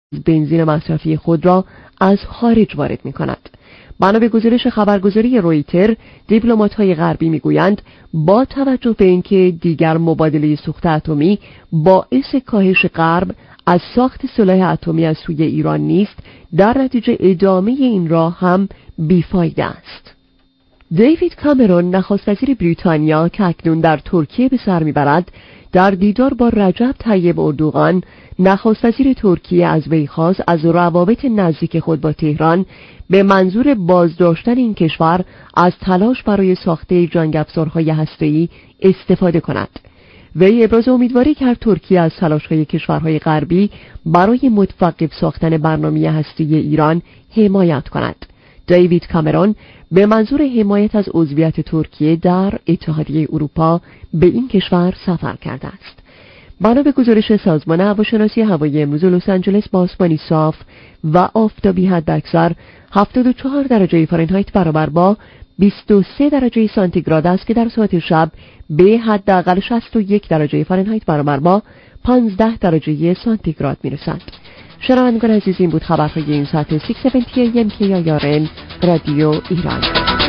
بنزین مصرفی خود را از خارج وارد می‌کند. بنا به گزارش خبرگزاری رویتر، دیپلمات‌های غربی می‌گویند با توجه به اینکه دیگر مبادله سوخت اتمی باعث کاهش غرب از ساخت سلاح اتمی از سوی ایران نیست، در نتیجه ادامه این راه هم بیفایده است. دیوید کامرون، نخست وزیر بریتانیا که اکنون در ترکیه به سر میبرد، در دیدار با رجب طیب اردوغان نخست وزیر ترکیه از وی خواست از روابط نزدیک خود با تهران به منظور بازداشتن این کشور از تلاش برای ساخته جنگ‌افزارهای هسته‌ای استفاده کند. وی ابراز امیدواری کرد ترکیه از تلاش‌های کشورهای غربی برای متوقف ساختن برنامه هسته‌ای ایران حمایت کند. دیوید کامرون به منظور حمایت از عضویت ترکیه در اتحادیه اروپا به این کشور سفر کرده است. بنا به گزارش سازمان هواشناسی هوایی امروز لس آنجلس با آسمانی صاف و آفتابی حداکثر 74 درجه فارنهایت برابر با 23 درجه سانتیگراد است که در ساعت شب به حداقل 61 درجه فارنهایت برابر با 15 درجه سانتیگراد میرسد. شنوندگان عزیز، این بود خبرهای این ساعت 670 AM KIRN رادیو ایران.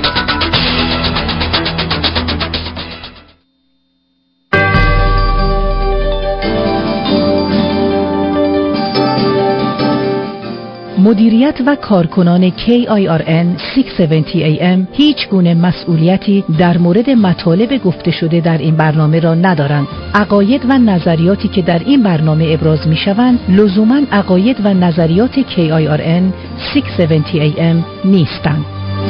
مدیریت و کارکنان KIRN 670 AM هیچ گونه مسئولیتی در مورد مطالب گفته شده در این برنامه را ندارند. عقاید و نظریاتی که در این برنامه ابراز می شوند لزوماً عقاید و نظریات KIRN 670 AM نیستند.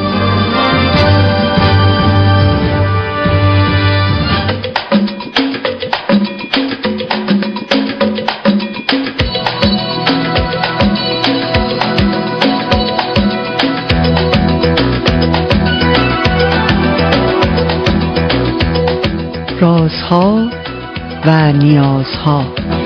رازها و نیازها.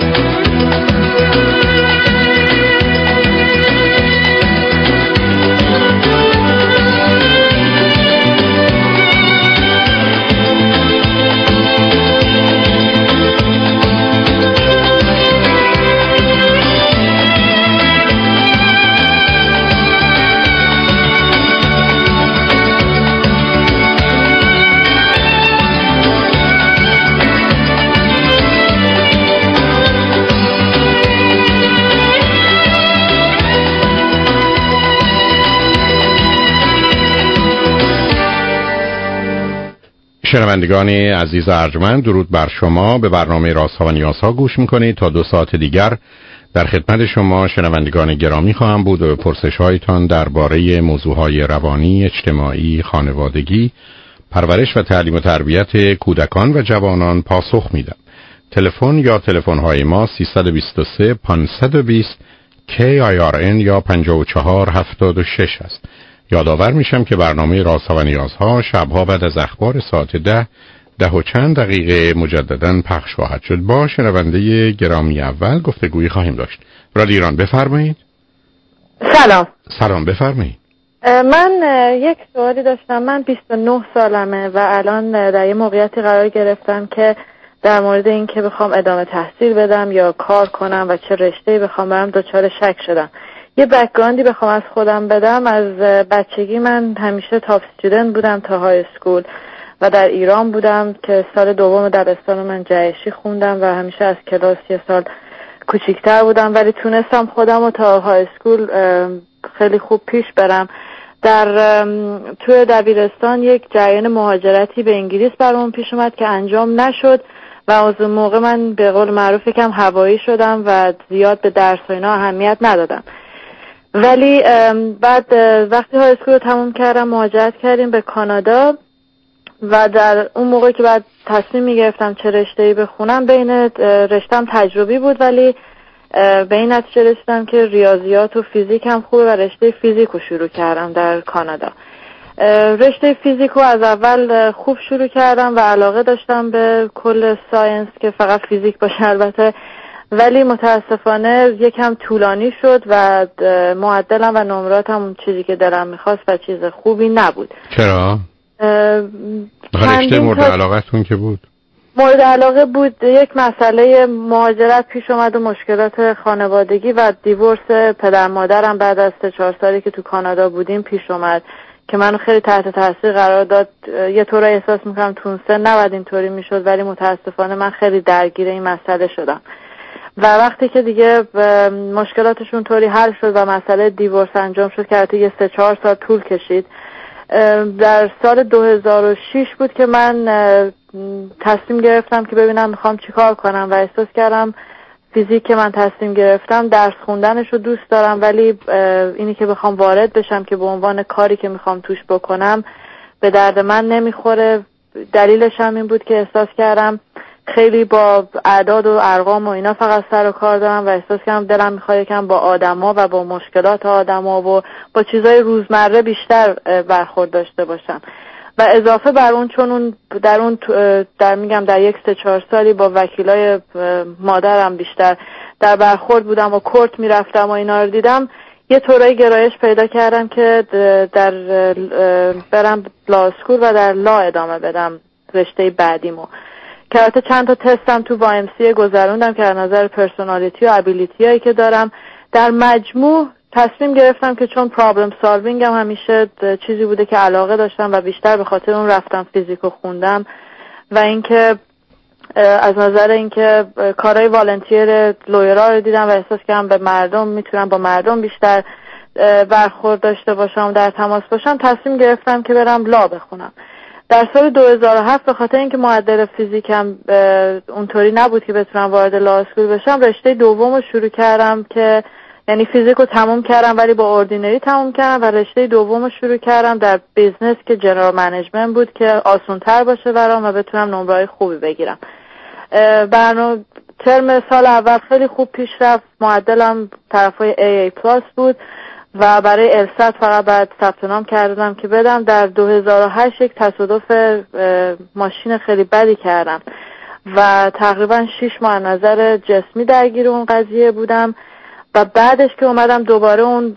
شنوندگان عزیز ارجمند، درود بر شما. به برنامه رازها و نیازها گوش میکنید. تا 2 ساعت دیگر در خدمت شما شنوندگان گرامی خواهم بود و به پرسش‌هایتان درباره موضوعهای روانی، اجتماعی، خانوادگی، پرورش و تعلیم و تربیت کودکان و جوانان پاسخ میدم. تلفن یا تلفن‌های ما 323 520 KIRN یا 5476 است. یادآور میشم که برنامه رازها و نیازها شبها بعد از اخبار ساعت 10 و چند دقیقه مجدداً پخش خواهد شد. با شنونده گرامی اول گفتگویی خواهیم داشت. رادیو ایران، بفرمایید. سلام بفرمایید. من یک سوالی داشتم. من 29 سالمه و الان در یه موقعیتی قرار گرفتم که در مورد این که بخوام ادامه تحصیل بدم یا کار کنم و چه رشته‌ای بخوام برم دچار شک شدم. یه بک‌گراندی بخوام از خودم بدم، از بچگی من همیشه تاپ استودنت بودم تا های اسکول و در ایران بودم که سال دوم دبستان من جهشی خوندم و همیشه از کلاس یه سال کوچیک‌تر بودم، ولی تونستم خودم رو تا های اسکول خیلی خوب پیش برم. توی دبیرستان یک جریان مهاجرتی به انگلیس برام پیش اومد که انجام نشد و از اون موقع من به قول معروف یکم هوایی شدم و زیاد به درس و اینا اهمیت ندادم. ولی بعد وقتی های اسکول رو تموم کردم مهاجرت کردیم به کانادا و در اون موقع که بعد تصمیم میگرفتم چه رشته‌ای بخونم، بین رشته‌ام تجربی بود ولی به این نتیجه رسیدم که ریاضیات و فیزیک هم خوبه و رشته فیزیک رو شروع کردم در کانادا. رشته فیزیک رو از اول خوب شروع کردم و علاقه داشتم به کل ساینس که فقط فیزیک باشه البته، ولی متاسفانه یکم طولانی شد و معدلم و نمراتم اون چیزی که دلم میخواست و چیز خوبی نبود. چرا؟ رشته مورد علاقتون که بود؟ مورد علاقه بود. یک مسئله مهاجرت پیش اومد و مشکلات خانوادگی و دیورس پدر مادرم بعد از 3-4 سالی که تو کانادا بودیم پیش اومد که منو خیلی تحت تاثیر قرار داد. یه طور احساس میکنم تو سن نباید اینطوری میشد، ولی متاسفانه من خیلی درگیر این مسئله شدم و وقتی که دیگه مشکلاتشون طوری حل شد و مسئله دیورس انجام شد که البته یه 3-4 سال طول کشید، در سال 2006 بود که من تصمیم گرفتم که ببینم میخوام چیکار کنم و احساس کردم فیزیک که من تصمیم گرفتم درس خوندنش رو دوست دارم، ولی اینی که بخوام وارد بشم که به عنوان کاری که میخوام توش بکنم به درد من نمیخوره. دلیلش هم این بود که احساس کردم خیلی با اعداد و ارقام و اینا فقط سر و کار دارم و احساس کردم دلم میخواد یکم با آدما و با مشکلات آدما و با چیزای روزمره بیشتر برخورد داشته باشم و اضافه بر اون چون اون در یک 3-4 سالی با وکیلای مادرم بیشتر در برخورد بودم و کورت میرفتم و اینا رو دیدم، یه طورای گرایش پیدا کردم که برم لا اسکول و در لا ادامه بدم رشته بعدیمو که البته چند تا تستم تو YMCA گذروندم که از نظر پرسونالیتی و ابیلیتی هایی که دارم در مجموع تصمیم گرفتم که چون پرابلم سالوینگ هم همیشه چیزی بوده که علاقه داشتم و بیشتر به خاطر اون رفتم فیزیکو خوندم و اینکه از نظر اینکه کارهای والنتیر لویرا رو دیدم و احساس کردم به مردم میتونم با مردم بیشتر برخورد داشته باشم در تماس باشم، تصمیم گرفتم که برم لا بخونم. در سال 2007 به خاطر اینکه معدل فیزیکم اونطوری نبود که بتونم وارد لا اسکول بشم، رشته دوم رو شروع کردم که یعنی فیزیک رو تموم کردم ولی با اوردینری تموم کردم و رشته دوم رو شروع کردم در بیزنس که جنرال منیجمنت بود که آسان‌تر باشه برام و بتونم نمره‌های خوبی بگیرم. برنامه ترم سال اول خیلی خوب پیش رفت، معدلم طرفای AA+ بود و برای السات فقط بعد ثبت نام کردم که بدم. در 2008 یک تصادف ماشین خیلی بدی کردم و تقریبا 6 ماه نظر جسمی درگیر اون قضیه بودم و بعدش که اومدم دوباره اون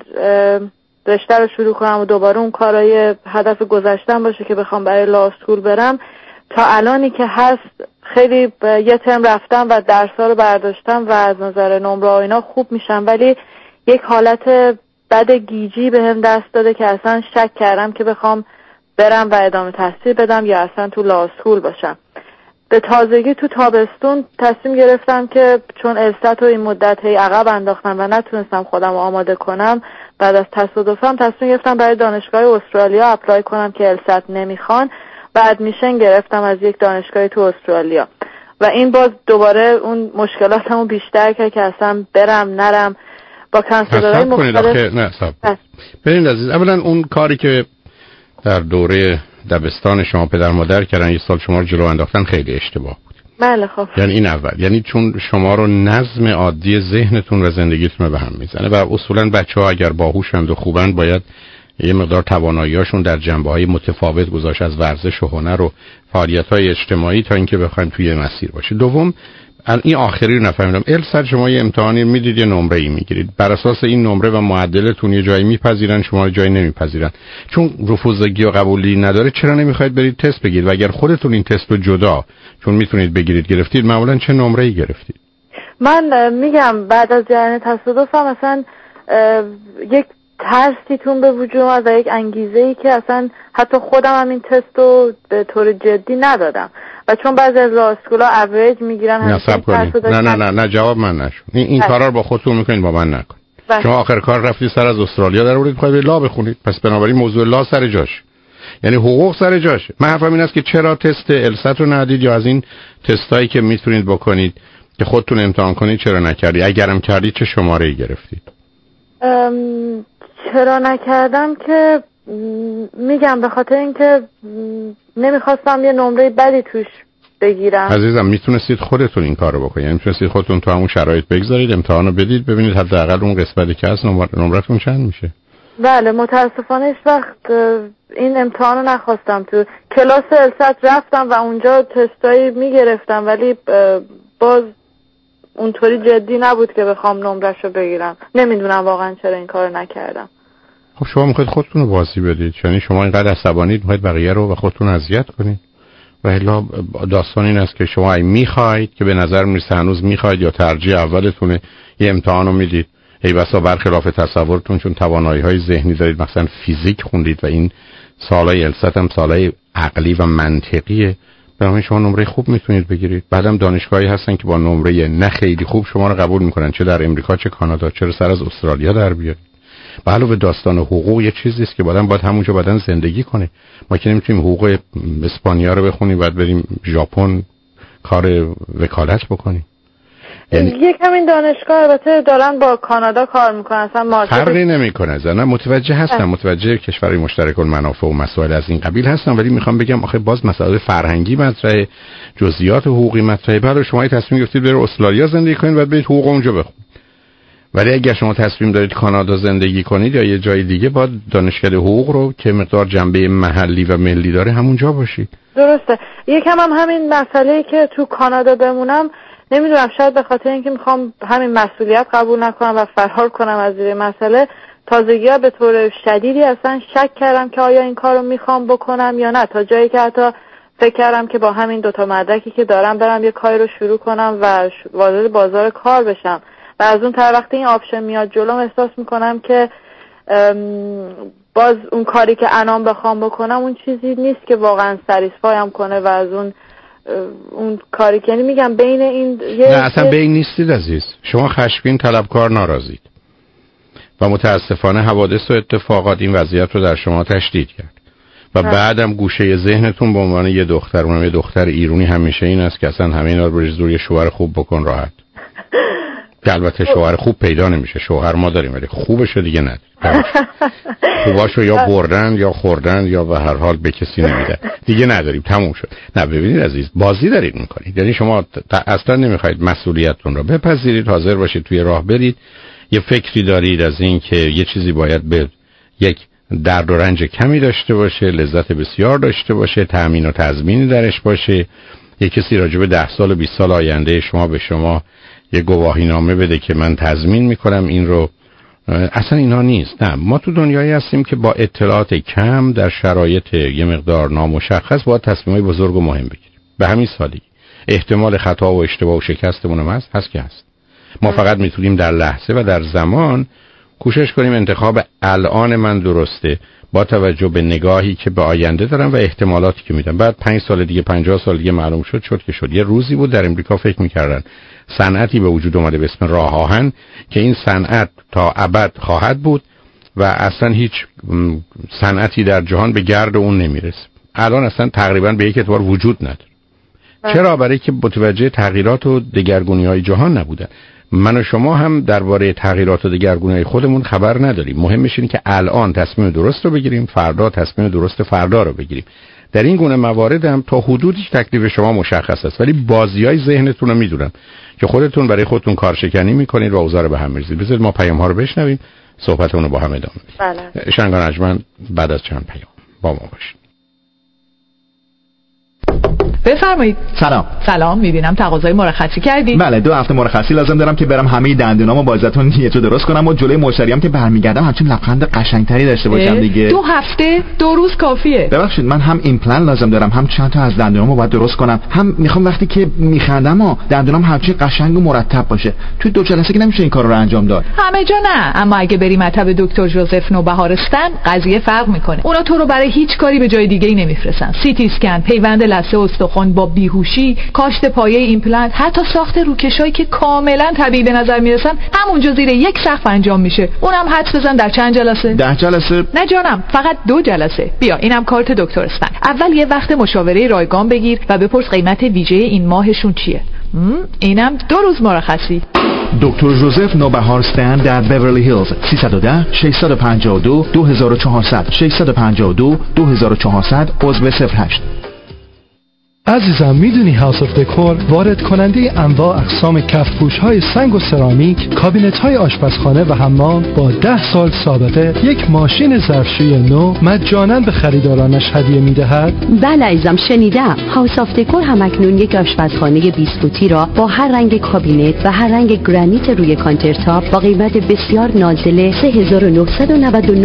رشته رو شروع کنم و دوباره اون کارهای هدف گذشتم باشه که بخوام برای لا اسکول برم، تا الانی که هست خیلی یه ترم رفتم و درس‌ها رو برداشتم و از نظر نمره و اینا خوب میشم، ولی یک حالت بد گیجی بهم دست داده که اصلا شک کردم که بخوام برم و ادامه تحصیل بدم یا اصلا تو لا اسکول باشم. به تازگی تو تابستون تصمیم گرفتم که چون السات رو این مدت هی عقب انداختم و نتونستم خودم رو آماده کنم، بعد از تصادفم تصمیم گرفتم برای دانشگاه استرالیا اپلای کنم که السات نمیخوان و ادمیشن گرفتم از یک دانشگاه تو استرالیا و این باز دوباره اون مشکلاتمو بیشتر کرد که اصلا برم نرم با کانسلرهای مختلف. ببینید عزیز، اولا اون کاری که در دوره دبستان شما پدر مادر کردن یه سال شما رو جلو انداختن خیلی اشتباه بود. بله خب. یعنی این اول، یعنی چون شما رو نظم عادی ذهنتون و زندگیتون به هم میزنه و اصولا بچه‌ها اگر باهوشند و خوبند باید یه مقدار توانایی‌هاشون در جنبه‌های متفاوت گذاشت از ورزش و هنر و فعالیت‌های اجتماعی تا اینکه بخوایم توی مسیر باشه. دوم، این آخری رو نفهمیدم. السات شما یه امتحانی میدید، یه نمره‌ای میگیرید، بر اساس این نمره و معدلتون یه جایی میپذیرن، شما رو جایی نمیپذیرن. چون رفوزگی و قبولی نداره چرا نمیخواید برید تست بگیرید؟ و اگر خودتون این تست رو جدا چون میتونید بگیرید گرفتید، معمولا چه نمره‌ای گرفتید؟ من میگم بعد از جریان تصادفم مثلا یک ترسیتون به وجود اومد و یک انگیزه‌ای که اصلا حتی خودم هم این تست رو به طور جدی ندادم و چون بعضی از لا اسکولا اوریج میگیرن. نه جواب من نشد. این کارا رو با خودتون میکنید، با من نکن. شما آخر کار رفتید سر از استرالیا در آوردید میخواید لا بخونید، پس بنابراین موضوع لا سر جاش، یعنی حقوق سر جاشه. من حرفم این است که چرا تست السات رو ندید یا از این تستایی که میتونید بکنید که خودتون امتحان کنید چرا نکردید؟ اگرم کردید چه شماره‌ای گرفتید؟ چرا نکردم که میگم به خاطر اینکه نمیخواستم یه نمره بدی توش بگیرم. عزیزم میتونستید خودتون این کارو بکنید، یعنی میتونستید خودتون تو همون شرایط بگذارید، امتحانو بدید، ببینید حداقل اون قسمتی که هست نمرتون چند میشه. بله متاسفانه هیچ وقت این امتحانو نخواستم. تو کلاس السات رفتم و اونجا تستایی میگرفتم ولی باز اونطوری جدی نبود که بخوام نمرهشو بگیرم. نمیدونم واقعا چرا این کارو نکردم. خب شما میخواید خودتون رو بازی بدید، یعنی شما اینقدر عصبانید میخواید بقیه رو و خودتون اذیت کنید و الا داستان این است که شما میخواید که به نظر میرسه هنوز میخواید یا ترجیح اولتونه یه امتحانو میدید ای بسا برخلاف تصورتون چون توانایی‌های ذهنی دارید مثلا فیزیک خوندید و این سالای الست هم سالای عقلی و منطقیه برای شما نمره خوب میتونید بگیرید. بعدم دانشگاهی هستن که با نمره نه خیلی خوب شما رو قبول میکنن چه در امریکا چه کانادا چه سر از استرالیا در بیارید. به علاوه داستان حقوق یه چیزی است که بعد همونجا بعدن زندگی کنه. ما که نمیتونیم حقوق اسپانیا رو بخونیم بعد بریم ژاپن کار وکالت بکنیم. یک همین دانشگاه البته دارن با کانادا کار میکنن اصلا مارکت فرقی نمیکنه. زن متوجه هستم متوجه کشورهای مشترک المنافع و مسائل از این قبیل هستم ولی میخوام بگم آخه باز مسائل فرهنگی مطرحه جزئیات حقوقی مطرحه. بعد شما تصمیم گرفتید برید استرالیا زندگی کنید و برید حقوق اونجا بخونید. ولی اگر شما تصمیم دارید کانادا زندگی کنید یا یه جای دیگه باید دانشکده حقوق رو که مقدار جنبه محلی و ملی داره همونجا باشید. درسته. یکم هم همین مسئله که تو کانادا بمونم نمیدونم شاید به خاطر اینکه میخوام همین مسئولیت قبول نکنم و فرار کنم از زیر مسئله تازگی‌ها به طور شدیدی اصلا شک کردم که آیا این کارو میخوام بکنم یا نه تا جایی که حتی فکر کردم که با همین دوتا مدرکی که دارم برم یه کاری رو شروع کنم و وارد بازار کار بشم و از اون طرف وقتی این آپشن میاد جلوم احساس میکنم که باز اون کاری که انام بخوام بکنم اون چیزی نیست که واقعا سریسفایم کنه و از اون کاری که یعنی میگم بین این نه اصلا بین نیستید عزیز. شما خشمگین طلبکار ناراضید و متاسفانه حوادث و اتفاقات این وضعیت رو در شما تشدید کرد و بعدم گوشه ذهنتون به عنوان یه دختر اونم یه دختر ایرانی همیشه این است که اصلا همه اینا رو بریز روی شوهر خوب بکن راحت. که البته شوهر خوب پیدا نمیشه. شوهر ما داریم ولی خوبشه دیگه نداریم. خوباشو یا بردن یا خوردن یا به هر حال به کسی نمیدن دیگه نداریم تموم شد. نه ببینید عزیز بازی دارید میکنید. یعنی شما اصلا نمیخواید مسئولیتتون رو بپذیرید حاضر باشید توی راه برید یه فکری دارید از این که یه چیزی باید به یک درد و رنج کمی داشته باشه لذت بسیار داشته باشه تأمین و تضمینی درش باشه یه کسی راجع به 10 سال و 20 سال آینده شما به شما یه گواهی نامه بده که من تضمین میکنم این رو. اصلا اینا نیست. نه ما تو دنیایی هستیم که با اطلاعات کم در شرایط یه مقدار نامشخص باید تصمیمای بزرگ و مهم بگیریم. به همین سادگی احتمال خطا و اشتباه و شکستمون هم هست که هست. ما فقط میتونیم در لحظه و در زمان کوشش کنیم انتخاب الان من درسته با توجه به نگاهی که به آینده دارم و احتمالاتی که میدم. بعد 5 سال دیگه 50 سال دیگه معلوم شد که شد. یه روزی بود در امریکا فکر میکردن صنعتی به وجود اومده به اسم راه آهن که این صنعت تا ابد خواهد بود و اصلا هیچ صنعتی در جهان به گرد اون نمیرسه. الان اصلا تقریبا به یک اعتبار وجود نداره. چرا؟ برای که متوجه تغییرات و دگرگونی‌های جهان نبودن. من و شما هم درباره تغییرات و دگرگونی‌های خودمون خبر نداریم. مهمش اینه که الان تصمیم درست رو بگیریم، فردا تصمیم درست فردا رو بگیریم. در این گونه موارد هم تا حدودی تکلیف شما مشخص است ولی بازی‌های ذهنتون رو میدونم که خودتون برای خودتون کارشکنی میکنید و اوضاع رو به هم می‌ریزید. بذارید ما پیام‌ها رو بشنویم صحبتمون رو با هم ادامه بدیم. بله. شنگان ارجمند بعد از چند پیام با ما باشید. بفرمایید. سلام میبینم تقاضای مرخصی کردی؟ بله 2 هفته مرخصی لازم دارم که برم همه دندونامو با عزتون یه جا درست کنم و جلوی مشتریام که برمیگردم همچین لبخند قشنگتری داشته باشم دیگه. 2 هفته 2 روز کافیه. ببخشید من هم ایمپلنت لازم دارم هم چند تا از دندونامو باید درست کنم هم میخوام وقتی که میخندم و دندونام همچین قشنگ و مرتب باشه. توی 2 جلسه که نمیشه این کارو رو انجام داد. همه جا نه اما اگه بری مطب دکتر ژوزف نوبهارستان قضیه فرق میکنه. اونا تو رو برای هیچ کاری به جای دیگه ای نمیفرستن. سی تی اسکن، پیوند لثه استخوان با بیهوشی، کاشت پایه ایمپلنت، حتی ساخت روکشایی که کاملا طبیعی به نظر میرسن همونجا زیر یک سقف انجام میشه. اونم حدس بزن در چند جلسه؟ 10 جلسه؟ نه جانم فقط 2 جلسه. بیا اینم کارت دکترستان. اول یه وقت مشاوره رایگان بگیر و بپرس قیمت ویژه این ماهشون چیه. اینم 2 روز مرخصی. دکتر ژوزف نوبهارستان در بیورلی هیلز 310 652 2400 652 2400 عضو 08. عزیزم میدونی هاوس آف دکور وارد کننده انواع اقسام کفپوش های سنگ و سرامیک، کابینت های آشپزخانه و حمام با 10 سال سابقه یک ماشین ظرفشویی نو مجانا به خریدارانش هدیه میدهد؟ بله عزیزم شنیدم. هاوس آف دکور همکنون یک آشپزخانه 20 فوتی را با هر رنگ کابینت و هر رنگ گرانیت روی کانترتاپ با قیمت بسیار نازل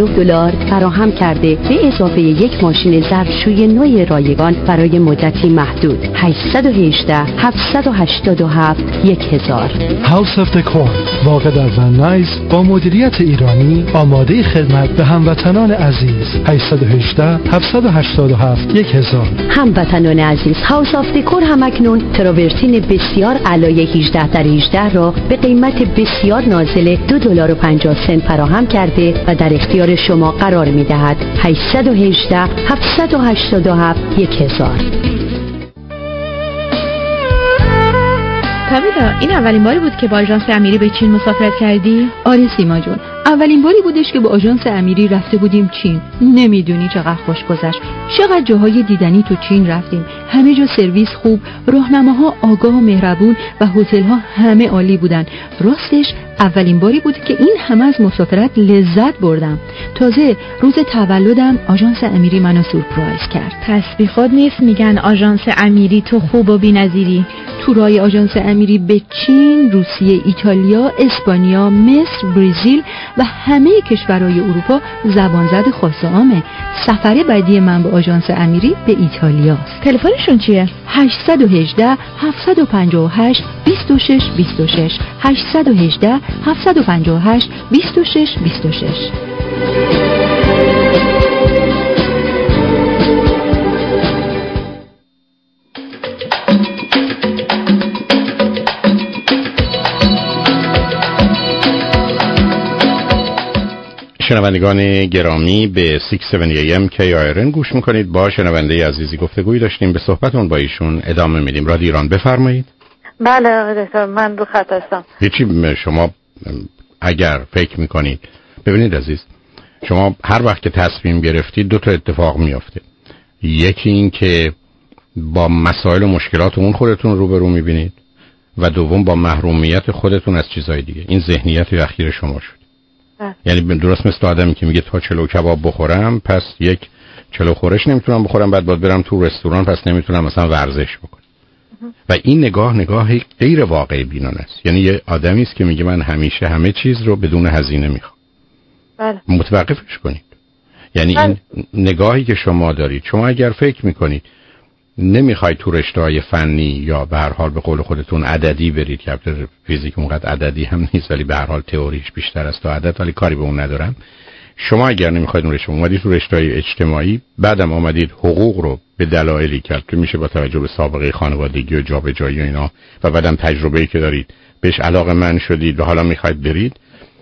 $3999 فراهم کرده به اضافه یک ماشین ظرفشویی نو رایگان برای مدتی محدود. محدود. 818 787 1000. House of Decor واقع در ون نایز با مدیریت ایرانی آماده خدمت به هموطنان عزیز. 818 787 1000. هموطنان عزیز، هاوس آف دکور همکنون تراورتین بسیار علای 18x18 را به قیمت بسیار نازل $2.50 فراهم کرده و در اختیار شما قرار می دهد. 818 787 1000. کامیلا، این اولین باری بود که با آژانس امیری به چین مسافرت کردی؟ آره سیما جون، اولین باری بودش که با آژانس امیری رفته بودیم چین. نمیدونی چقدر خوش گذشت. چقدر جاهای دیدنی تو چین رفتیم. همه جا سرویس خوب، راهنماها آگاه و مهربون و هتل‌ها همه عالی بودن. راستش اولین باری بود که این همه از مسافرت لذت بردم. تازه روز تولدم آژانس امیری منو سورپرایز کرد. پس بی خود نیست میگن آژانس امیری تو خوب و بی‌نظیری. تورای آژانس امیری به چین، روسیه، ایتالیا، اسپانیا، مصر، برزیل و همه کشورهای اروپا زبانزد خاص عامه. سفر بعدی من به آژانس امیری به ایتالیاست. تلفنشون چیه؟ 818 758 2626 818 758 2626. شنوندگان گرامی به 670 AM KIRN گوش میکنید. با شنونده عزیزی گفتگویی داشتیم، به صحبتون با ایشون ادامه میدیم. رادیو ایران، بفرمایید. بله آقای دکتر، من رو خط هستم. هیچی، شما اگر فکر میکنید، ببینید عزیز، شما هر وقت که تصمیم گرفتید دو تا اتفاق میافته. یکی این که با مسائل و مشکلات اون خودتون روبرو میبینید و دوم با محرومیت خودتون از چیزهای دیگه. این ذهنیت اخیر شما شد. یعنی درست مثل آدمی که میگه تا چلو کباب بخورم پس یک چلو خورش نمیتونم بخورم، بعد باید برم تو رستوران پس نمیتونم مثلا ورزش بکنم. و این نگاه غیر واقعی بینانه است. یعنی یه آدمی است که میگه من همیشه همه چیز رو بدون هزینه میخوام. بله. متوقفش کنید. یعنی این نگاهی که شما دارید، شما اگر فکر میکنید نمیخواید تو رشته‌های فنی یا به هر حال به قول خودتون عددی برید، که البته فیزیک اونقدر عددی هم نیست ولی به هر حال تئوریش بیشتر است تا عدد، ولی کاری به اون ندارم. شما اگر نمیخواید اون رشته، اومدید تو رشته‌های اجتماعی، بعدم آمدید حقوق رو به دلایلی که میشه با توجه به سابقه خانوادگی و جابجایی و اینا و بعدم تجربه‌ای که دارید بهش علاقه‌مند شدید و حالا میخواید برید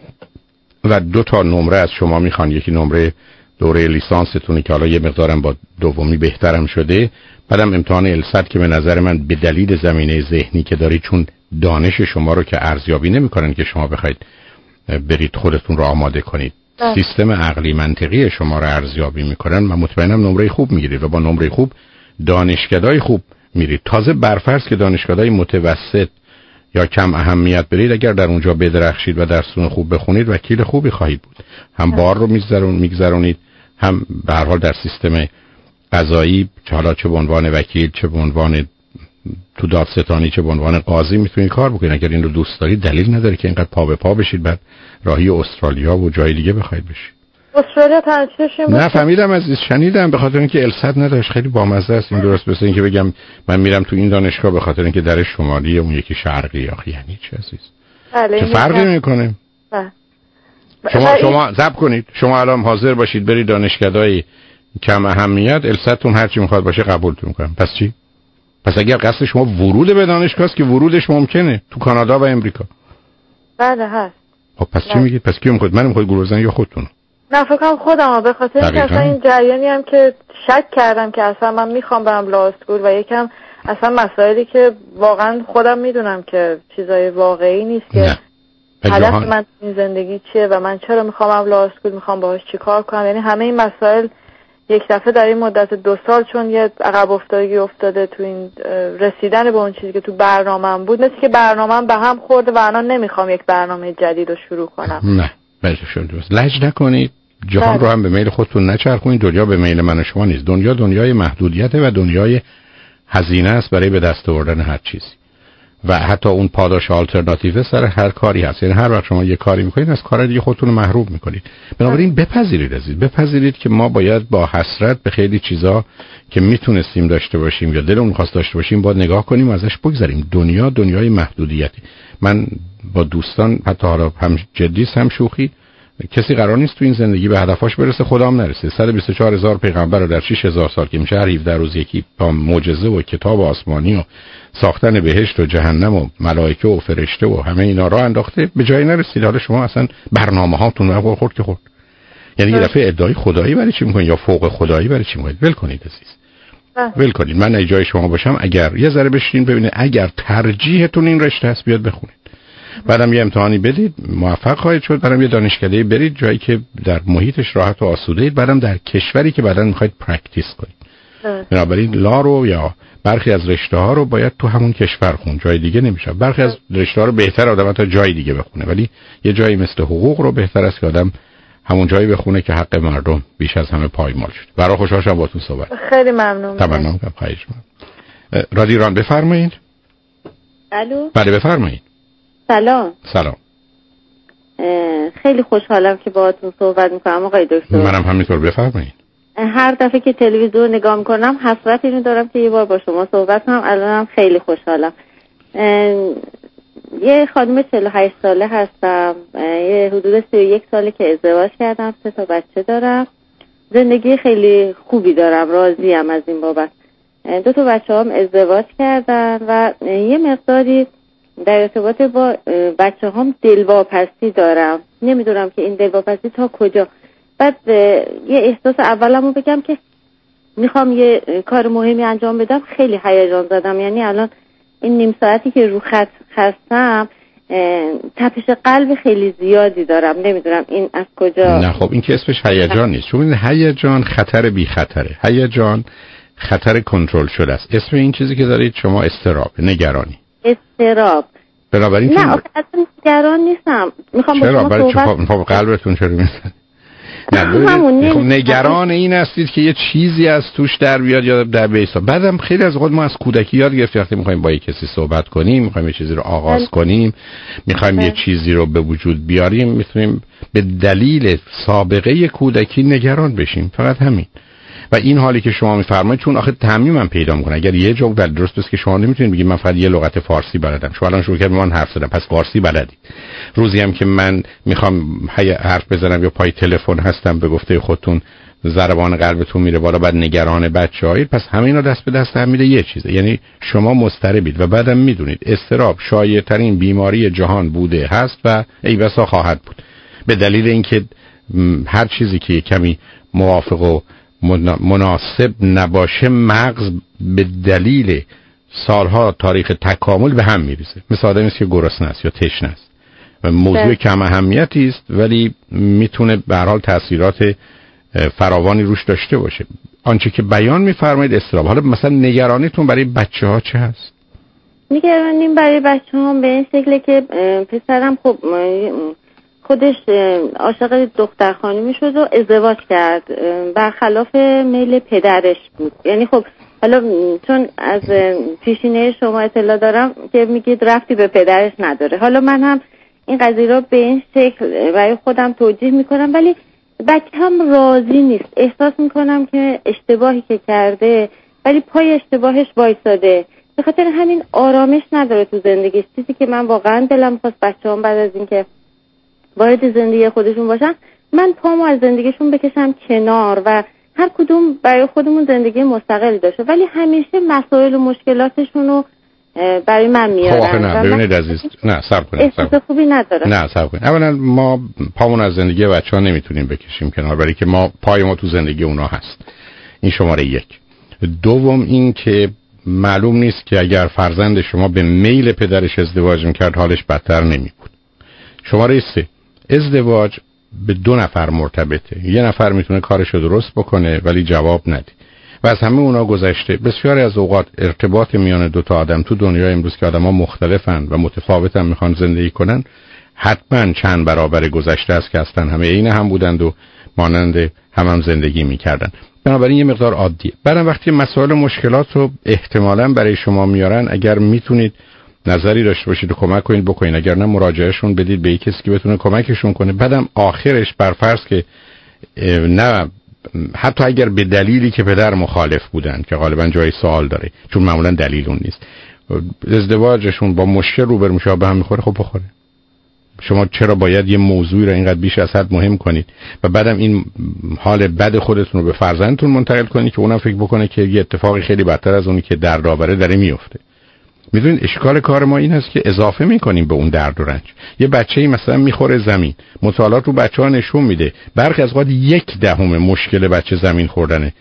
و دو تا نمره از شما میخوان. یکی نمره دوره لیسانستونه که حالا یه مقدارم با دومی بهترم شده، بعدم امتحان السد که به نظر من به دلیل زمینه ذهنی که دارید، چون دانش شما رو که ارزیابی نمی‌کنن که شما بخواید برید خودتون رو آماده کنید، سیستم عقلی منطقی شما رو ارزیابی می‌کنن، من مطمئنم نمره خوب میگیرید و با نمره خوب دانشکده‌های خوب میرید. تازه برفرض که دانشکده‌های متوسط یا کم اهمیت برید، اگر در اونجا بدرخشید و درسون خوب بخونید وکیل خوبی خواهید بود. هم بار رو میگذرونید، هم به هر حال در سیستم قضایی، حالا چه به عنوان وکیل، چه به عنوان تو دادستانی، چه به عنوان قاضی میتونید کار بکنید. اگر این رو دوست دارید دلیل نداره که اینقدر پا به پا بشید بعد راهی استرالیا و جای دیگه بخواید بشید. استرالیا تنچشیم نه فهمیدم عزیز، شنیدم، به خاطر اینکه السد نداشت خیلی بامزه است. این درست مثل اینکه بگم من میرم تو این دانشگاه به خاطر اینکه در شمالی اون یکی شرقی. آخه یعنی چه عزیز؟ چه فرقی میکنه؟ شما ضبط کنید، شما الان حاضر باشید برید دانشکده‌های کم اهمیت، السدتون هر چی میخواد باشه قبولتون میکنم. پس چی؟ پس اگر قصد شما ورود به دانشگاه است که ورودش ممکنه تو کانادا و امریکا. بله هست. خب پس چی میگید؟ پس کی میخواد؟ من میخواد گروه بزنم یا خودتون؟ نه فکر کنم خودم، به خاطر اینکه اصلا این جریانی هم که شک کردم که اصلا من میخوام برم لا اسکول و یکم اصلا مسائلی که واقعا خودم میدونم که چیزای واقعی نیست که هدف من این زندگی چیه و من چرا میخوام لا اسکول، میخوام باهاش چیکار کنم. یعنی همه این مسائل یک دفعه در این مدت 2 سال چون یه عقب افتادگی افتاده تو این رسیدن به اون چیزی که تو برنامه‌ام بود، مثل که برنامه‌ام به هم خورده و الان نمیخوام یک برنامه جدید رو شروع کنم. نه بلکه لج نکنید، جهان رو هم به میل خودتون نچرخونید. دنیا به میل من و شما نیست. دنیا دنیای محدودیت و دنیای هزینه است برای به دست آوردن هر چیزی. و حتی اون پاداش آلترناتیو سر هر کاری هست. یعنی هر وقت شما یه کاری میکنید از کار دیگه خودتون رو محروم میکنید. بنابراین بپذیرید که ما باید با حسرت به خیلی چیزا که میتونستیم داشته باشیم یا دلمون خواست داشته باشیم باید نگاه کنیم و ازش بگذریم. دنیای محدودیتی. من با دوستان حتی حالا هم جدی هم شوخی، کسی قرار نیست تو این زندگی به هدفاش برسه، خدا هم نرسه. 124,000 پیغمبر رو در 6,000 سال که میشه هر 17 روز یکی با معجزه و کتاب آسمانی و ساختن بهشت و جهنم و ملائکه و فرشته و همه اینا را انداخته، به جایی نرسید. حالا شما اصلا برنامه هاتون رو خورد که خورد. یعنی یه دفعه ادعای خدایی برای چی میکنید یا فوق خدایی برای چی میکنید؟ ول کنید عزیز. ول کنید. من اگه جای شما باشم اگر یه ذره بشین ببینید اگر ترجیحتون این رشته است بیاد بخونید. بعدم یه امتحانی بدید، موفق خواهید شد. بعدم یه دانشکده برید جایی که در محیطش راحت و آسوده اید. بعدم در کشوری که بعداً میخواید پرکتیس کنید. بنابراین لا رو یا برخی از رشته ها رو باید تو همون کشور خون، جای دیگه نمیشه. برخی از رشته ها رو بهتر آدم تا جای دیگه بخونه، ولی یه جایی مثل حقوق رو بهتر است که آدم همون جایی بخونه که حق مردم بیش از همه پایمال شد. برای خوشحال شدم باهاتون صحبت. خیلی ممنون. تمام کنم. خواهش می‌کنم. رادیو ایران بفرمایید. الو. بله بفرمایید. سلام. خیلی خوشحالم که باهاتون صحبت میکنم آقای دکتر. منم همینطور، بفرمایید. هر دفعه که تلویزیون نگاه میکنم حسرت اینو دارم که یه بار با شما صحبت کنم. الانم خیلی خوشحالم. یه خانم 48 ساله هستم. یه حدود 31 ساله که ازدواج کردم، 3 تا بچه دارم. زندگی خیلی خوبی دارم، راضیم از این بابت. 2 تا بچه‌هام ازدواج کردن و یه مقداری در ارتباط با بچه‌هام دلواپسی دارم. نمیدونم که این دلواپسی تا کجا. بعد یه احساس اولمو بگم که میخوام یه کار مهمی انجام بدم، خیلی هیجان زدم. یعنی الان این نیم ساعتی که رو خط هستم تپش قلب خیلی زیادی دارم. نمیدونم این از کجا. نه خب این که اسمش هیجان نیست، چون هیجان خطر بی خطره. هیجان خطر کنترل شده است. اسم این چیزی که دارید شما استراب، نگرانی. استراب. بنابراین نه اصلا نگران نیستم. میخوام چرا برای چه قلبتون چرا میزنه؟ نه خب نگران این هستید که یه چیزی از توش در بیاد یا در بیسا. بعدم خیلی از وقت ما از کودکی یاد گرفتیم وقتی میخوایم با کسی صحبت کنیم، میخوایم یه چیزی رو آغاز کنیم، میخوایم یه چیزی رو به وجود بیاریم، میتونیم به دلیل سابقه کودکی نگران بشیم. فقط همین. و این حالی که شما میفرمایید چون آخه تعمیم پیدا میکنه. اگر یه جوک در درست است که شما نمیتونید بگید من فقط یه لغت فارسی بلدم. شما الان شروع کردید من حرف زدم، پس فارسی بلدید. روزی هم که من میخوام حرف بزنم یا پای تلفن هستم به گفته خودتون ضربان قلبتون میره بالا، بعد نگران بچه‌هایید، پس همه اینا دست به دست هم میده یه چیزه. یعنی شما مضطربید و بعدم میدونید استراب شایع‌ترین بیماری جهان بوده هست و ای بسا خواهد بود. به دلیل اینکه هر چیزی که کمی موافق و مناسب نباشه مغز به دلیل سالها تاریخ تکامل به هم میریزه. مثل آدمی است که گرسنه است یا تشنه است. موضوع کم اهمیتی است ولی میتونه به هر حال تاثیرات فراوانی روش داشته باشه. آنچه که بیان میفرمایید استراب. حالا مثلا نگرانیتون برای بچه‌ها چه هست؟ نگرانیم برای بچه‌هام به این شکله که پسرم خب خودش عاشق دختر خانمی شد و ازدواج کرد، برخلاف میل پدرش بود. یعنی خب حالا چون از پیشینه شما اطلاع دارم که میگید رفتی به پدرش نداره، حالا من هم این قضیه رو به این شکل برای خودم توجیه میکنم ولی بچه هم راضی نیست. احساس میکنم که اشتباهی که کرده ولی پای اشتباهش وایساده، به خاطر همین آرامش نداره تو زندگیش. چیزی که من واقعا دلم خواست بچه‌هام بعد از این که وارد زندگی خودشون باشن من پامو از زندگیشون بکشم کنار و هر کدوم برای خودمون زندگی مستقل داشته، ولی همیشه مسائل و مشکلاتشون رو برای من میارن. خب نه ببینید عزیز، نه صبر کنید. احساس خوبی نداره. نه صبر کنید. اولا ما پامون از زندگی بچه‌ها نمیتونیم بکشیم کنار، برای که ما پای ما تو زندگی اونا هست. این شماره یک. دوم این که معلوم نیست که اگر فرزند شما به میل پدرش ازدواج میکرد حالش بدتر نمیبود. شماره 3. ازدواج به 2 نفر مرتبطه. یه نفر میتونه کارشو درست بکنه ولی جواب نده. و از همه اونا گذشته بسیاری از اوقات ارتباط میان 2 تا آدم تو دنیای امروز که آدم‌ها مختلفن و متفاوتن میخوان زندگی کنن حتما چند برابر گذشته است که اصلا همه عین هم بودند و مانند هم زندگی میکردن. بنابراین یه مقدار عادیه. بعدم وقتی مسائل و مشکلات رو احتمالاً برای شما میارن اگر میتونید نظری داشته باشید و کمک کنید بکنید، اگر نه مراجعهشون بدید به یک کسی که بتونه کمکشون کنه. بعدم آخرش بر فرض که نه، حتی اگر به دلیلی که پدر مخالف بودن که غالبا جای سوال داره چون معمولا دلیل اون نیست، ازدواجشون با مشکل روبرو میشه به هم میخوره، خب بخوره. شما چرا باید یه موضوعی رو اینقدر بیش از حد مهم کنید و بعدم این حال بد خودتون رو به فرزندتون منتقل کنید که اونم فکر بکنه که یه اتفاقی خیلی بدتر از اونی که درد آوره داره میفته. میدونید اشکال کار ما این هست که اضافه میکنیم به اون درد و رنج. یه بچه‌ای مثلا میخوره زمین، مطالعات رو بچه‌ها نشون میده برخی از اوقات 1/10 مشکل بچه زمین خوردنه،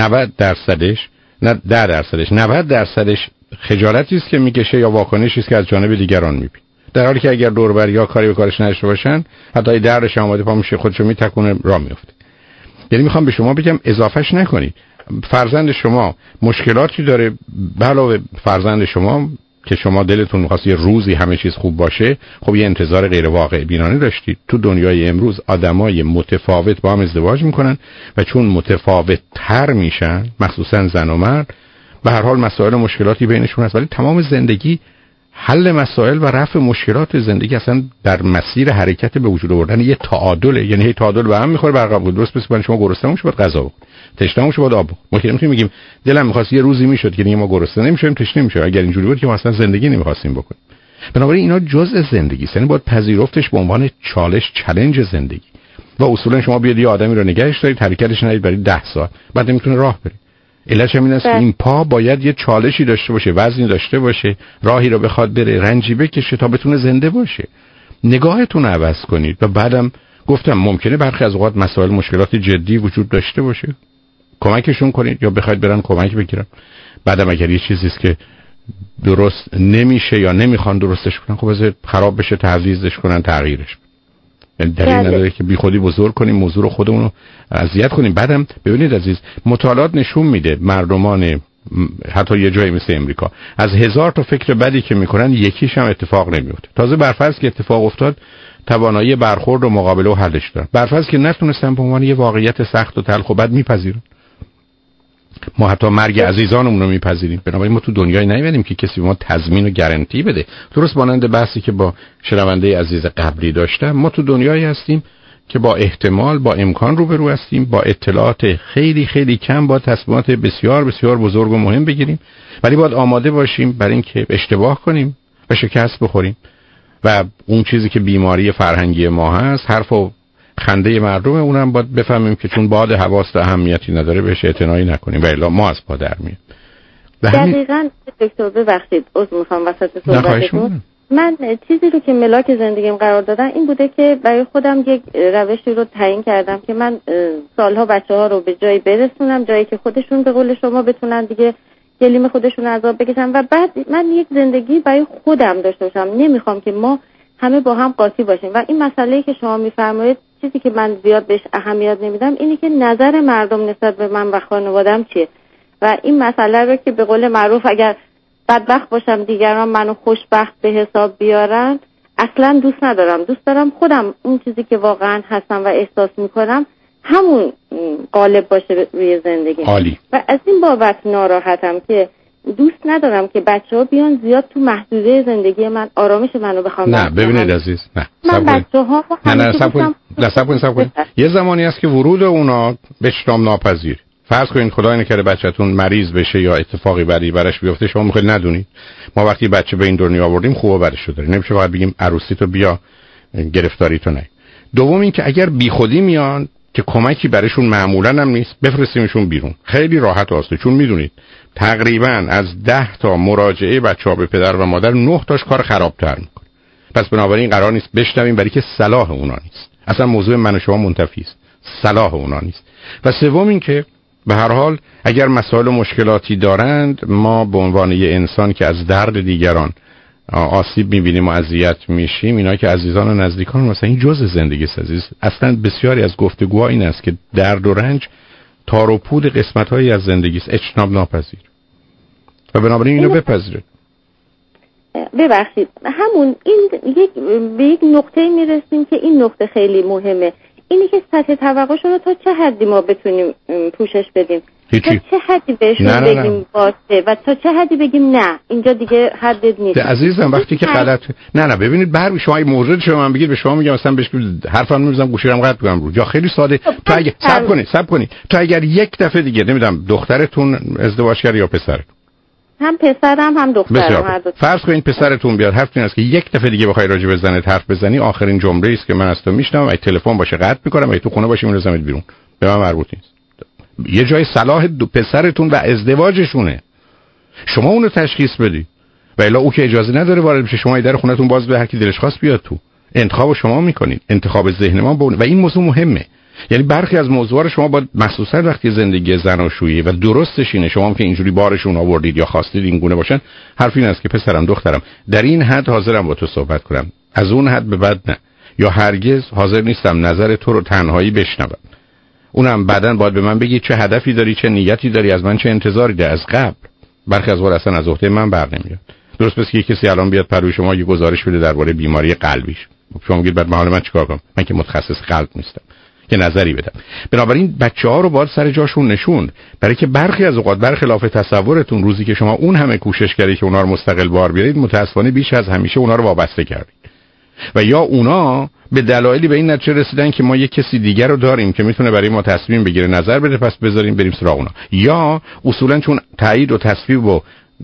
90%ش نه 10%ش 90% خجالتی است که میکشه یا واکنشی است که از جانب دیگران میبینه، در حالی که اگر دور و بر یا کاری به کارش نداشته باشن حتی دردش اومده پا میشه خودشو میتکونه راه میفته. یعنی میخوام به شما بگم اضافهش نکنید. فرزند شما مشکلاتی داره، علاوه فرزند شما که شما دلتون می‌خواست یه روزی همه چیز خوب باشه، خب یه انتظار غیر واقع بینانه داشتید. تو دنیای امروز آدمای متفاوت با هم ازدواج میکنن و چون متفاوت تر میشن، مخصوصا زن و مرد، به هر حال مسائل و مشکلاتی بینشون هست، ولی تمام زندگی حل مسائل و رفع مشکلات زندگی اصلا در مسیر حرکت به وجود آوردن یه تعادله. یعنی هی تعادل به هم میخوره برقرار بود. درست مثل شما گرسنه میشه باید غذا بخورید، تشنه میشه باید آب بخورید. ما که نمیتونیم بگیم دلم می‌خواست یه روزی میشد که ما گرسنه نمیشیم تشنه میشه. اگر اینجوری بود که ما اصلا زندگی نمی‌خواستیم بکنیم. بنابراین اینا جزء زندگی است، یعنی باید پذیرفتش به عنوان چالش زندگی. و اصولا شما بیاد یه آدمی رو نگهش دارید، حرکتش ندید برای 10 ساعت، بعد نمیتونه راه بره. علتش این است که این پا باید یه چالشی داشته باشه، وزنی داشته باشه، راهی رو بخواد بره، رنجی بکشه تا بتونه زنده باشه. نگاهتون رو عوض کنید. و بعدم گفتم ممکنه برخی از اوقات مسائل مشکلات جدی وجود داشته باشه، کمکشون کنید یا بخواید برن کمک بگیرن. بعدم اگر یه چیزی است که درست نمیشه یا نمیخوان درستش کنن، خب از خراب بشه تعویضش کنن، تغییرش. یعنی دلیل نداره که بیخودی بزرگ کنیم موضوع رو، خودمون رو اذیت کنیم. بعدم ببینید عزیز، مطالعات نشون میده مردمان حتی یه جایی مثل امریکا از 1000 تا فکر بدی که میکنن یکیش هم اتفاق نمیفته. تازه برفرض که اتفاق افتاد توانایی برخورد و مقابله و حلش دارن. برفرض که نتونستن به عنوان یه واقعیت سخت و تلخ و بد میپذیرن. ما حتی مرگ عزیزانمون رو میپذیریم. بنابراین ما تو دنیایی نمیبینیم که کسی به ما تضمین و گارانتی بده. درست مانند بحثی که با شنونده عزیز قبلی داشتم، ما تو دنیایی هستیم که با احتمال با امکان روبرو هستیم، با اطلاعات خیلی خیلی کم با تصمیمات بسیار بسیار بزرگ و مهم بگیریم، ولی باید آماده باشیم برای اینکه اشتباه کنیم و شکست بخوریم. و اون چیزی که بیماری فرهنگی ما هست، حرف و خنده مردم، اونم باید بفهمیم که چون باد حواس اهمیتی نداره بهش اعتنایی نکنیم و الا ما از پا در میایم. دقیقاً دکتر ببخشید عذر میخوام وسط صحبتتون. من چیزی رو که ملاک زندگیم قرار دادن این بوده که برای خودم یک روشی رو تعیین کردم که من سالها بچه‌ها رو به جایی برسونم، جایی که خودشون به قول شما بتونن دیگه گلیم خودشون عذاب بکشن و بعد من یک زندگی برای خودم داشته باشم. نمیخوام که ما همه با هم قاطی باشیم. و این مسئله‌ای که شما میفرمایید، چیزی که من زیاد بهش اهمیت نمیدم اینه که نظر مردم نسبت به من و خانواده‌ام چیه. و این مسئله رو که به قول معروف اگر بدبخت باشم دیگران منو خوشبخت به حساب بیارن اصلا دوست ندارم. دوست دارم خودم اون چیزی که واقعا هستم و احساس میکنم همون غالب باشه روی زندگی. عالی. و از این بابت ناراحتم که دوست ندارم که بچه‌ها بیان زیاد تو محدوده زندگی من آرامش منو بخوام. نه ببینید عزیز، نه من بچه‌ها نه یه زمانی هست که ورود اونا به اجتماع ناپذیر. فرض کنید خدای نکرده بچه‌تون مریض بشه یا اتفاقی بدی براش بیفته، شما میخواید ندونید. ما وقتی بچه به این دنیا آوردیم خوب و بدش رو داریم، نمیشه فقط بگیم عروسی تو بیا گرفتاری تو نه. دوم این که اگر بیخودی میان که کمکی براشون معمولا هم نیست، بفرستیمشون بیرون. خیلی راحت و آسونه، چون میدونید تقریبا از 10 تا مراجعه بچه‌ها به پدر و مادر 9 تاش کار خرابتر میکنه. پس بنابراین قرار نیست بشنویم برای که صلاح اونا نیست. اصلا موضوع من و شما منتفی است، صلاح اونا نیست. و سوم این که به هر حال اگر مسائل و مشکلاتی دارند، ما به عنوان یه انسان که از درد دیگران آسیب میبینیم و اذیت میشیم، اینا که عزیزان و نزدیکان مثلا این جزء زندگی است عزیز. اصلا بسیاری از گفتگوها این است که درد و رنج تار و پود قسمت‌هایی از زندگی است، اجتناب ناپذیر. و بنابراین اینو بپذیرید. ببخشید همون این به یک نقطه میرسیم که این نقطه خیلی مهمه، اینی که سطح توقعشون رو تا چه حدی ما بتونیم پوشش بدیم. هیچی. تا چه حدی بهشون بگیم باشه و تا چه حدی بگیم نه اینجا دیگه حدت نیست؟ عزیزم وقتی که غلط نه ببینید بر شما این موضوع شما من بگید به شما میگم مثلا بهش حرفم نمیزنم گوشیرم قطع کنم رو یا خیلی ساده تو اگه صبر کنید تو اگر یک دفعه دیگه نمیدونم دخترتون ازدواج کرد یا پسرتون هم پسرم هم دخترم هر دو فرض کنید پسرتون بیاد حرف این است که یک دفعه دیگه بخوای راجع به زنت حرف بزنی آخرین جمله است که من از تو میشنوم اگه تلفن باشه قطع میکنم اگه تو خونه باشی میرزمت بیرون به من مربوط نیست. یه جای صلاح پسرتون و ازدواجشونه شما اونو تشخیص بدی و الا او که اجازه نداره وارد بشه شما در خونتون باز به هر کی دلش خواست بیاد تو انتخاب شما میکنید انتخاب ذهن ما و این موضوع مهمه. یعنی برخی از موضوعات رو شما با مخصوصا وقتی زندگی زناشویی و درستش اینه شما هم که اینجوری بارشون آوردید یا خواستید این گونه باشن حرف این است که پسرم دخترم در این حد حاضرم با تو صحبت کنم از اون حد به بعد نه یا هرگز حاضر نیستم نظر تو رو تنهایی بشنوم. اونم بعداً باید به من بگی چه هدفی داری چه نیتی داری از من چه انتظاری داری از قبل. برخی از وقت اصلا از عهده من بر نمیاد. درست مثل که کسی الان بیاد پروی شما یه گزارش بده درباره بیماری قلبیش شما میگید بعد حالا من چیکار کنم من که متخصص قلب نیستم که نظری بدم. بنابراین بچه‌ها رو باید سر جاشون نشوند برای که برخی از اوقات برخلاف تصورتون روزی که شما اون همه کوشش کردید که اونا رو مستقل بار بیارید متأسفانه بیش از همیشه اونا رو وابسته کردید و یا اونا به دلایلی به این نتیجه رسیدن که ما یک کسی دیگر رو داریم که میتونه برای ما تصمیم بگیره نظر بده پس بذاریم بریم سراغ اونا یا اصولا چون تایید و تصویب و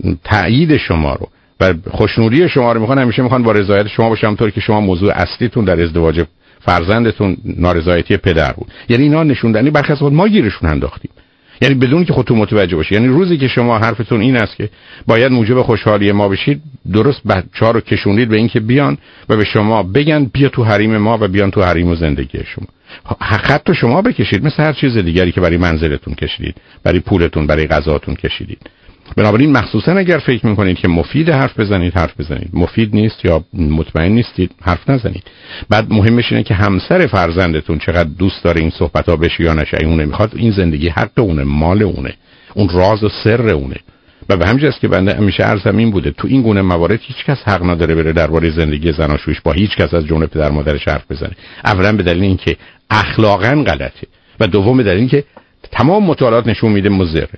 تایید شما رو و خوشنودی شما رو میخوان همیشه میخوان با رضایت شما باشه همونطور که شما موضوع اصلیتون در ازدواج فرزندتون نارضایتی پدر بود. یعنی اینا نشوندنی برخی از ما گیرشون انداختیم یعنی بدون که خودتون متوجه باشید. یعنی روزی که شما حرفتون این است که باید موجب خوشحالی ما بشید درست بچه‌ها رو کشونید به این که بیان و به شما بگن بیا تو حریم ما و بیان تو حریم و زندگی شما. خط شما بکشید مثل هر چیز دیگری که برای منزلتون کشیدید برای پولتون برای غذاتون کشیدید. بنابراین مخصوصا اگر فکر میکنید که مفید حرف بزنید مفید نیست یا مطمئن نیستید حرف نزنید. بعد مهمش اینه که همسر فرزندتون چقدر دوست داره این صحبت ها بشه یا نشه. اون نمیخواد این زندگی حق اونه مال اونه اون راز و سر اونه و به همین جاست که بنده همیشه عرضم این بوده تو این گونه موارد هیچ کس حق نداره بره درباره زندگی زناشویش با هیچ کس از جمله پدر مادرش حرف بزنه. اولا به دلیل اینکه اخلاقا غلطه و دوم به دلیل اینکه تمام مطالعات نشون میده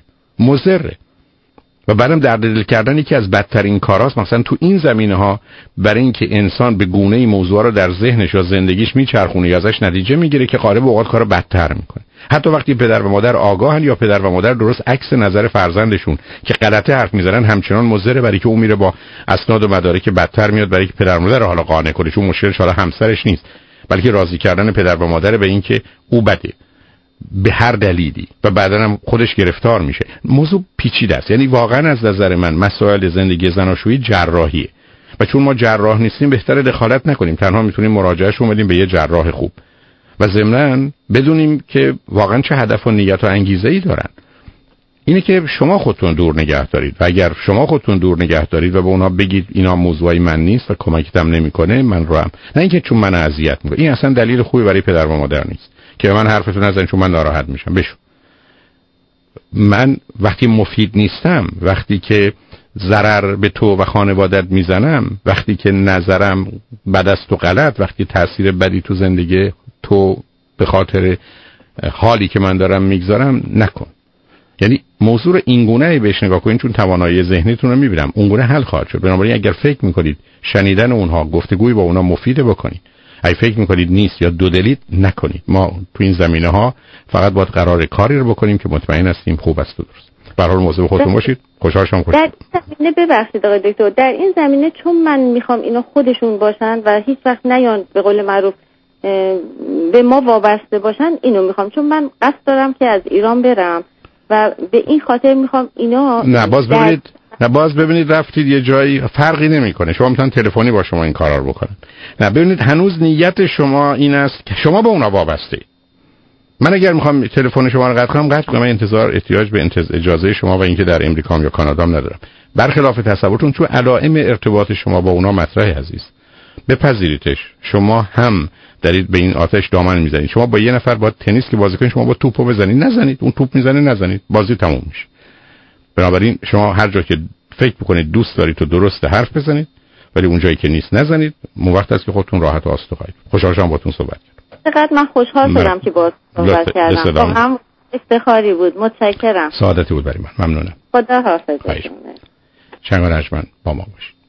مضره و بعدم درد دل کردن یکی از بدترین کاراست مثلا تو این زمینه‌ها برای اینکه انسان به گونه‌ای موضوع رو در ذهنش یا زندگیش میچرخونه یا ازش نتیجه میگیره که غالب اوقات کارو بدتر میکنه. حتی وقتی پدر و مادر آگاهن یا پدر و مادر درست عکس نظر فرزندشون که غلطه حرف میزنن همچنان مضره برای که اون میره با اسناد و مدارک بدتر میاد برای که پدر و مادر حالا قانع کنه چون مشکلش حالا همسرش نیست بلکه راضی کردن پدر و مادر به اینکه او بده به هر دلیلی و بعداً هم خودش گرفتار میشه. موضوع پیچیده است. یعنی واقعا از نظر من مسائل زندگی زناشویی جراحیه و چون ما جراح نیستیم بهتره دخالت نکنیم تنها میتونیم مراجعهش رو بدیم به یه جراح خوب و ضمناً بدونیم که واقعا چه هدف و نیت و انگیزه‌ای دارن. اینه که شما خودتون دور نگه دارید و اگر شما خودتون دور نگه دارید و به اونا بگید اینا موضوعی من نیست و کمکتم نمیکنه من رو هم نه اینکه چون من اذیت میکنه این اصلا دلیل خوبی برای پدر و مادر نیست که من حرفتون نزنید چون من ناراحت میشم. بشو من وقتی مفید نیستم وقتی که ضرر به تو و خانوادت میزنم وقتی که نظرم بد است و غلط وقتی تاثیر بدی تو زندگی تو به خاطر حالی که من دارم میگذارم نکن. یعنی موضوع اینگونه بهش نگاه کنید چون توانایی ذهنیتون رو میبینم اونگونه حل خواهد شد. بنابراین اگر فکر میکنید شنیدن اونها گفتگوی با اونها مفیده بکنید اگه فکر میکنید نیست یا دو دلید نکنید. ما تو این زمینه ها فقط باید قرار کاری رو بکنیم که مطمئن هستیم خوب است و درست. به هر حال مواظب خودتون باشید. خوشحال شدم. در زمینه ببخشید آقای دکتر در این زمینه چون من میخوام اینا خودشون باشن و هیچ وقت نیان به قول معروف به ما وابسته باشن اینو میخوام چون من قصد دارم که از ایران برم و به این خاطر میخوام اینا باز ببینید رفتید یه جایی فرقی نمیکنه شما میتونن تلفنی با شما این کارا رو بکنن. ببینید هنوز نیت شما این است که شما به اونا وابسته. من اگر میخوام تلفن شما رو قطع کنم من احتیاج به اجازه شما و اینکه در امریکا یا کانادا ندارم. برخلاف تصورتون چون علائم ارتباط شما با اونا مطرحه عزیز بپذیریدش. شما هم دارید به این آتش دامن میزنید. شما با یه نفر با تنیس که بازی کنید شما با توپو بزنید نزنید اون توپ میزنه نزنید بازی تموم میشه. بنابراین شما هر جا که فکر بکنید دوست دارید تو درست حرف بزنید ولی اون جایی که نیست نزنید. وقت است که خودتون راحت و آسوده خواهید. خوشحال شدم باهاتون صحبت کردم. چقدر من خوشحال شدم که باهاتون صحبت کردم. افتخاری بود. متشکرم. سعادتی بود برای من. ممنونم. خدا حافظتون. شنگار رجمند با ما باشید.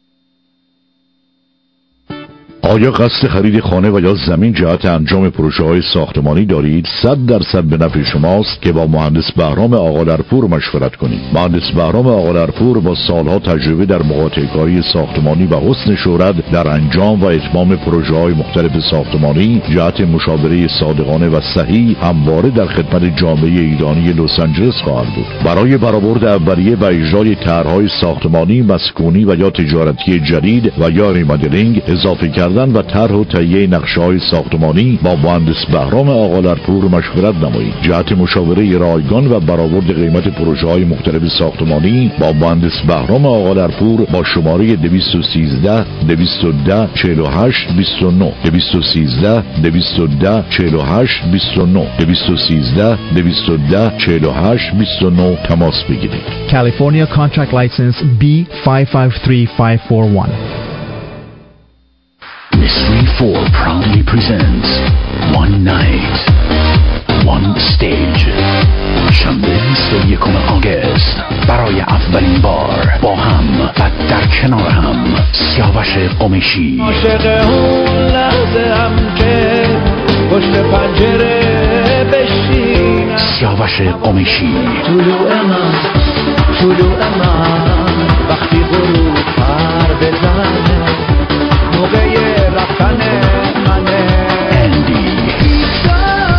آیا قصد خرید خانه و یا زمین جهت انجام پروژه‌های ساختمانی دارید؟ 100% به نفع شماست که با مهندس بهرام آقادرپور مشورت کنید. مهندس بهرام آقادرپور با سالها تجربه در مقاطعه‌کاری ساختمانی و حسن شهرت در انجام و اتمام پروژه‌های مختلف ساختمانی جهت مشاوره صادقانه و صحیح همواره در خدمت جامعه ایرانی لس آنجلس خواهد بود. برای برآورد اولیه و اجرای طرح‌های ساختمانی، مسکونی و یا تجارتی جدید و یا ریمادلینگ، اضافه کردن و طرح و تهیه نقشه‌های ساختمانی با مهندس بهرام آقادرپور مشورت نمایید. جهت مشاوره رایگان و برآورد قیمت پروژه‌های مختلف ساختمانی با مهندس بهرام آقادرپور با شماره 213 210 48 29 213 210 48 29 213 210 48 29 تماس بگیرید. California Contract License B553541. Mystery 4 proudly presents One Night, One Stage. شنبه 21 آگوست برای اولین بار با هم و در کنار هم سیاوش قمیشی، عاشق اون لحظه هم که پشت پنجره بشینم، سیاوش قمیشی، طلوع من وقتی غروب پر بزنه، موقع رفتن منه، اندی، بیتا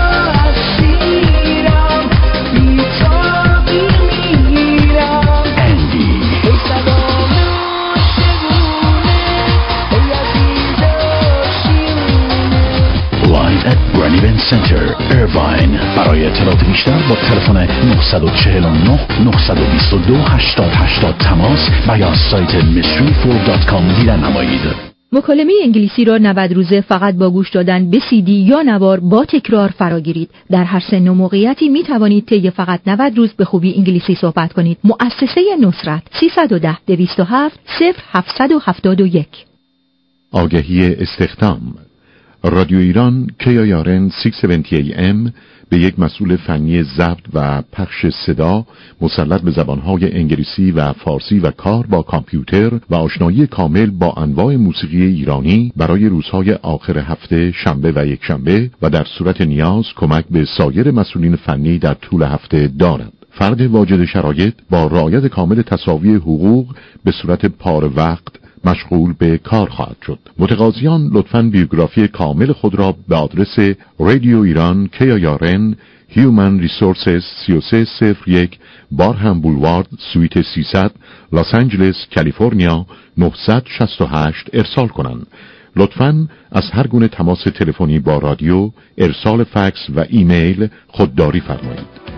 اسیرم، بیتا بیمیرم، اندی، ای سلام عاشقونه، ای عزیز شیرونه. Live at Brand Event Center, Irvine. برای اطلاعات بیشتر با تلفن 949 922 8080 تماس و یا سایت mystery4.com دیدن نمایید. مکالمه انگلیسی را 90 روزه فقط با گوش دادن به CD یا نوار با تکرار فراگیرید. در هر سن و موقعیتی می توانید طی فقط 90 روز به خوبی انگلیسی صحبت کنید. مؤسسه نصرت 310 207 0771. آگهی استخدام. رادیو ایران KIRN 670 AM به یک مسئول فنی ضبط و پخش صدا مسلط به زبانهای انگلیسی و فارسی و کار با کامپیوتر و آشنایی کامل با انواع موسیقی ایرانی برای روزهای آخر هفته، شنبه و یک شنبه و در صورت نیاز کمک به سایر مسئولین فنی در طول هفته دارد. فرد واجد شرایط با رعایت کامل تساوی حقوق به صورت پار وقت مشغول به کار خواهد شد. متقاضیان لطفاً بیوگرافی کامل خود را به آدرس رادیو ایران KIRN Human Resources 3301 بارهم بولوارد سویت 300 لس آنجلس کالیفرنیا 968 ارسال کنند. لطفاً از هر گونه تماس تلفنی با رادیو، ارسال فکس و ایمیل خودداری فرمایید.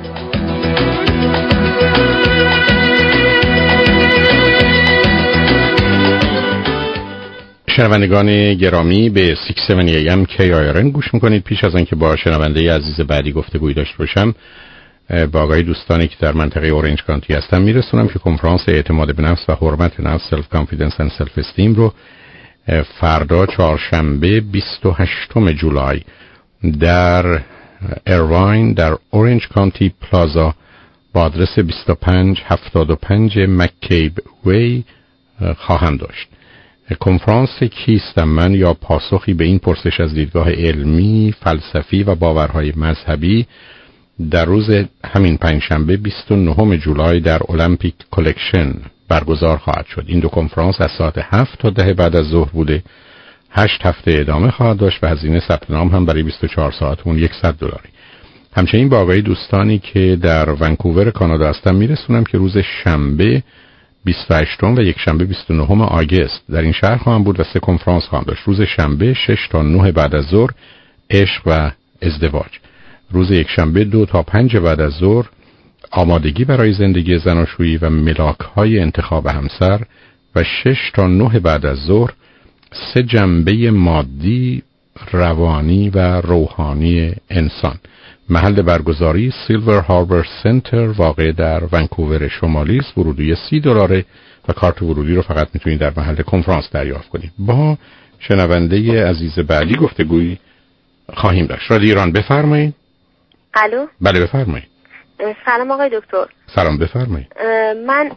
شنوندگان گرامی به 670 AM KIRN گوش میکنید. پیش از آنکه با شنونده عزیز بعدی گفتگوی داشته باشم، با آقای دوستانی که در منطقه اورنج کانتی هستم میرسونم که کنفرانس اعتماد به نفس و حرمت نفس سلف کانفیدنس اند سلف استیم رو فردا چهارشنبه 28 جولای در ایرواین در اورنج کانتی پلازا با آدرس 2575 مکیب وی خواهم داشت. کنفرانس کیستم من یا پاسخی به این پرسش از دیدگاه علمی، فلسفی و باورهای مذهبی در روز همین پنجشنبه 29 جولای در المپیک کلکشن برگزار خواهد شد. این دو کنفرانس از ساعت 7 تا 10 بعد از ظهر بوده. 8 هفته ادامه خواهد داشت و هزینه ثبت نام هم برای 24 ساعت اون $100. همچنین با آقای دوستانی که در ونکوور کانادا هستم میرسونم که روز شنبه 28 و یک شنبه 29 آگوست در این شهر خواهم بود و 3 کنفرانس خواهم داشت. روز شنبه 6 تا 9 بعد از ظهر عشق و ازدواج. روز یک شنبه 2 تا 5 بعد از ظهر آمادگی برای زندگی زناشویی و ملاک‌های انتخاب همسر و 6 تا 9 بعد از ظهر 3 جنبه مادی، روانی و روحانی انسان. محل برگزاری سیلور هاربر سنتر واقع در ونکوور شمالی است. ورودی $30 و کارت ورودی رو فقط میتونید در محل کنفرانس دریافت کنید. با شنونده عزیز بعدی گفتگویی خواهیم داشت. رادیو ایران بفرمایید. الو؟ بله بفرمایید. سلام آقای دکتر. سلام، بفرمایید. من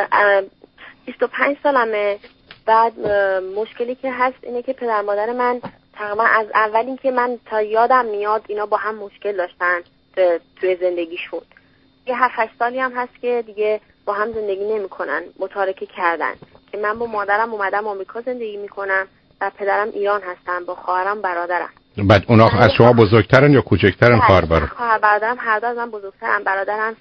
25 سالمه. بعد مشکلی که هست اینه که پدر مادر من تقریبا از اول اینکه من تا یادم میاد اینا با هم مشکل داشتن توی زندگیشون. یه 7-8 سالی هم هست که دیگه با هم زندگی نمی‌کنن، متارکه کردن. که من با مادرم اومدم آمریکا زندگی می‌کنم و پدرم ایران هستن، با خواهرم برادرم. بعد اونا از شما بزرگترن یا کوچکترن؟ خواهر برادرم هر دو از من بزرگترن. برادرم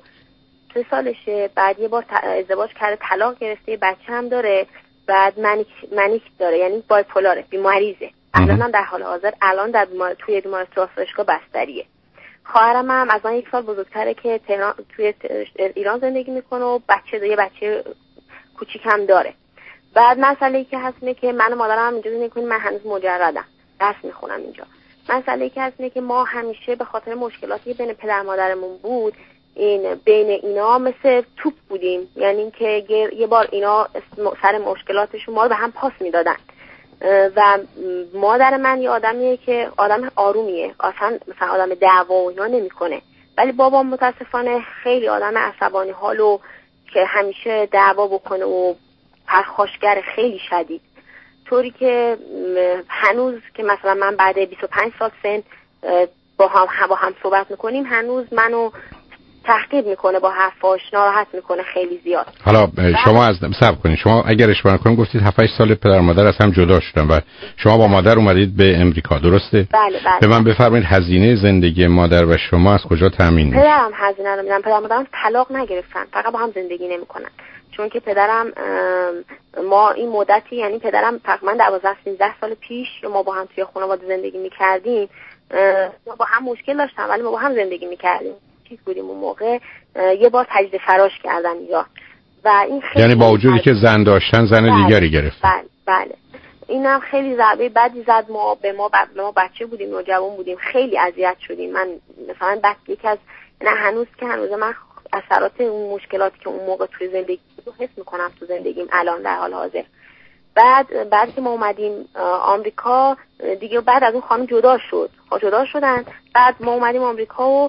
33 سالشه. بعد یه بار ازدواج کرده، طلاق گرفته، بچه هم داره. بعد منیک داره، یعنی بایپولاره، بیماریزه. الان در حال حاضر توی بیمارستان آفریقا بستریه. خواهرم هم از من 1 سال بزرگتره که توی ایران زندگی میکنه و یه بچه کوچیکم داره. بعد مسئله‌ای که هست اینه که من و مادرم هم اینجا زندگی می‌کنیم. من هنوز مجردم، درس میخونم اینجا. مسئله‌ای که هست اینه که ما همیشه به خاطر مشکلاتی بین پدر مادرمون بود، بین اینا مثل توپ بودیم. یعنی اینکه یه بار اینا سر مشکلاتشون ما رو به هم پاس میدادن. و مادر من یه آدمیه که آدم آرومیه، اصلا مثلا آدم دعوا و اینا نمیکنه. ولی بابام متاسفانه خیلی آدم عصبانی حالو که همیشه دعوا بکنه و پرخاشگر خیلی شدید، طوری که هنوز که مثلا من بعد 25 سال سن با هم صحبت میکنیم، هنوز منو تحقیر میکنه با حرفاش، ناراحت میکنه خیلی زیاد. حالا شما از صبر کنید، شما اگر اشتباه نکنم گفتید 7-8 سال پدر مادر از هم جدا شدن و شما با مادر اومدید به امریکا، درسته؟ بله. به من بفرمایید هزینه زندگی مادر و شما از کجا تامین میشه؟ پدرم هزینه رو میدن. پدر مادرم طلاق نگرفتن، فقط با هم زندگی نمیکنن. چون که پدرم ما این مدتی، یعنی پدرم تقریبا 12-13 سال پیش ما با هم توی خانواده زندگی میکردیم، ما با هم مشکل داشتیم ولی ما با هم زندگی میکردیم. چیز بودیم اون موقع یه بار تجدید فراش کردن یا و این خیلی، یعنی با وجودی که زن داشتن زن دیگری گرفت. بله. اینم خیلی ضربه بدی زد ما بچه بودیم، نوجوان بودیم، خیلی اذیت شدیم. من مثلا یکی از هنوز من اثرات اون مشکلاتی که اون موقع توی زندگی رو حس میکنم تو زندگیم الان در حال حاضر. بعد که ما اومدیم آمریکا دیگه، بعد از اون خانم جدا شدن. بعد ما اومدیم آمریکا و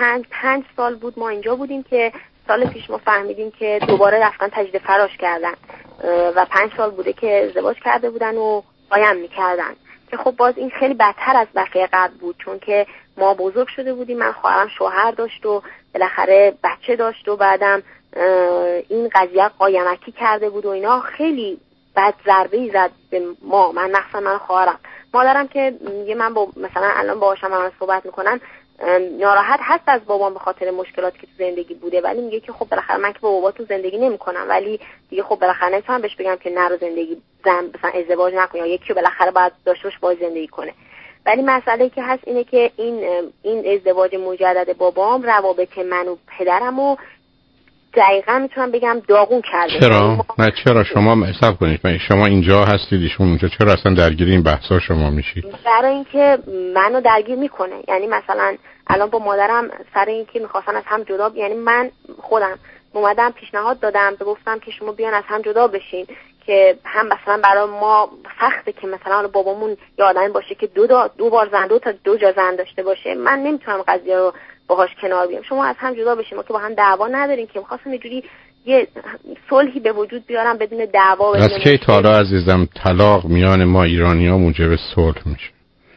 5 سال بود ما اینجا بودیم که سال پیش ما فهمیدیم که دوباره رفتن تجدید فراش کردن و 5 سال بوده که ازدواج کرده بودن و قایم میکردن، که خب باز این خیلی بدتر از دفعه قبل بود، چون که ما بزرگ شده بودیم. من خواهرم شوهر داشت و بالاخره بچه داشت و بعدم این قضیه قایمکی کرده بود و اینا خیلی بد ضربه‌ای زد به ما. من مثلا من خواهرم، مادرم که من با مثلا الان باهاشم من صحبت میکنم ناراحت هست از بابام به خاطر مشکلاتی که تو زندگی بوده، ولی میگه که خب بالاخره من که با بابا تو زندگی نمیکنم، ولی دیگه خب بالاخره نمیتونم بهش بگم که نرو زندگی مثلا ازدواج نکن یا یکی بالاخره باید داشته باشه باهاش زندگی کنه. ولی مسئله که هست اینه که این ازدواج مجدد بابام روابط من و پدرمو دقیقاً میتونم بگم داغون کرده. چرا شما حساب کنید شما اینجا هستید ایشون اونجا، چرا اصلا درگیر این بحثا شما میشید؟ برای اینکه منو درگیر میکنه. یعنی مثلا الان با مادرم سر اینکه میخواستن از هم جدا، یعنی من خودم اومدم پیشنهاد دادم، گفتم که شما بیان از هم جدا بشین، که هم مثلا برای ما سخته که مثلا بابامون یه آدمی باشه که دو بار زن دو جا زن داشته باشه. من نمیتونم قضیه رو باهاش کنار بیام. شما از هم جدا بشیم، ما که با هم دعوا نداریم، که می‌خواستم اینجوری یه صلحی به وجود بیارم بدون دعوا. از کی تا حالا عزیزم طلاق میان ما ایرانی‌ها موجب صلح میشه؟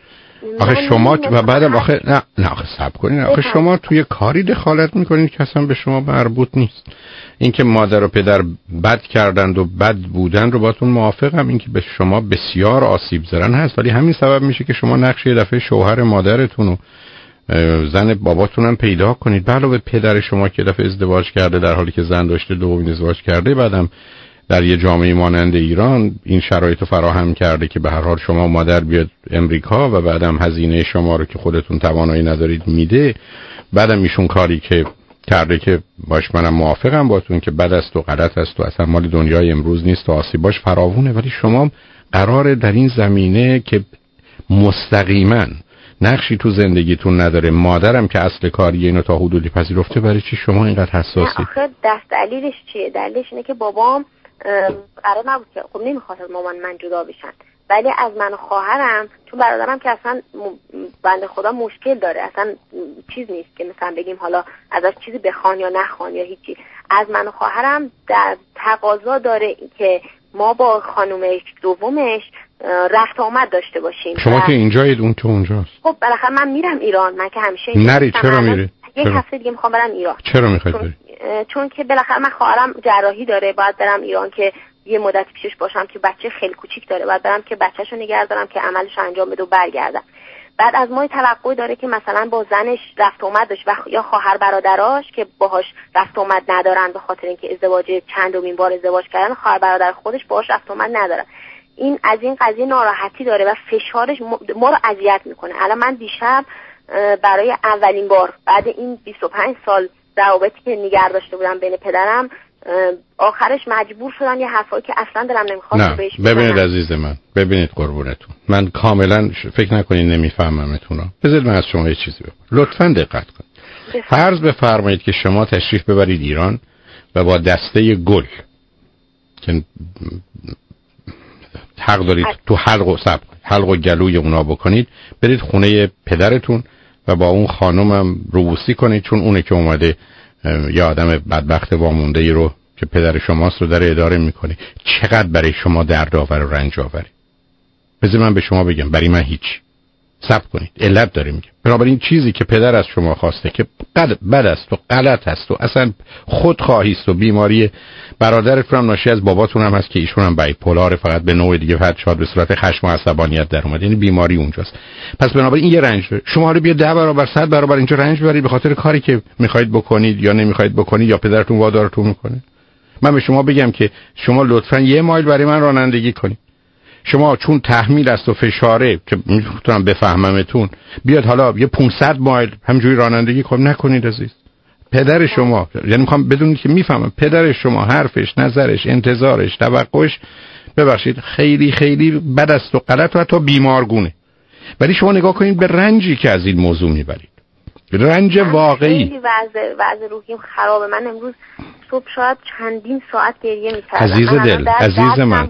آخه شما و بعدم نه آخه صبر کنین. آخه شما توی کاری دخالت میکنین که اصلا به شما مربوط نیست. اینکه مادر و پدر بد کردند و بد بودن رو باتون موافقم، اینکه به شما بسیار آسیب زدن هست، ولی همین سبب میشه که شما نقش یه دفعه شوهر مادرتون و زن باباتون هم پیدا کنید. علاوه پدر شما که دفعه ازدواج کرده در حالی که زن داشته دومین ازدواج کرده، بعدم در یه جامعه مانند ایران این شرایط رو فراهم کرده که به هر حال شما مادر بیاد امریکا و بعدم هزینه شما رو که خودتون توانایی ندارید میده. بعدم ایشون کاری که کرده که باش منم موافقم باتون که بد است و غلط است و اصلا مال دنیای امروز نیست و آسیباش فراوونه، ولی شما قراره در این زمینه که مستقیما نقشی تو زندگیتون نداره، مادرم که اصل کاری اینو تا حدودی پذیرفته، برای چی شما اینقدر حساسید؟ آخه دلیلش چیه؟ دلیلش اینه که بابام قرار نبود که خب نمیخواست از مامان من جدا بشن، ولی از من و خواهرم، چون برادرم که اصلا بنده خدا مشکل داره، اصلا چیز نیست که مثلا بگیم حالا ازش چیزی بخوان یا نخوان یا هیچی، از من و خواهرم در تقاضا داره که ما با خانومش دومش رفت آمد داشته باشیم. شما که اینجایید، اون تو اونجاست. خب بالاخره من میرم ایران، من که همیشه نری. چرا میری؟ یک هفته دیگه میخوام برم ایران. چرا میخواید بری؟ چون که بالاخره من خواهرم جراحی داره، باید برم ایران که یه مدت پیشش باشم که بچه خیلی کوچیک داره، باید برم که بچه‌شو نگه دارم که عملش انجام بده و برگردم. بعد از ما توقع داره که مثلا با زنش رفت اومد داشت و یا خواهر برادراش که باهاش رفت اومد ندارن به خاطر اینکه ازدواج چندمین بار ازدواج کردن، خواهر برادر خودش باهاش رفت اومد نداره. این از این قضیه ناراحتی داره و فشارش ما رو اذیت میکنه. الان من دیشب برای اولین بار بعد این 25 سال روابطی که نگه داشته بودم بین پدرم، آخرش مجبور شدم یه حرفایی که اصلا دلم نمیخواست بهش بزنم. ببینید عزیز من، ببینید قربونتون، من کاملا فکر نکنید نمیفهممتون. بذارید من از شما یه چیزی بپرسم، لطفاً دقت کنید. فرض بفرمایید که شما تشریف ببرید ایران و با دسته گل که حق دارید تو حلق و گلوی اونا بکنید، برید خونه پدرتون و با اون خانمم روبوسی کنید، چون اونه که اومده یه آدم بدبخت وامونده‌ای رو که پدر شماست رو در اداره میکنه. چقدر برای شما دردآور و رنج آوره. بذار من به شما بگم، برای من هیچ. صبر کنید، علت داره میگم. بنابراین چیزی که پدر از شما خواسته که بد است و غلط است و اصلا خودخواهی است و بیماری برادرتون هم ناشی از باباتون هم هست که ایشون هم بایپولار، فقط به نوع دیگه فقط شاید به صورت خشم و عصبانیت در اومد، یعنی بیماری اونجاست. پس بنابراین این یه رنج داره. شما رو بیا 10 برابر 100 برابر اینجا رنج ببرید به خاطر کاری که میخواید بکنید یا نمیخواید بکنید یا پدرتون وادارتون میکنه. من به شما بگم که شما لطفاً 1 مایل برای من رانندگی کنید. شما چون تحمیل است و فشاره که میتونم بفهممتون، بیاد حالا یه 500 مایل همجوری رانندگی نکنید عزیز. پدر شما، یعنی میخوام بدونید که میفهمم پدر شما حرفش، نظرش، انتظارش، توقعش ببخشید خیلی خیلی بد است و غلط و حتی بیمارگونه. ولی شما نگاه کنید به رنجی که از این موضوع میبرید، رنج واقعی. خیلی وضع روحیم خرابه. من امروز صبح شاید چندین ساعت گریه میکردم. عزیز دل، عزیز من،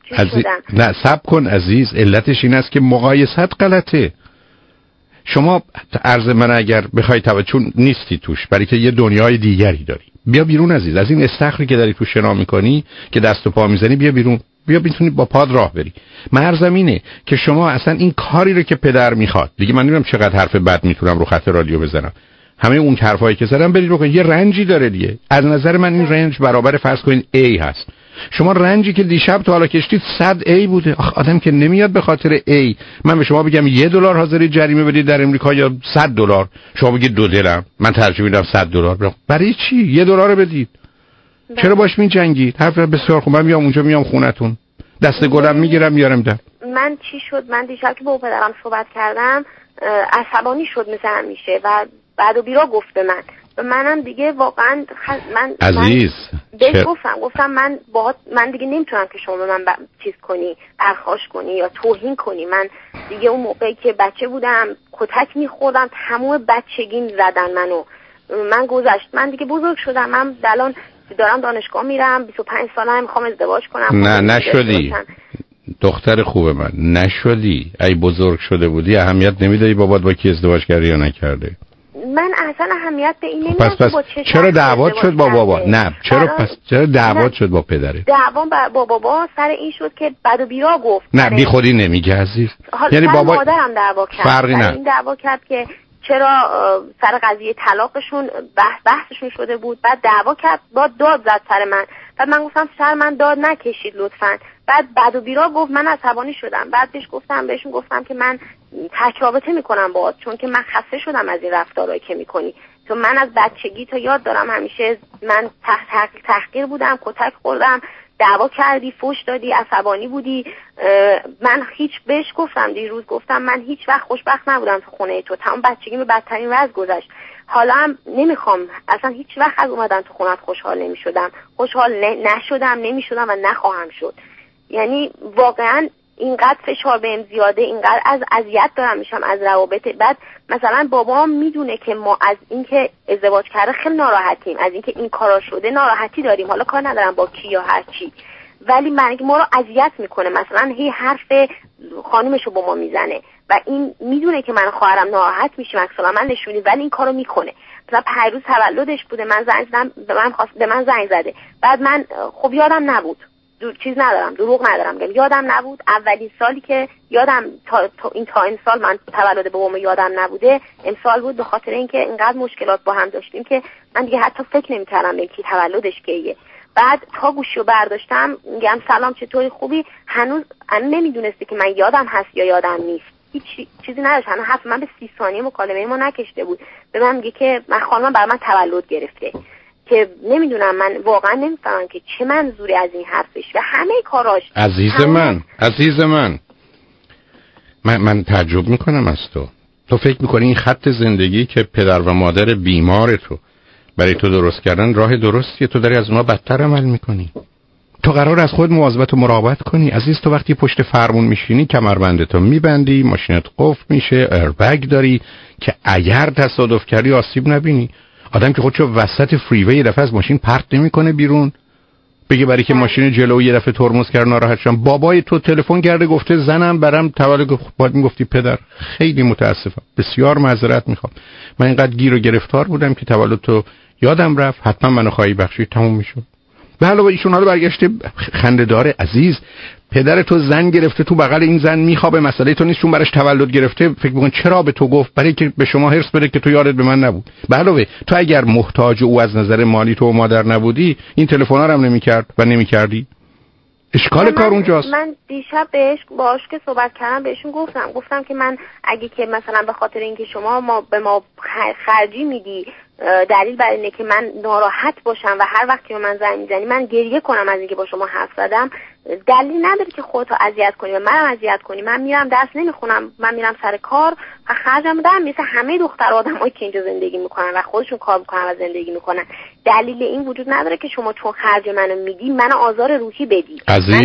نه صبر کن عزیز، علتش این است که مقایست غلطه. شما عرض من اگر بخوای چون نیستی توش، برای که یه دنیای دیگری داری، بیا بیرون عزیز. از این استخری که داری تو شنا میکنی که دست و پا میزنی، بیا بیرون، بیا میتونی با پاد راه بری. مرزم اینه که شما اصلا این کاری رو که پدر میخواد، دیگه من نمیدونم چقدر حرف بد میتونم رو خط رادیو بزنم، همه اون حرفایی که زدم برید بکنید. یه رنجی داره دیگه. از نظر من این رنج برابر فرض کنید A هست. شما رنجی که دیشب تا حالا کشتید 100 A بوده. آدم که نمیاد به خاطر A من به شما بگم $1 حاضری جریمه بدید در امریکا یا $100. شما بگید 2 دلم، من ترجیح میدم $100. برای چی $1 رو بدید؟ چرا باش میجنگید؟ حرف بسیار خوب. من میام اونجا، میام خونتون، دست گلم میگیرم میارم میدم. من چی شد؟ من دیشب که با پدرم صحبت کردم عصبانی شد مثل همیشه و بعد و بیرا گفت به من و منم دیگه واقعا عزیز گفتم من دیگه نمیتونم که شما من چیز کنی، پرخاش کنی یا توهین کنی. من دیگه اون موقعی که بچه بودم کتک میخوردم، تمام بچگیم زدن منو. من گذشت، من دیگه بزرگ شدم، من الان دارم دانشگاه میرم، 25 سالم، میخوام ازدواج کنم. نه نشدی دختر خوب من، نشدی. ای بزرگ شده بودی اهمیت نمیدادی بابات با کی ازدواج کرده یا نکرده؟ من اصلا اهمیت به این نمیدم. پس چرا دعوات شد با بابا؟ نه چرا دعوات شد با پدره؟ دعوام با بابا سر این شد که بد و بیرا گفت. نه بی خودی نمیگه عزیز. یعنی بابا مادرم دعوا کرد. فرقی نه. این دعوا کرد که چرا سر قضیه طلاقشون بحثشون شده بود، بعد دعوا کرد، بعد داد زد سر من. بعد من گفتم سر من داد نکشید لطفاً. بعد بد و بیرا گفت، من عصبانی شدم. بعد بهشون گفتم که من ترک رابطه میکنم باهات، چون که من خسته شدم از این رفتارهایی که میکنی. تو من از بچگی تا یاد دارم همیشه من تحقیر بودم، کتک خوردم، دعوا کردی، فوش دادی، عصبانی بودی. من هیچ بهش گفتم دیروز، گفتم من هیچ وقت خوشبخت نبودم تو خونه تو، تمام بچگی به بدترین وضع گذشت. حالا هم نمیخوام، اصلا هیچ وقت از اومدن تو خونت خوشحال نمیشدم، خوشحال نشدم، نمیشدم و نخواهم شد. یعنی واقعا اینقدر فشار بهم زیاده، اینقدر از اذیت دارم میشم از روابط. بعد مثلا بابام میدونه که ما از اینکه ازدواج کرده خیلی ناراحتیم، از اینکه این کارا شده ناراحتی داریم. حالا کار ندارم با کی یا هر چی، ولی مرگ ما رو اذیت میکنه. مثلا هی حرف خانومشو با ما میزنه و این میدونه که من خواهرم ناراحت میشیم، مثلا من نشونی، ولی این کارو میکنه. مثلا پیروز تولدش بوده، من زنگ زدم، به من زنگ زده، بعد من خب یادم نبود، چیز ندارم، دروغ ندارم، یادم نبود. اولین سالی که یادم تا این سال من تولد بابامو یادم نبوده امسال بود، به خاطر اینکه اینقدر مشکلات با هم داشتیم که من دیگه حتی فکر نمی‌کردم به کی تولدش کیه. بعد تا گوشیو برداشتم میگم سلام چطوری خوبی، هنوز نمیدونسته که من یادم هست یا یادم نیست، هیچ چیزی نداشت. حرف من به 30 ثانیه مکالمه ما نکشته بود، به من میگه که من خانمم برای من تولد گرفته، که نمیدونم، من واقعا نمیفهمم که چه منظوری از این حرفش و همه کاراش. عزیز من تعجب میکنم از تو فکر میکنی این خط زندگی که پدر و مادر بیمار تو برای تو درست کردن راه درستیه؟ تو داری از اونا بدتر عمل میکنی. تو قرار از خود مواظبت و مراقبت کنی. عزیز، تو وقتی پشت فرمون میشینی کمربندتو میبندی، ماشینت قفل میشه، ایربگ داری که اگر تصادف کردی آسیب نبینی. آدم که خودشو وسط فریوی یه دفعه از ماشین پرت نمیکنه بیرون بگه برای که ماشین جلو یه دفعه ترمز کرد ناراحت شدم. بابای تو تلفن کرده گفته زنم برام تولد، باید میگفتی پدر خیلی متاسفم، بسیار معذرت میخوام، من اینقدر گیر و گرفتار بودم که تولد تو یادم رفت، حتما منو خواهی بخشید، تموم میشد. به علاوه ایشون حالا برگشته خنده داره. عزیز، پدر تو زن گرفته تو بغل این زن میخوابه، مسئله تو نیست، چون براش تولد گرفته فکر می‌کن چرا به تو گفت؟ برای که به شما حرص بده که تو یادت به من نبود. به علاوه تو اگر محتاج او از نظر مالی تو و مادر نبودی این تلفن‌ها رو هم نمی‌کرد و نمی‌کردی. اشکال کار اونجاست. من دیشب باهاش که صحبت کردم بهشون گفتم که من اگه که مثلا به خاطر اینکه شما به ما خرجی میدی دلیل بر اینه که من ناراحت باشم و هر وقت که من زنگ میزنی من گریه کنم از اینکه با شما حرف زدم، دلیل نداره که خودتو اذیت کنی و منم اذیت کنی. من میرم درس نمیخونم، من میرم سر کار و خرجم میدم مثل همه دختر آدمایی که اینجا زندگی میکنن و خودشون کار میکنن و زندگی میکنن. دلیل این وجود نداره که شما چون خرج منو میدی منو آزار روحی بدی.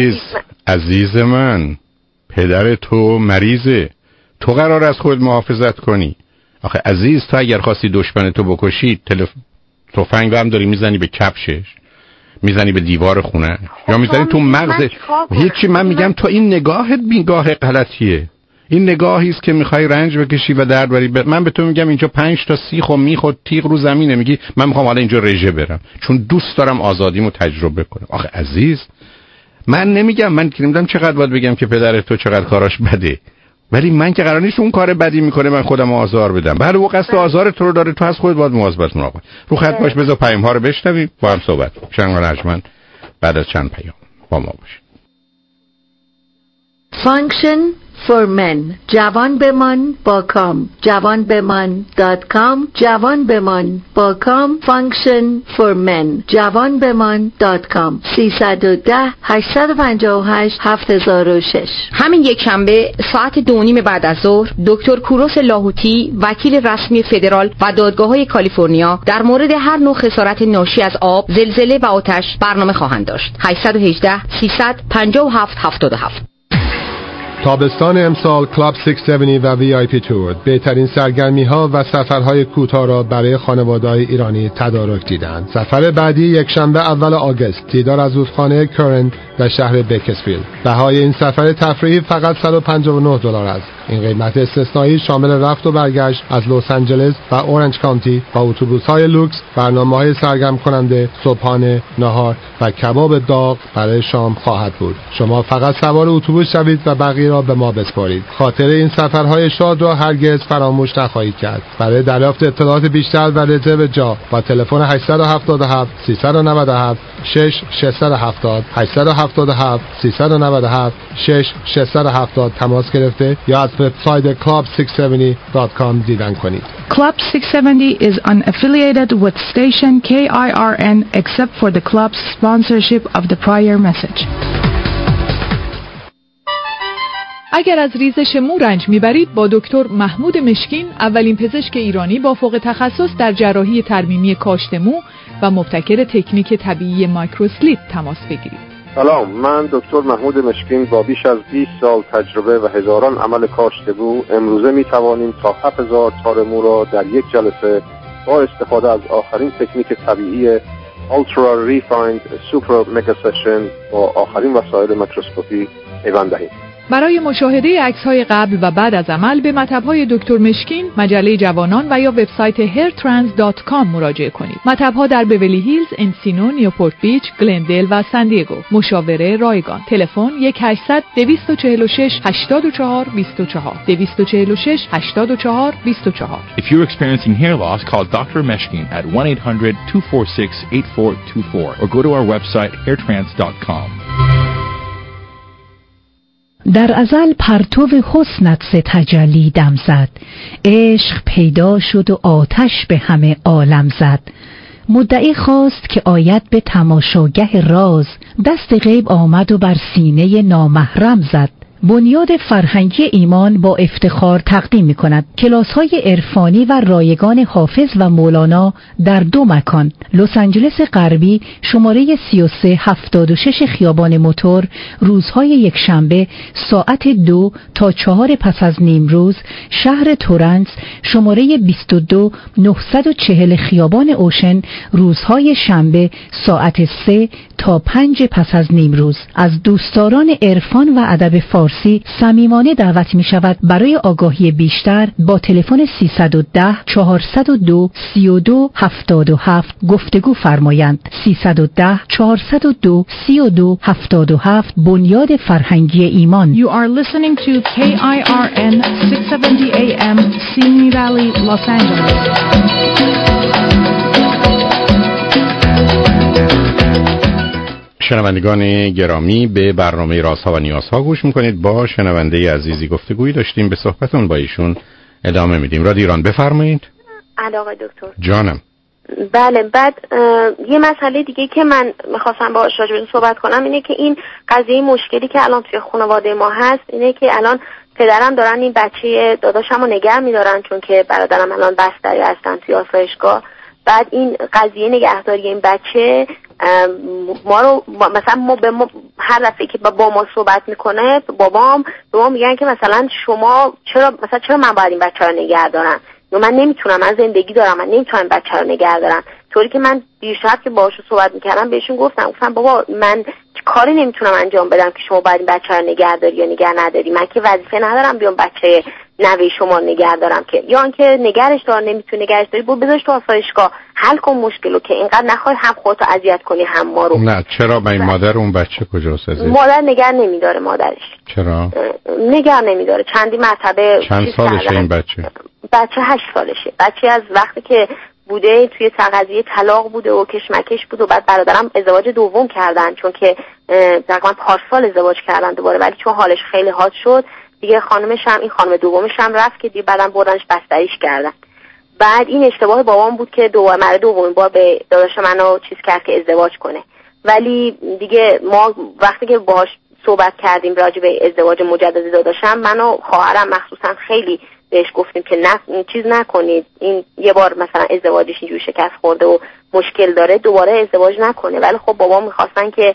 عزیز من، پدر تو مریضه، تو قرار از خود محافظت کنی. آخه عزیز، تو اگر خواستی دشمن تو بکشی تفنگ هم داری میزنی به کفشش، میزنی به دیوار خونه یا میزنی تو مغز هیچی. من میگم تو این نگاهت نگاه غلطیه. این نگاهی است که میخوای رنج بکشی و درد بری. من به تو میگم اینجا 5 تا سیخ و میخود تیغ رو زمینه، میگی من میخوام حالا اینجا رژه برم چون دوست دارم آزادیمو تجربه کنم. آخه عزیز، من نمیگم، من نمیدونم چقدر باید بگم که پدر تو چقدر کاراش بده، ولی من که قرار نیست اون کار بدی میکنه من خودم آزار بدم. بله و قصد آزار تو رو داره، تو از خودت باید مواظبت مراقبت. رو خط باش، بذار پیام ها رو بشنویم با هم صحبت. شنوان ارجمند بعد از چند پیام با ما باشه. Function for Men. جوان بمان با کام. جوانبمان.com. جوانبمان با کام. Function for Men. جوانبمان.com. 310-858-7006. همین یک شنبه ساعت 2:30 بعد از ظهر دکتر کوروس لاهوتی، وکیل رسمی فدرال و دادگاه‌های کالیفرنیا در مورد هر نوع خسارت ناشی از آب، زلزله و آتش برنامه خواهند داشت. 818-357-77. تابستان امسال کلاب 670 و VIP تور بهترین سرگرمی ها و سفرهای کوتاه را برای خانواده‌های ایرانی تدارک دیدند. سفر بعدی یک شنبه اول آگوست، دیدار از رودخانه کرن و شهر بیکرفیلد. بهای این سفر تفریحی فقط $159 است. این قیمت استثنایی شامل رفت و برگشت از لس آنجلس و اورنج کانتی با اتوبوس‌های لوکس، برنامه‌های سرگرم کننده، صبحانه، نهار و کباب داغ برای شام خواهد بود. شما فقط سوار اتوبوس شوید و بقیه را به ما بسپارید. خاطر این سفرهای شاد را هرگز فراموش نخواهید کرد. برای دریافت اطلاعات بیشتر و رزرو جا با تلفن 877 397 6670 877 397 6670 تماس گرفته یا از وبسایت club670.com دیدن کنید. Club 670 is unaffiliated with station KIRN except for the club's sponsorship of the prior message. اگر از ریزش مو رنج میبرید با دکتر محمود مشکین، اولین پزشک ایرانی با فوق تخصص در جراحی ترمیمی کاشت مو و مبتکر تکنیک طبیعی مایکروسلیپ تماس بگیرید. سلام، من دکتر محمود مشکین با بیش از 20 سال تجربه و هزاران عمل کاشت مو امروزه می توانیم تا 7000 تار مو را در یک جلسه با استفاده از آخرین تکنیک طبیعی Ultra Refined Super Mega Session با آخرین وسایل میکروسکوپی پیوند دهید. برای مشاهده عکس‌های قبل و بعد از عمل به مطب‌های دکتر مشکین، مجله جوانان و یا وبسایت hairtrans.com مراجعه کنید. مطب‌ها در بیولی هیلز، انسینو، نیوپورت بیچ، گلندل و سان دیگو. مشاوره رایگان. تلفن 1-800-246-84-24 246-84-24. If you're experiencing hair loss, call Dr. Meshkin at 1-800-246-8424 or go to our website hairtrans.com. در ازل پرتو حسنت ز تجلی دم زد، عشق پیدا شد و آتش به همه عالم زد. مدعی خواست که آید به تماشاگه راز، دست غیب آمد و بر سینه نامحرم زد. بنیاد فرهنگی ایمان با افتخار تقدیم می کند کلاس‌های عرفانی و رایگان حافظ و مولانا در 2 مکان: لس آنجلس غربی شماره 3376 خیابان موتور، روزهای یکشنبه ساعت 2 تا 4 پس از نیم روز. شهر تورنس شماره 22940 خیابان اوشن، روزهای شنبه ساعت 3 تا 5 پس از نیم روز. از دوستداران عرفان و ادب فارسی صمیمانه دعوت می شود برای آگاهی بیشتر با تلفن 310 402 3277 گفتگو فرمایند. 310 402 3277 بنیاد فرهنگی ایمان. You are listening to KIRN 670 AM, Simi Valley, Los Angeles. شنوندگان گرامی، به برنامه رازها و نیازها گوش میکنید. با شنونده عزیزی گفتگویی داشتیم، به صحبتون با ایشون ادامه میدیم. رادیو ایران بفرمایید. علاقه دکتر جانم. بله، بعد یه مسئله دیگه که من میخواستم با راجع صحبت کنم اینه که این قضیه مشکلی که الان توی خانواده ما هست اینه که الان پدرم دارن این بچه داداشم رو نگه میدارن، چون که برادرم الان بستری هستن توی آسایشگاه. بعد این قضیه نگهداری این بچه ما رو مثلا هر دفعه که با ما صحبت میکنه بابام به ما میگن که مثلا شما چرا من باید این بچه رو نگه دارم، یا من نمیتونم، من زندگی دارم، من نمیتونم بچه رو نگه دارم. طوری که من دیشب که باهاشون صحبت میکردم بهشون گفتم بابا من کاری نمیتونم انجام بدم که شما باید این بچه رو نگه داری یا نگه نداری. من که وظیفه ندارم بیام بچه نوی شما نگه دارم که، یا اینکه نگرش دار نمیتونی نگرش داری بذارش تو آسایشگاه، حل کن مشکلو که اینقدر نخوای هم خودتو اذیت کنی هم ما رو. نه چرا؟ من مادر اون بچه کجاست؟ مادر نگه نمیداره مادرش. چرا؟ نگه نمیداره. چندی مرتبه. چند سالشه این بچه؟ بچه 8 سالشه. بچه از وقتی که بوده توی قضیه طلاق بوده و کشمکش بود و بعد برادرم ازدواج دوم کردن، چون که تقریبا پارسال ازدواج کردن دوباره، ولی چون حالش خیلی حاد شد دیگه خانمش هم این خانم دومش هم رفت که دیگه بعدم بردنش بستریش کردن. بعد این اشتباه بابام بود که دومین بار به داداش منو چیز کرد که ازدواج کنه، ولی دیگه ما وقتی که باهاش صحبت کردیم راجع به ازدواج مجدد داداشم، من و خواهرم مخصوصا خیلی بهش گفتیم که نه این چیز نکنید، این یه بار مثلا ازدواجش اینجوری شکست خورده و مشکل داره دوباره ازدواج نکنه. ولی خب بابا میخواستن که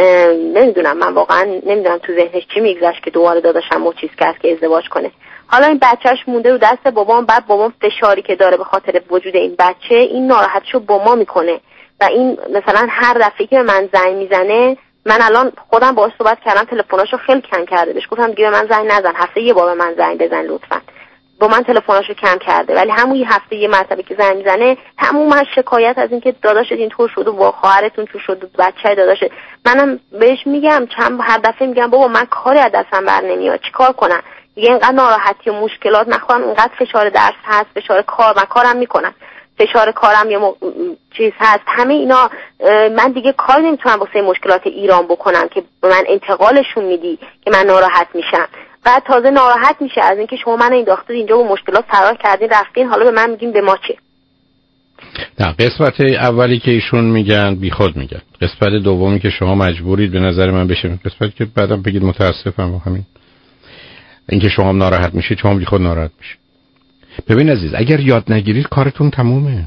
نمیدونم، من واقعا نمیدونم تو ذهنش چی میگذشت که دوباره داداشم رو چیز کرد که ازدواج کنه. حالا این بچهش مونده رو دست بابام، بعد بابام فشاری که داره به خاطر وجود این بچه این ناراحتشو با ما میکنه و این مثلا هر دفعه که من زنگ میزنه، من الان خودم باهاش صحبت کردم تلفناشو خیلی کم کرده، بهش گفتم دیگه به من زنگ نزن، هفته یه بار به من زنگ بزن لطفاً. با من تلفناشو کم کرده، ولی همون یه هفته یه مرتبه که زنگ میزنه همون من شکایت از این که داداشت اینطور شد و با خواهرتون تو شد و بچه‌ی داداشت. منم بهش میگم هر دفعه میگم بابا من کاری از دستم بر نمیاد، چیکار کنم؟ دیگه اینقدر ناراحتی و مشکلات نخوام، اینقدر فشار درس هست، فشار کار، من کارم میکنم، فشار کارم یه چیز هست، همه اینا من دیگه کار نمیتونم واسه مشکلات ایران بکنم که به من انتقالشون میدی که من ناراحت میشم. بعد تازه ناراحت میشه از اینکه شما من انداختید اینجا با مشکلات فرار کردین رفتین، حالا به من میگین به ما چه؟ نه، قسمت اولی که ایشون میگن بیخود میگن، قسمت دومی که شما مجبورید به نظر من بشه، قسمتی که بعدم بگید متاسفم و همین اینکه شما ناراحت میشید شما بیخود ناراحت میشید. ببین عزیز، اگر یاد نگیرید کارتون تمومه.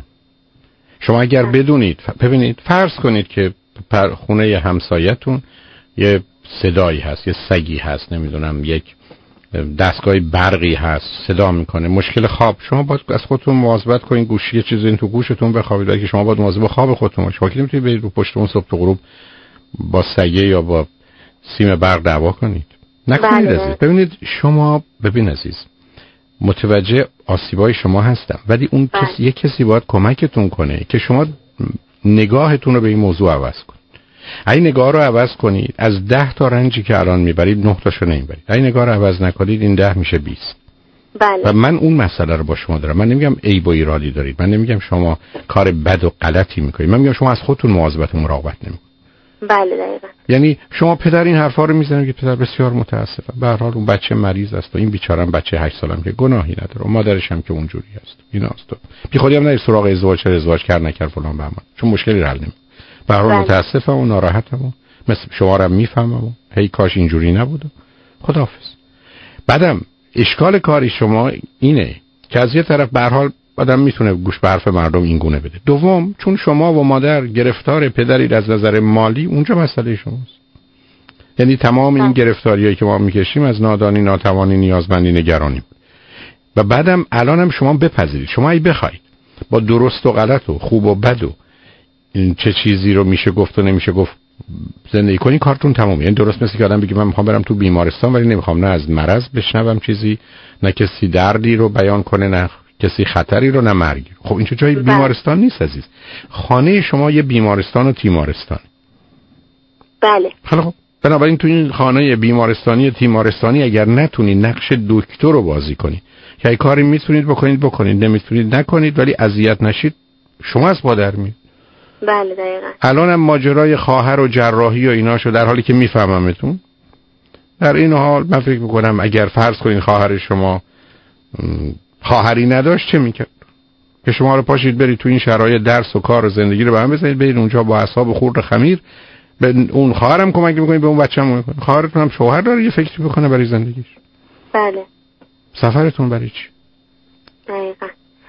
شما اگر بدونید، ببینید فرض کنید که خونه همسایتون یه صدایی هست، یه سگی هست، نمیدونم یک دستگاه برقی هست صدا میکنه، مشکل خواب، شما باید از خودتون مواظبت کنین گوشی یه چیزی این تو گوشتون بخوابید، ولی که شما باید مواظب خواب خودتون باشید. وقتی نمیتونید برید رو پشت اون صبح تا غروب با سگه یا با سیم برق دعوا کنید. نکنید عزیز. ببینید شما عزیز متوجه آسیبای شما هستم، ولی اون یه کسی باید کمکتون کنه که شما نگاهتون رو به این موضوع عوض کنید. اگه نگاه رو عوض کنید از 10 تا رنجی که الان میبرید 9 تاشو نمیبرید. اگه نگاه رو عوض نکنید این 10 میشه 20. بله. و من اون مسئله رو با شما دارم. من نمیگم عیب و ایرادی دارید، من نمیگم شما کار بد و غلطی میکنید، من میگم شما از خودتون مواظبت و مراقبت نمیکنید. بله دقیقاً. یعنی شما پدر این حرفا رو میزنید که پدر بسیار متاسفم، به هر حال اون بچه مریض است و این بیچاره بچه 8 سالم که گناهی نداره و مادرش هم که اونجوری است. ایناست. بی خودی هم نرید سراغ ازدواج کرد نکرد فلان بهمان، چون مشکلی حل نمیشه. به هر حال متاسفم و ناراحتم و مثل شما رو میفهمم و هی کاش اینجوری نبود. خداحافظ. بعدم اشکال کاری شما اینه که از یه طرف به هر حال آدم میتونه گوش به حرف مردم این گونه بده. دوم چون شما و مادر گرفتار پدرید از نظر مالی، اونجا مسئله شماست. یعنی تمام این گرفتاریایی که ما میکشیم از نادانی، ناتوانی، نیازمندی، نگرانی بود. و بعدم الانم شما بپذیرید، شما ای بخواید با درست و غلط و خوب و بد و این چه چیزی رو میشه گفت و نمیشه گفت زندگی کنی، کارتون تمومه. یعنی درست مثل که آدم بگه من میخوام برم تو بیمارستان ولی نمیخوام نه از مرض بشنوم چیزی، نه کسی دردی رو بیان کنه، نه کسی خطری رو، نه مرگ. خب این چه جای بیمارستان نیست عزیز. خانه شما یه بیمارستان و تیمارستان. بله. خب بنابراین تو این خانه بیمارستانی و تیمارستانی اگر نتونید نقش دکتر رو بازی کنید که ای کاری میتونید بکنید، نمیتونید نکنید، ولی اذیت نشید، شما از پادر میاد. بله دقیقاً. الانم ماجرای خواهر و جراحی و ایناشو در حالی که میفهممتون، در این حال من فکر میکنم اگر فرض کنین خواهر شما خواهری نداشت چه میکرد؟ که شما رو پاشید برید تو این شرایط درس و کار و زندگی رو به هم بزنید، برید اونجا با اعصاب خورد خمیر به اون خواهرم کمک میکنید، به اون بچه‌م کمک میکنید. خواهرتون هم شوهر داره، یه فکری بکنه برای زندگیش. بله. سفرتون برای چی؟ دقیقاً.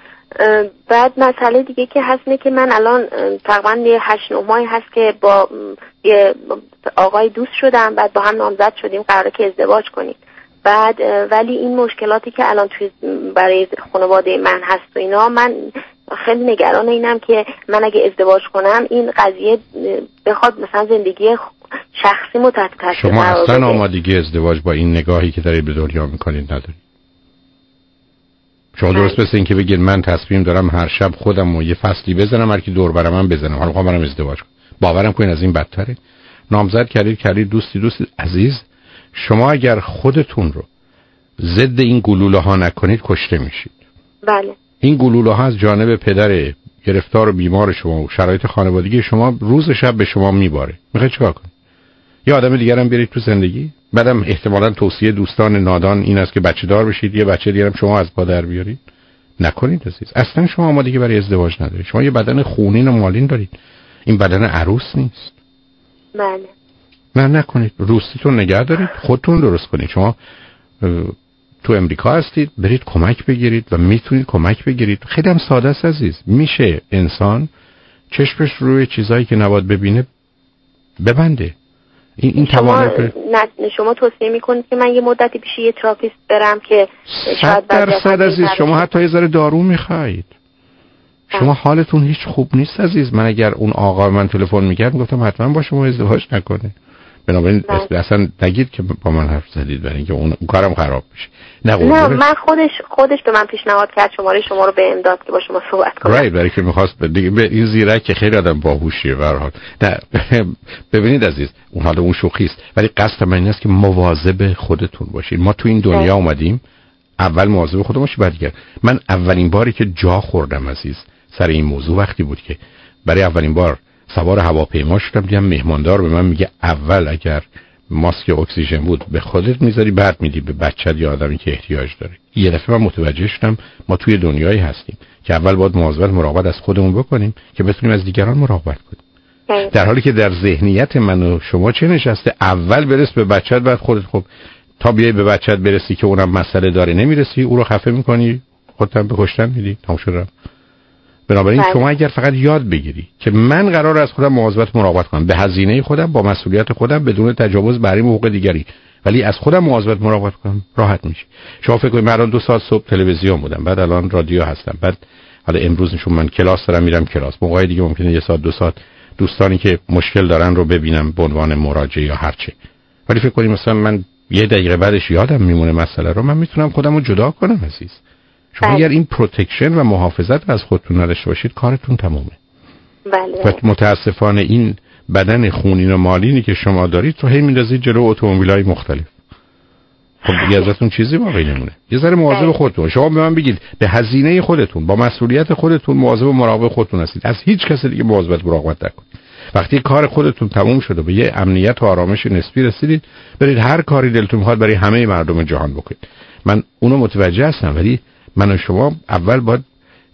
بعد مسئله دیگه که هست اینه که من الان تقریبا 8-9 ماهی هست که با یه آقای دوست شدم، بعد با هم نامزد شدیم، قراره که ازدواج کنیم. بعد ولی این مشکلاتی که الان توی برای خانواده من هست و اینا، من خیلی نگران اینم که من اگه ازدواج کنم این قضیه بخواد مثلا زندگی شخصی تحت تاثیر شما اصلا آمادگی ازدواج با این نگاهی که دارید به دنیا میکنید ندارید. شما درست مثل این که بگید من تصمیم دارم هر شب خودم رو یه فصلی بزنم، هر کی دور برم من بزنم، حالا میخوام برم ازدواج کنم. باورم کنین از این بدتره. نامزد کردید دوستی عزیز، شما اگر خودتون رو ضد این گلوله ها نکنید کشته میشید. بله. این گلوله ها از جانب پدر گرفتار و بیمار شما و شرایط خانوادگی شما روز شب به شما میباره. میخواید چیکار کنید؟ یه آدم دیگه هم بیارید تو زندگی، بعدم احتمالاً توصیه دوستان نادان این است که بچه دار بشید، یه بچه دیگه هم شما از پادر بیارید. نکنید عزیز. اصلا شما آمادگی برای ازدواج ندارید. شما یه بدن خونین و مالین دارید. این بدن عروس نیست. بله. نکنید. روستیتون نگه دارید، خودتون درست کنید. شما تو امریکا هستید، برید کمک بگیرید و میتونید کمک بگیرید. خیلی هم ساده است عزیز. میشه انسان چشمش روی چیزایی که نباید ببینه ببنده. این شما توصیه میکنید که من یه مدتی پیش یه تراپیست برم که شاید 100% عزیز. شما حتی یه ذره دارو میخواید. شما حالتون هیچ خوب نیست عزیز. من اگر اون آقا من تلفن میکرد میگفتم حتما با شما ازدواج نکنه. بنابراین اصلا نگید که با من حرف زدید برای اینکه اون کارم خراب بشه. نه من خودش به من پیشنهاد کرد شماره شما رو به امداد که با شما صحبت کنم. برای که می‌خواست دیگه این زیرک که خیلی آدم باهوشیه به هر حال. نه ببینید عزیز، اون حالا اون شوخی است، ولی قصد من این است که مواظب خودتون باشید. ما تو این دنیا اومدیم اول مواظب خودمون باشیم بعد دیگه. من اولین باری که جا خوردم عزیز سر این موضوع وقتی بود که برای اولین بار سوار هواپیما شدم، دیدم مهماندار به من میگه اول اگر ماسک اکسیژن بود به خودت میذاری بعد میدی به بچت یا آدمی که احتیاج داره. یه دفعه من متوجه شدم ما توی دنیایی هستیم که اول باید مواظبت مراقبت از خودمون بکنیم که بتونیم از دیگران مراقبت کنیم. در حالی که در ذهنیت من و شما چه نشسته اول برس به بچت بعد خودت. خب تا بیای به بچت برسی که اونم مسئله داره نمیرسی، او رو خفه میکنی، خودت هم به کشتن میدی، تمام شد. بنابراین شما اگر فقط یاد بگیری که من قرار از خودم مواظبت مراقبت کنم به هزینه خودم با مسئولیت خودم بدون تجاوز بر حقوق دیگری، ولی از خودم مواظبت مراقبت کنم، راحت میشه. شما فکر کنید من الان 2 ساعت صبح تلویزیون بودم، بعد الان رادیو هستم، بعد حالا امروز نشون من کلاس دارم میرم کلاس، موقعی دیگه ممکنه 1 ساعت 2 ساعت دوستانی که مشکل دارن رو ببینم به عنوان مراجعه یا هر چه. ولی فکر کنید مثلا من 1 دقیقه بعدش یادم میمونه مسئله رو، من میتونم خودم رو جدا کنم عزیز. شما اگر این پروتکشن و محافظت از خودتون نداشته باشید کارتون تمومه. بله. و متاسفانه این بدن خونین و مالینی که شما دارید رو هی میندازید جلو اتومبیل‌های مختلف. خب دیگه ازتون چیزی باقی نمونه. یه ذره مواظب خودتون. شما به من بگید به هزینه خودتون با مسئولیت خودتون مواظب و مراقب خودتون هستید. از هیچ کس دیگه مواظبت مراقبت نکنید. وقتی کار خودتون تموم شد و به یه امنیت و آرامش نسبی رسیدید، برید هر کاری دلتون میخواد برای همه مردم جهان بکنید. من اونو متوجه هستم، ولی من و شما اول باید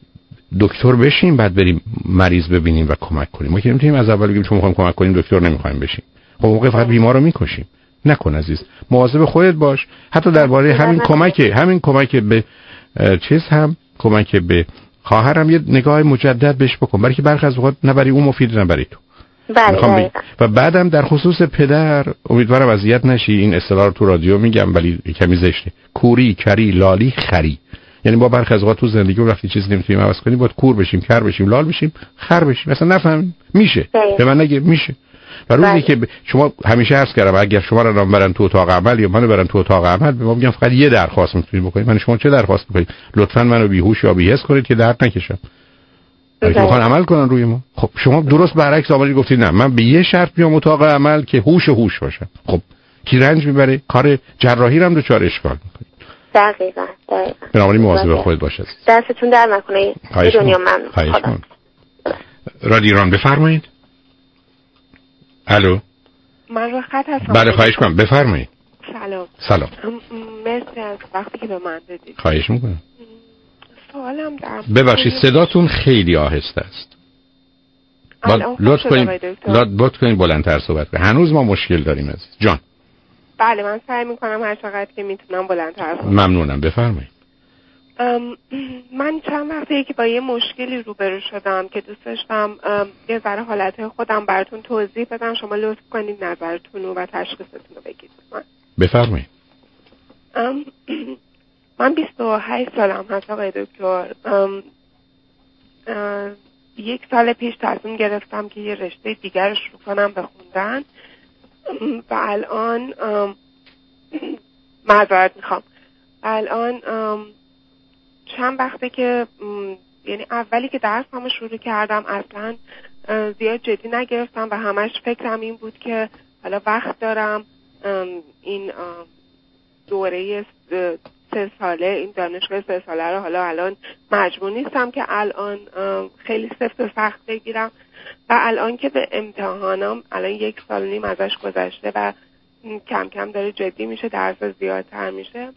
دکتر بشیم بعد بریم مریض ببینیم و کمک کنیم. ما که نمیتونیم از اول بگیم چون میخوایم کمک کنیم دکتر نمیخوایم بشیم. خب موقع فقط بیمار رو میکشیم. نکن عزیز. مواظب خودت باش. حتی درباره همین کمک به چیز هم کمک به خواهرم یه نگاه مجدد بهش بکن، برای که برخی از اوقات نه برای اون مفید نه برای تو. بله. و بعدم در خصوص پدر امیدوارم اذیت نشی، این اصطلاح رو تو رادیو میگم ولی کمی زشته. کوری، کری، لالی، خری. یعنی با برخی از اوقات تو زندگی وقتی چیزی نمیتونیم عوض کنیم باید کور بشیم، کر بشیم، لال بشیم، خر بشیم. مثلا نفهم میشه. به من نگه میشه. و روزی که شما همیشه عرض کردم اگر شما رو برن تو اتاق عمل یا منو برن تو اتاق عمل به ما میگم فقط یه درخواست میتونید بکنید. من شما چه درخواست میکنید؟ لطفاً منو بیهوش یا بی‌حس کنید که درد نکشم. اگه میخوان عمل کنن روی ما. خب شما درست برعکس آمدید گفتید نه من به یه شرط میام اتاق عمل که هوش باشم. خب کی رنج میبره؟ کار جراحی رو هم دچار اشکال میکنید. دقیقاً. بنابراین مواظب خودت باش. دستتون در نکنه. دنیا ممنون. رادیو ایران بفرمایید. الو. من رو خط هستم. بله خواهش کنم بفرمایید. سلام. مرسی از وقتی که به من دادید. خواهش میکنم. سوالم در ببخشید صداتون خیلی آهسته است. لطف کنید بلندتر صحبت کنید. هنوز ما مشکل داریم عزیز جان. بله من سعی میکنم هر چقدر که میتونم بلندتر صحبت کنم. ممنونم بفرمایید. من چند وقته که با یه مشکلی روبرو شدم که دوست داشتم یه ذره حالتهای خودم براتون توضیح بدم، شما لطف کنید نظرتون و تشخیصتون رو بگید. بفرمایید. من 28 سالم هست آقای دکتر. 1 سال پیش تصمیم گرفتم که یه رشته دیگر رو شروع کنم به خوندن و الان معذرت میخوام. الان چند وقته که یعنی اولی که درسامو شروع کردم اصلا زیاد جدی نگرفتم و همش فکرم این بود که حالا وقت دارم این دوره 3 ساله این دانشگاه 3 ساله رو حالا الان مجبور نیستم که الان خیلی سفت و سخت بگیرم و الان که به امتحانم الان 1 سال و نیم ازش گذشته و کم کم داره جدی میشه، درس زیادتر میشه.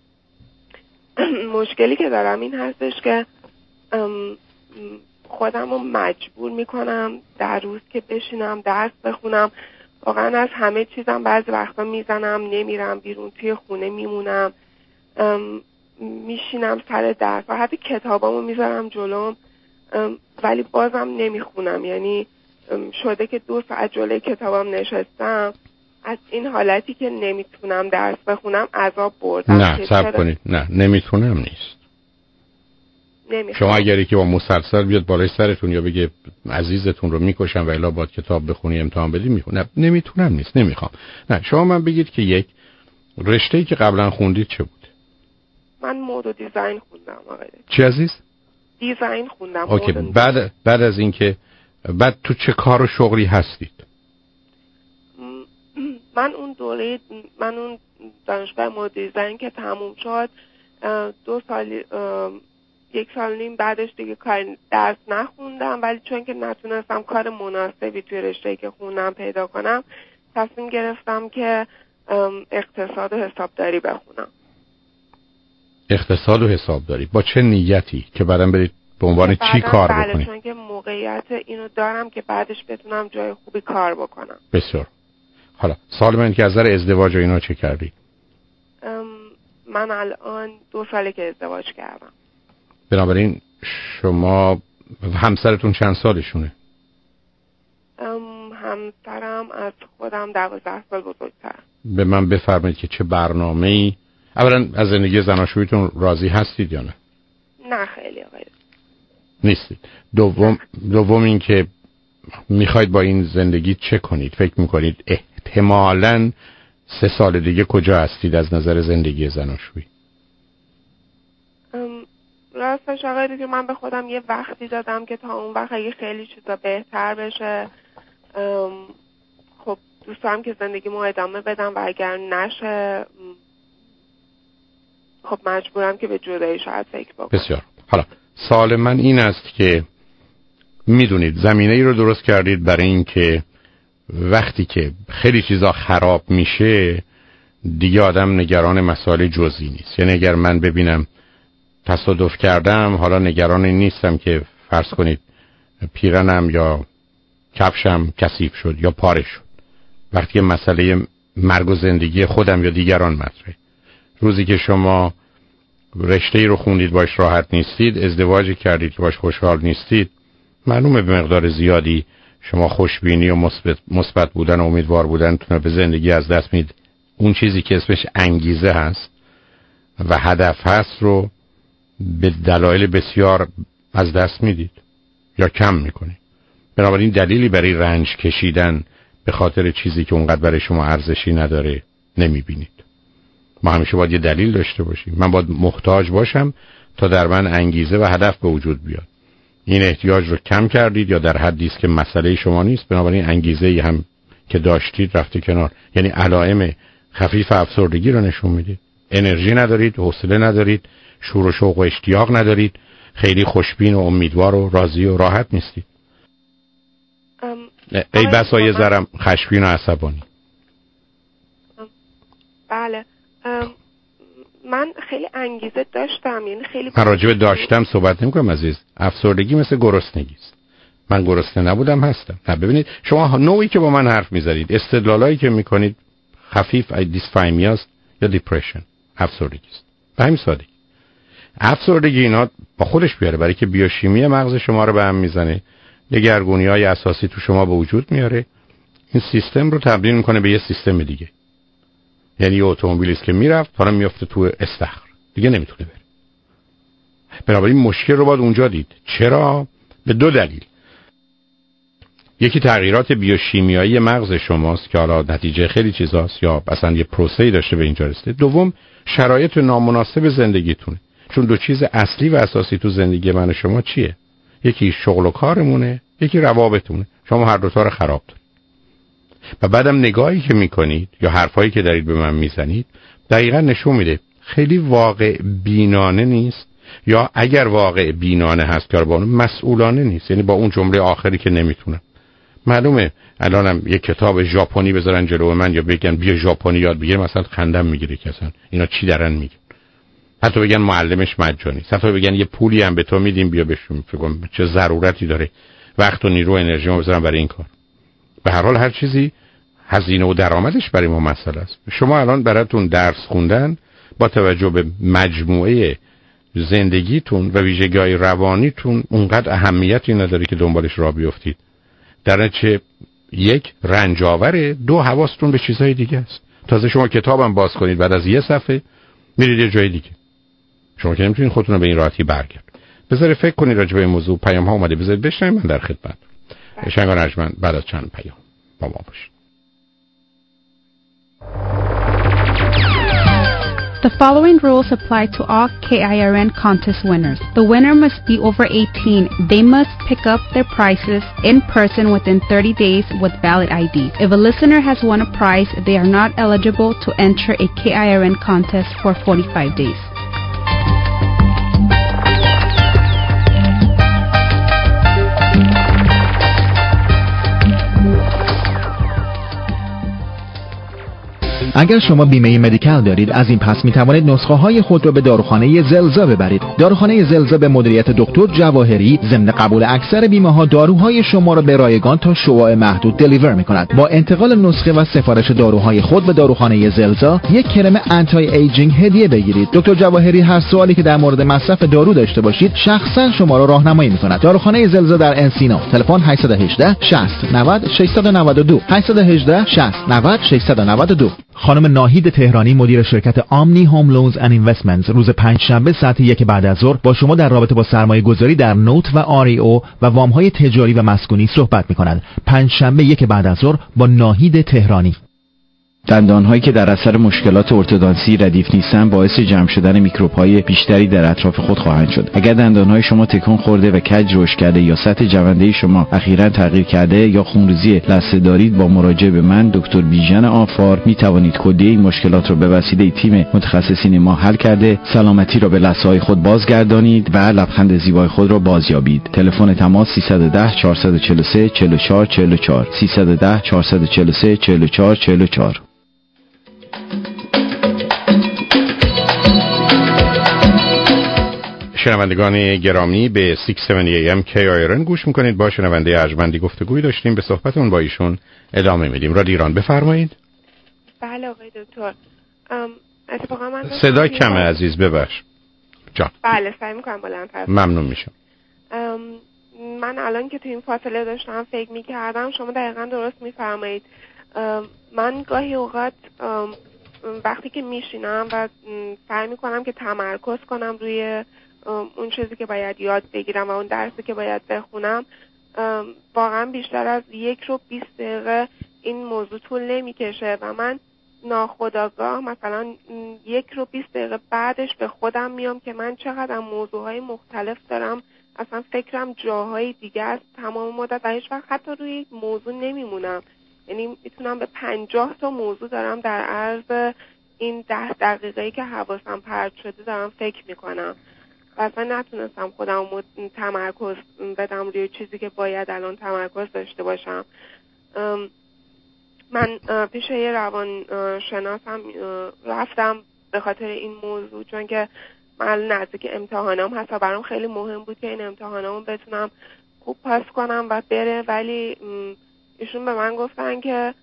مشکلی که دارم این هستش که خودم رو مجبور میکنم در روز که بشینم درس بخونم. واقعا از همه چیزم بعضی وقتا میزنم، نمیرم بیرون، توی خونه میمونم، میشینم سر درس و حتی کتابامو میذارم جلوم ولی بازم نمیخونم. یعنی شده که 2 ساعت جلوی کتابم نشستم، از این حالتی که نمیتونم درس بخونم عذاب بردم. نه صبر کنید، نه نمیتونم نیست. شما اگری که با مسلسل بیاد بالای سرتون یا بگه عزیزتون رو میکشم و الا باید کتاب بخونی امتحان بدی میخونم. نمیتونم نیست، نمیخوام. نه شما من بگید که یک رشته‌ای که قبلا خوندید چه بود؟ من مد و دیزاین خوندم آقای. چی عزیز؟ دیزاین خوندم. اوکی. بعد از اینکه بعد تو چه کار و شغلی هستید؟ من اون دانشگاه مد دیزاین که تموم شد 2 سال 1 سال و نیم بعدش دیگه کار درس نخوندم، ولی چون که نتونستم کار مناسبی توی رشته‌ای که خوندم پیدا کنم تصمیم گرفتم که اقتصاد و حسابداری بخونم. اقتصاد و حسابداری با چه نیتی که بعداً برید به عنوان چی کار بکنید؟ بله چون که موقعیت اینو دارم که بعدش بتونم جای خوبی کار بکنم. بسیار. حالا سال من که از نظر ازدواج و اینا چه کردی؟ من الان 2 ساله که ازدواج کردم. بنابراین شما همسرتون چند سالشونه؟ همسرم از خودم 12 سال بزرگتر. به من بفرمایید که چه برنامه‌ای، اولا از زندگی زناشوییتون راضی هستید یا نه؟ نه خیلی آقای نیستید. دوم این که میخواید با این زندگی چه کنید؟ فکر میکنید احتمالاً 3 سال دیگه کجا هستید از نظر زندگی زناشویی؟ راستش آقای که من به خودم یه وقتی دادم که تا اون وقت اگه خیلی چیزا بهتر بشه خب دوست دارم که زندگیمو ادامه بدم و اگر نشه خب مجبورم که به جدایی شاید فکر بکنم. بسیار. حالا سوال من این است که میدونید زمینه ای رو درست کردید برای این که وقتی که خیلی چیزا خراب میشه دیگه آدم نگران مسائل جزئی نیست. یعنی اگر من ببینم تصادف کردم حالا نگران نیستم که فرض کنید پیرنم یا کفشم کثیف شد یا پاره شد. وقتی که مسئله مرگ و زندگی خودم یا دیگران مطرحه، روزی که شما رشته‌ای رو خوندید باش راحت نیستید، ازدواجی کردید که باش خوشحال نیستید، معلومه به مقدار زیادی شما خوشبینی و مثبت بودن و امیدوار بودنتون به زندگی از دست میدید. اون چیزی که اسمش انگیزه هست و هدف هست رو به دلایل بسیار از دست میدید یا کم میکنید. بنابراین دلیلی برای رنج کشیدن به خاطر چیزی که اونقدر برای شما ارزشی نداره نمیبینید. ما همیشه باید یه دلیل داشته باشیم. من باید محتاج باشم تا در من انگیزه و هدف به وجود بیاد. این احتیاج رو کم کردید یا در حدی است که مسئله شما نیست، بنابراین انگیزه‌ای هم که داشتید رفته کنار. یعنی علائم خفیف افسردگی رو نشون میدید. انرژی ندارید، حوصله ندارید، شور و شوق و اشتیاق ندارید، خیلی خوشبین و امیدوار و راضی و راحت نیستید. ای بسا یه ذرم خشمگین و عصبانی. بله من خیلی انگیزه داشتم، یعنی خیلی من راجب داشتم صحبت نمی‌کنم عزیز. افسردگی مثل گرسنگی است. من گرسنه نبودم هستم. نه ببینید شما نوعی که با من حرف می‌زنید، استدلالایی که می‌کنید خفیف دیسفایمیا است یا دیپرشن، افسردگی است. به همین سادگی. افسردگی اینا با خودش بیاره برای که بیوشیمی مغز شما رو به هم میزنه، دگرگونی‌های اساسی تو شما به وجود میاره، این سیستم رو تبدیل میکنه به یه سیستم دیگه. یعنی یه اتومبیلی است که میرفت حالا میفته تو استخر دیگه نمیتونه بره. بنابراین مشکل رو باید اونجا دید. چرا؟ به 2 دلیل. یکی تغییرات بیوشیمیایی مغز شماست که حالا نتیجه خیلی چیزاست یا اصلا یه پروسه‌ای داشته به اینجا رسیده. دوم شرایط نامناسب زندگیتونه. چون 2 چیز اصلی و اساسی تو زندگی من و شما چیه؟ یکی شغل و کارمونه، یکی روابطمونه. شما هر دوتا رو خراب دارید. و بعدم نگاهی که میکنید یا حرفایی که دارید به من میزنید دقیقا نشون میده خیلی واقع بینانه نیست، یا اگر واقع بینانه هست کاربانو مسئولانه نیست. یعنی با اون جمله آخری که نمیتونم. معلومه الانم یک کتاب ژاپنی بذارن جلو من یا بگن بیا ژاپنی یاد بگیر، مثلا خندم میگیره که اصلا اینا چی دارن میگن. حتی بگن معلمش مجانی، حتی بگن یه پولی هم به تو میدیم بیا بشون، فکر کنم چه ضرورتی داره وقت و نیرو و انرژی ما بذارم برای این کار. به هر حال هر چیزی هزینه و درآمدش برای ما مسئله است. شما الان براتون درس خوندن با توجه به مجموعه زندگیتون و ویژگی‌های روانیتون اونقدر اهمیتی نداره که دنبالش راه بیفتید. در نتیجه 1 رنج آوره، 2 حواستون به چیزهای دیگه است. تازه شما کتابم باز کنید بعد از یه صفحه میرید یه جای دیگه. شما که نمیتونید خودتون رو به این راحتی برگرد. بذارید فکر کنید راجع به این موضوع. پیام ها اومده، بذارید بشنوید، من در خدمت. شنگان ارجمند بعد از چند پیام با ما باشید. The following rules apply to all KIRN contest winners. The winner must be over 18. They must pick up their prizes in person within 30 days with valid ID. If a listener has won a prize, they are not eligible to enter a KIRN contest for 45 days. اگر شما بیمه مدیکال دارید، از این پس می توانید نسخه های خود را به داروخانه زلزا ببرید. داروخانه زلزا به مدیریت دکتر جواهری ضمن قبول اکثر بیمه ها داروهای شما را به رایگان تا شعاع محدود دلیور می کند. با انتقال نسخه و سفارش داروهای خود به داروخانه زلزا، یک کرم آنتی ایجینگ هدیه بگیرید. دکتر جواهری هر سوالی که در مورد مصرف دارو داشته باشید، شخصا شما را راهنمایی می کند. داروخانه زلزا در انسینو. تلفن 818 60 90 692 818 60 90 692. خانم ناهید تهرانی، مدیر شرکت آمنی هوم لونز اند اینوستمنتس، روز پنجشنبه ساعت 1 بعد از ظهر با شما در رابطه با سرمایه گذاری در نوت و آرئیو و وام‌های تجاری و مسکونی صحبت می‌کند. پنجشنبه 1 بعد از ظهر با ناهید تهرانی. دندان‌هایی که در اثر مشکلات ارتودنسی ردیف نیستند باعث جمع شدن میکروب‌های بیشتری در اطراف خود خواهند شد. اگر دندان‌های شما تکان خورده و کج رشد کرده یا سطح جونده شما اخیراً تغییر کرده یا خونریزی لثه دارید، با مراجعه به من دکتر بیژن آفار می توانید کلیه این مشکلات را به وسیله تیم متخصصین ما حل کرده سلامتی را به لثه‌های خود بازگردانید و لبخند زیبای خود را بازیابید. تلفن تماس 310 443 44 44 310 443 44 44. شنوندگان گرامی، به 670 AM KIRN گوش میکنید. با شنونده ارجمندی گفتگوی داشتیم، به صحبتون با ایشون ادامه میدیم. رادیو ایران، بفرمایید. بله آقای دکتر. اتفاقا من صدا کمه عزیز، ببخش جان. بله سعی میکنم بلندتر. ممنون میشم. من الان که تو این فاصله داشتم فکر میکردم، شما دقیقا درست میفرمایید. من گاهی اوقات وقتی که میشینم و سعی میکنم که تمرکز کنم روی اون چیزی که باید یاد بگیرم و اون درسی که باید بخونم، واقعا بیشتر از 1 رو 20 دقیقه این موضوع طول نمیکشه و من ناخودآگاه مثلا 1 رو 20 دقیقه بعدش به خودم میام که من چقدر موضوعهای مختلف دارم، اصلا فکرم جاهای دیگه است تمام مدت و هیچ وقت حتی روی موضوع نمیمونم. یعنی میتونم به 50 تا موضوع دارم در عرض این 10 دقیقه‌ای که حواسم پرت شده دارم فکر میکنم و اصلا نتونستم خودم تمرکز بدم روی چیزی که باید الان تمرکز داشته باشم. من پیش یه روان شناسم رفتم به خاطر این موضوع، چون که من نزدیک امتحانام هست و برام خیلی مهم بود که این امتحانامو بتونم خوب پاس کنم و بره، ولی ایشون به من گفتن که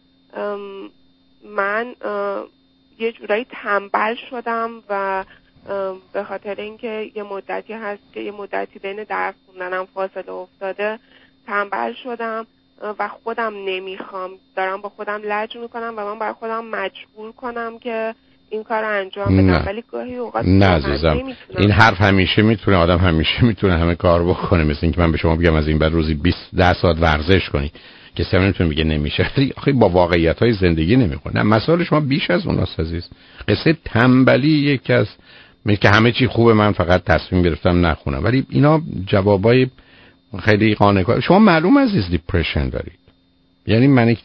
من یه جورایی تنبل شدم و به خاطر اینکه یه مدتی هست که یه مدتی بین درس خوندنم فاصله افتاده تنبل شدم و خودم نمیخوام، دارم با خودم لج میکنم و من برای خودم مجبور کنم که این کار رو انجام بدم، ولی گاهی اوقات نه عزیزم، این حرف همیشه میتونه آدم همیشه میتونه همه کار بکنه. مثل اینکه من به شما بگم از این بعد روزی 10 ساعت ورزش کنی، کسی هم نمیتونه بگه نمیشه. آخه با واقعیت‌های زندگی نمیخونه. نه، مسائل شما بیش از اوناست عزیز. قصه تنبلی یکی از که همه چی خوبه، من فقط تصمیم گرفتم نخونم، ولی اینا جوابای خیلی قانع. شما معلوم عزیز دیپرشن دارید، یعنی منیک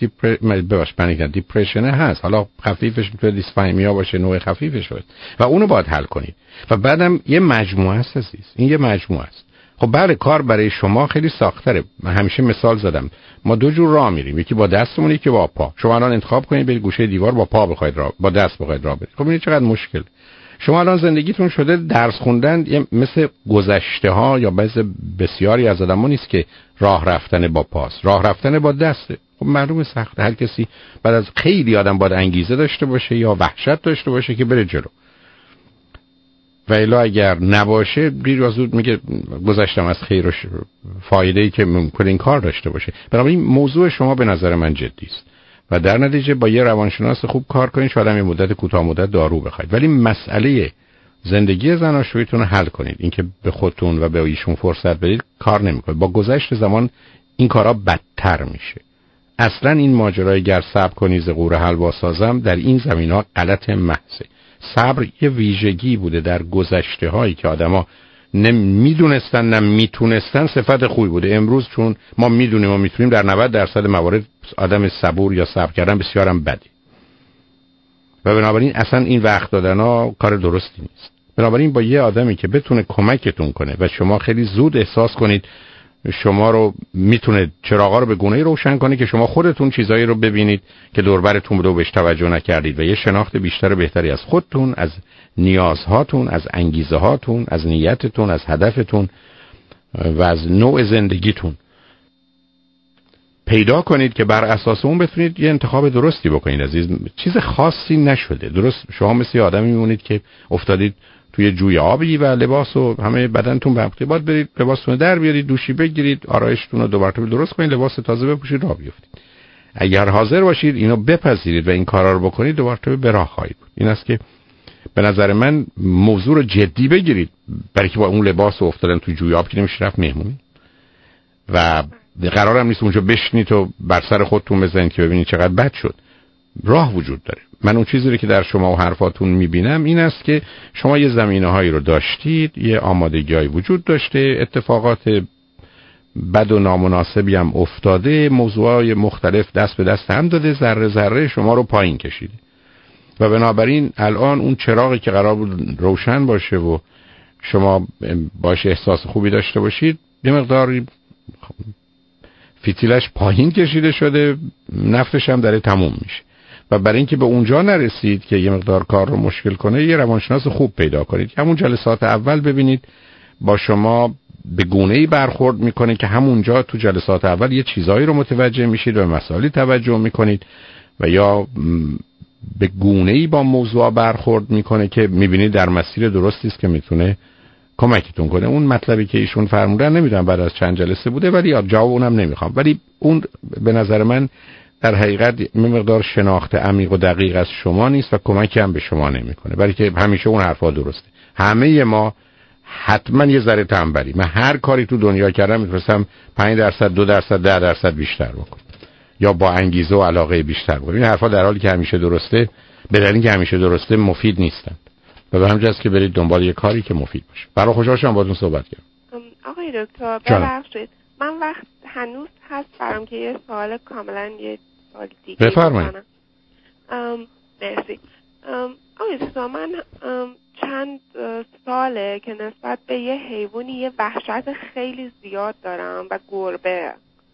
دیپرشن هست، حالا خفیفش میتونه دیسفایمیا باشه، نوع خفیفش باشه و اونو باید حل کنید. و بعدم یه مجموعه است عزیز، این یه مجموعه است. خب بله، کار برای شما خیلی سخت‌تره. من همیشه مثال زدم، ما 2 جور راه میریم، یکی با دستمون، یکی با پا. شما الان انتخاب کنید برید گوشه دیوار با پا بخواید راه، با دست بخواید راه برید. خب این چقدر مشکل. شما الان زندگیتون شده درس خوندن مثل گذشته‌ها یا بسیاری از آدم‌ها نیست که راه رفتن با پاست، راه رفتن با دسته. خب معلومه سخته. هر کسی بعد از خیلی آدم باید انگیزه داشته باشه یا وحشت داشته باشه که بره جلو. و الا اگر نباشه دیر یا زود میگه گذشتم از خیر و فایده‌ای که ممکن این کار داشته باشه. بنابراین موضوع شما به نظر من جدی است و در نتیجه با یه روانشناس خوب کار کنید، شاید هم یه مدت کوتاه مدت دارو بخواید، ولی مسئله زندگی زناشوییتون رو حل کنید. اینکه به خودتون و به ایشون فرصت بدید کار نمیکنه. با گذشت زمان این کارا بدتر میشه. اصلا این ماجرای گر صبر کنی ز قور حلوا سازم در این زمینا غلط محضه. صبر یه ویژگی بوده در گذشته هایی که آدما نمیدونستن نه میتونستن، صفت خوبی بوده. امروز چون ما میدونیم و میتونیم، در 90% موارد آدم صبور یا صبر کردن بسیارم بده و بنابراین اصلا این وقت دادن ها کار درستی نیست. بنابراین با یه آدمی که بتونه کمکتون کنه و شما خیلی زود احساس کنید شما رو میتونه چراغا رو به گونه‌ای روشن کنه که شما خودتون چیزایی رو ببینید که دور برتون بوده و بهش توجه نکردید و یه شناخت بیشتر و بهتری از خودتون، از نیازهاتون، از انگیزه هاتون، از نیتتون، از هدفتون و از نوع زندگیتون پیدا کنید که بر اساس اون بتونید یه انتخاب درستی بکنید. عزیز، چیز خاصی نشده. درست شما مثل آدمی میمونید که افتادید توی جوی آبی و لباس و همه بدنتون به هم باید برید لباستون در بیارید، دوشی بگیرید، آرایشتون رو دو مرتبه درست کنید، لباس تازه بپوشید، راه بیفتید. اگر حاضر باشید اینو بپذیرید و این کارا رو بکنید، دو مرتبه به راه خواهید بود. این است که به نظر من موضوع رو جدی بگیرید، برای که با اون لباس افتادن توی جوی آب که نمیشه رفت مهمونی و قرارم نیست اونجا بشینید و بر سر خودتون بزنید که ببینید چقدر بد شد. راه وجود داره. من اون چیزی رو که در شما و حرفاتون میبینم این است که شما یه زمینه‌هایی رو داشتید، یه آمادگی‌ای وجود داشته، اتفاقات بد و نامناسبی هم افتاده، موضوعای مختلف دست به دست هم داده، ذره ذره شما رو پایین کشیده و بنابراین الان اون چراغی که قرار بود روشن باشه و شما باشه احساس خوبی داشته باشید، یه مقداری فتیلش پایین کشیده شده، نفتش هم داره تموم میشه و برای اینکه به اونجا نرسید که یه مقدار کار رو مشکل کنه، یه روانشناس خوب پیدا کنید. همون جلسات اول ببینید با شما به گونه‌ای برخورد میکنه که همونجا تو جلسات اول یه چیزایی رو متوجه میشید و به مسائلی توجه میکنید و یا به گونه‌ای با موضوع برخورد میکنه که میبینید در مسیر درستی است که میتونه کمکتون کنه. اون مطلبی که ایشون فرمودن نمیدونم بعد از چند جلسه بوده، ولی جواب اونم نمیخوام، ولی اون به نظر من در حقیقت مقدار شناخت عمیق و دقیق از شما نیست و کمکی هم به شما نمیکنه، برای که همیشه اون حرفا درسته. همه ما حتما یه ذره تنبلی، من هر کاری تو دنیا کردم میتونستم 5%، 2%، 10% بیشتر بکنم یا با انگیزه و علاقه بیشتر بکنم. این حرفا در حالی که همیشه درسته، به دلیلی که همیشه درسته مفید نیستن و به همین جاست که برید دنبال یه کاری که مفید باشه. برای خوشحال شدم باهاتون صحبت کردم. آقای دکتر ببخشید، من وقت هنوز هست برام که یه سوال کاملا یه سوال دیگه بفرمایید. مرسی. آقای دکتر، من چند ساله که نسبت به یه حیوانی یه وحشت خیلی زیاد دارم و گربه.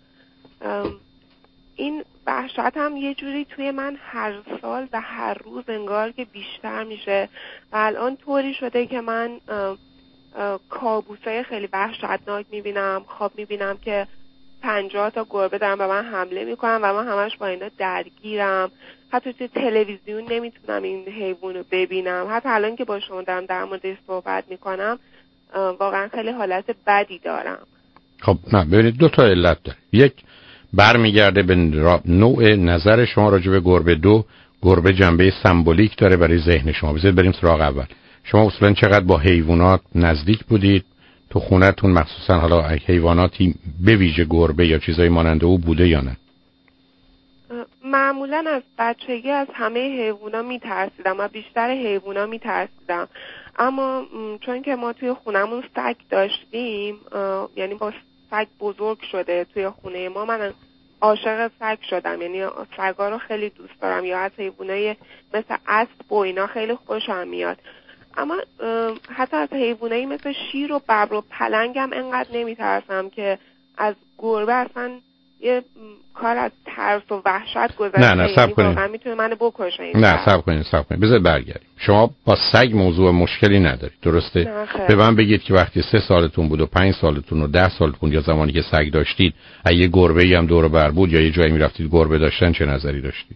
این وحشت هم یه جوری توی من هر سال و هر روز انگار که بیشتر میشه و الان طوری شده که من کابوسای خیلی وحشتناک میبینم. خواب میبینم که 50 تا گربه دارن به من حمله میکنن و من همش با اینا درگیرم. حتی توی تلویزیون نمیتونم این حیوان رو ببینم. حتی الان که با شما دارم در موردش صحبت میکنم واقعا خیلی حالت بدی دارم. خب نه، ببینید دو تا علت داره. یک، برمیگرده به نوع نظر شما راجع به گربه. دو، گربه جنبه سمبولیک داره برای ذهن شما. بذارید بریم سراغ اول. شما اصلا چقدر با حیوانات نزدیک بودید؟ تو خونه‌تون مخصوصا حالا حیواناتی به ویژه گربه یا چیزایی مانند او بوده یا نه؟ معمولا از بچگی از همه حیوونا میترسیدم و بیشتر حیوونا میترسیدم، اما چون که ما توی خونمون سگ داشتیم، یعنی با سگ بزرگ شده توی خونه ما، من عاشق سگ شدم. یعنی سگا رو خیلی دوست دارم، یا از حیوانای مثل اسب و اینا خیلی خوشم میاد. اما حتی از حیوانایی مثل شیر و ببر و پلنگم انقدر نمیترسم که از گربه اصلا یه کار از ترس و وحشت گذشته. نه صبر کنید، واقعا میتونه منو بکشه. نه صبر کنید بذار برگردیم. شما با سگ موضوع مشکلی ندارید، درسته؟ به من بگید که وقتی 3 سالتون بود و 5 سالتون و 10 سالتون یا زمانی که سگ داشتید، اگه گربه‌ای هم دور و بر بود یا یه جایی میرفتید گربه داشتن، چه نظری داشتید؟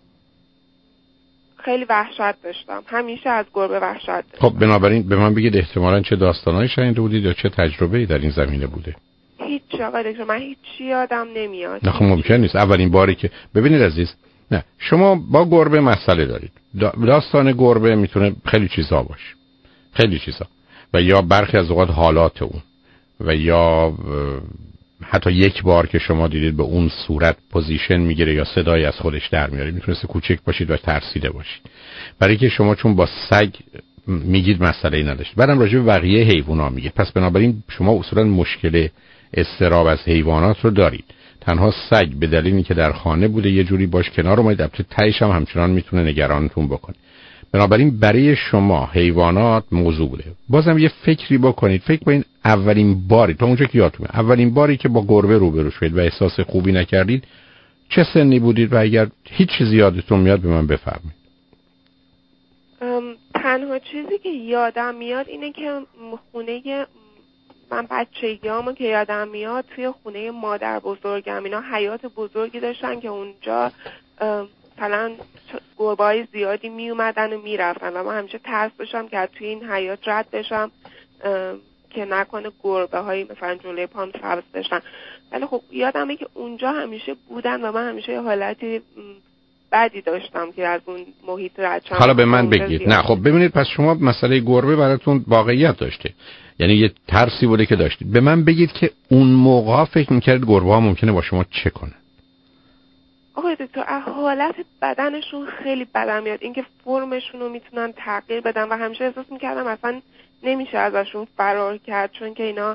خیلی وحشت داشتم، همیشه از گربه وحشت داشتم. خب بنابراین به من بگید احتمالاً چه داستانایی شنیده بودید یا چه تجربه‌ای در این زمینه بوده؟ هیچ آقای دکتر، من هیچی یادم نمیاد. نه خب ممکن نیست. اولین باری که ببینید عزیز، نه شما با گربه مسئله دارید. داستان گربه میتونه خیلی چیزا باشه، خیلی چیزا، و یا برخی از اوقات حالات اون، و یا حتی یک بار که شما دیدید به اون صورت پوزیشن میگیره یا صدای از خودش در میاره. میتونسته کوچک باشید و ترسیده باشید. برای که شما چون با سگ میگید مسئله نداشت، بعدم راجع به بقیه حیونا میگید، پس بنابراین شما اصولا مشکل اضطراب از حیوانات رو دارید. تنها سگ به دلیلی که در خانه بوده یه جوری باش کنار اومدید، البته تهش هم همچنان میتونه نگرانتون بکنه. بنابراین برای شما حیوانات موضوع بوده. بازم یه فکری بکنید، فکر کنید اولین باری تا اونجا که یادتونه اولین باری که با گربه روبرو شدید و احساس خوبی نکردید چه سنی بودید و اگر هیچ چیزی یادتون میاد به من بفرمایید. تنها چیزی که یادم میاد اینه که خونه من بچگیامو که یادم میاد توی خونه مادر بزرگم اینا حیاط بزرگی داشتن که اونجا مثلا گربه‌های زیادی می اومدن و میرفتن و من همیشه ترس داشتم که توی این حیاط رد بشم که نکنه گربه‌هایی مثلا جلوی پام سبز بشن. ولی خب یادمه که اونجا همیشه بودن و من همیشه یه حالتی بدی داشتم که از اون محیط رد شم. حالا به من بگید. نه خب ببینید پس شما مسئله گربه براتون واقعیت داشته، یعنی یه ترسی بوده که داشتید. به من بگید که اون موقع فکر می‌کردید گربه‌ها ممکنه با شما چه کنن؟ آقای دکتر حالت بدنشون خیلی بدم میاد، اینکه فرمشون رو میتونن تغییر بدن و همیشه احساس میکردم اصلا نمیشه ازشون فرار کرد چون که اینا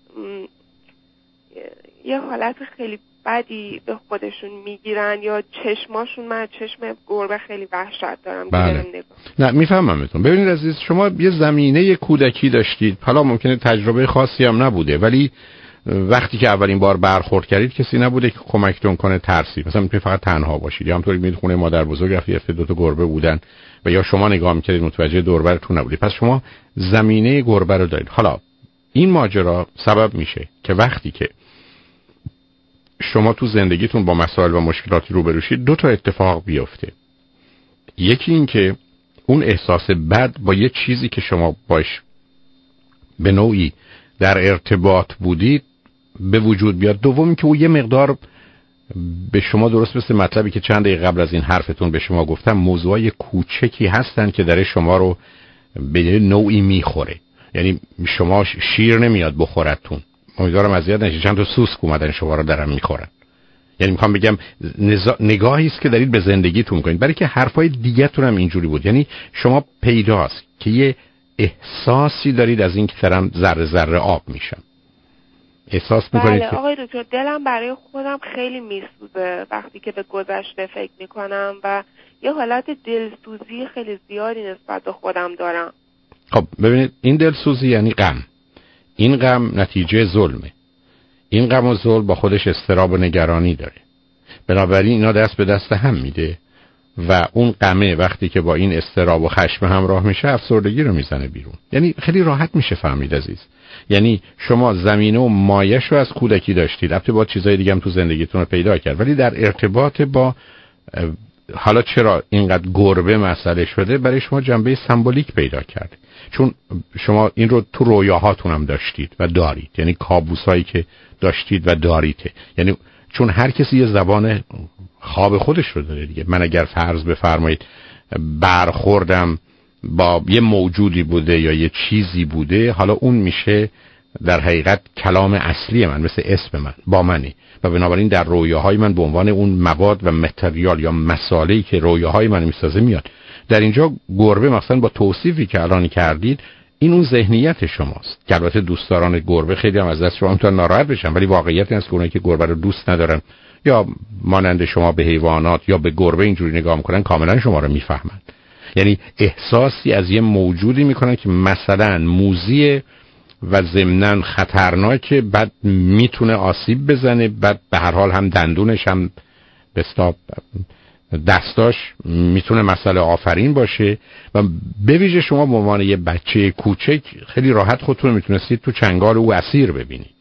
یه حالت خیلی بدی به خودشون میگیرن یا چشماشون. من چشم گربه خیلی وحشت دارم. بله. نه میفهممتون. ببینید عزیز شما یه زمینه کودکی داشتید، حالا ممکنه تجربه خاصی هم نبوده ولی وقتی که اولین بار برخورد کردید کسی نبوده که کمکتون کنه ترسی، مثلا میتونید فقط تنها باشید یا همونطوری میید خونه مادر بزرگ رفتید دو تا گربه بودن و یا شما نگاه میکردید متوجه دوربرتون نبودید، پس شما زمینه گربه رو دارید. حالا این ماجرا سبب میشه که وقتی که شما تو زندگیتون با مسائل و مشکلاتی روبرو شید دو تا اتفاق بیفته. یکی این که اون احساس بد با یه چیزی که شما باش به نوعی در ارتباط بودید به وجود بیاد. دومی که او یه مقدار به شما درست مثل مطلبی که چند دقیقه قبل از این حرفتون به شما گفتم موضوعای کوچکی هستن که در شما رو به نوعی میخوره. یعنی شما شیر نمیاد بخورتون، امیدوارم اذیت نشید، چند تا سوسک اومدن شما رو درم میخورن. یعنی میخوام بگم نگاهی است که دارید به زندگیتون میکنید، برای که حرفای دیگه‌تون هم اینجوری بود. یعنی شما پیداست که یه احساسی دارید از این که دارم ذره ذره آب میشم. احساس میکنید بله آقای دکتر دلم برای خودم خیلی میسوزه وقتی که به گذشته فکر میکنم و یه حالت دلسوزی خیلی زیادی نسبت به خودم دارم. خب ببینید این دلسوزی یعنی غم. این غم نتیجه ظلمه. این غم و ظلم با خودش اضطراب و نگرانی داره. بنابراین اینا دست به دست هم میده و اون غمه وقتی که با این اضطراب و خشم همراه میشه افسردگی رو میزنه بیرون. یعنی خیلی راحت میشه فهمید عزیز. یعنی شما زمینه و مایش رو از کودکی داشتید، البته با چیزای دیگه هم تو زندگیتون رو پیدا کرد، ولی در ارتباط با حالا چرا اینقدر گربه مسئله شده برای شما جنبه سمبولیک پیدا کرد، چون شما این رو تو رویاهاتون هم داشتید و دارید، یعنی کابوسایی که داشتید و داریده. یعنی چون هر کسی یه زبان خواب خودش رو داره دیگه. من اگر فرض بفرمایید برخوردم با یه موجودی بوده یا یه چیزی بوده، حالا اون میشه در حقیقت کلام اصلی من، مثل اسم من با منی و بنابراین در رویاهای من به عنوان اون مواد و متریال یا مساله‌ای که رویاهای من میسازه میاد. در اینجا گربه مثلا با توصیفی که الان کردید این اون ذهنیت شماست که البته دوستداران گربه خیلی هم از دست شما میتونن ناراحت بشن، ولی واقعیت این است که اونایی که گربه رو دوست ندارن یا مانند شما به حیوانات یا به گربه اینجوری نگاه میکنن کاملا شما رو میفهمن. یعنی احساسی از یه موجودی میکنن که مثلا موذیه و ضمناً خطرناکه، بعد میتونه آسیب بزنه، بعد به هر حال هم دندونش هم بستا دستاش میتونه مسئله آفرین باشه و به ویژه شما به عنوان یه بچه کوچک خیلی راحت خودتون میتونستید تو چنگال او اسیر ببینید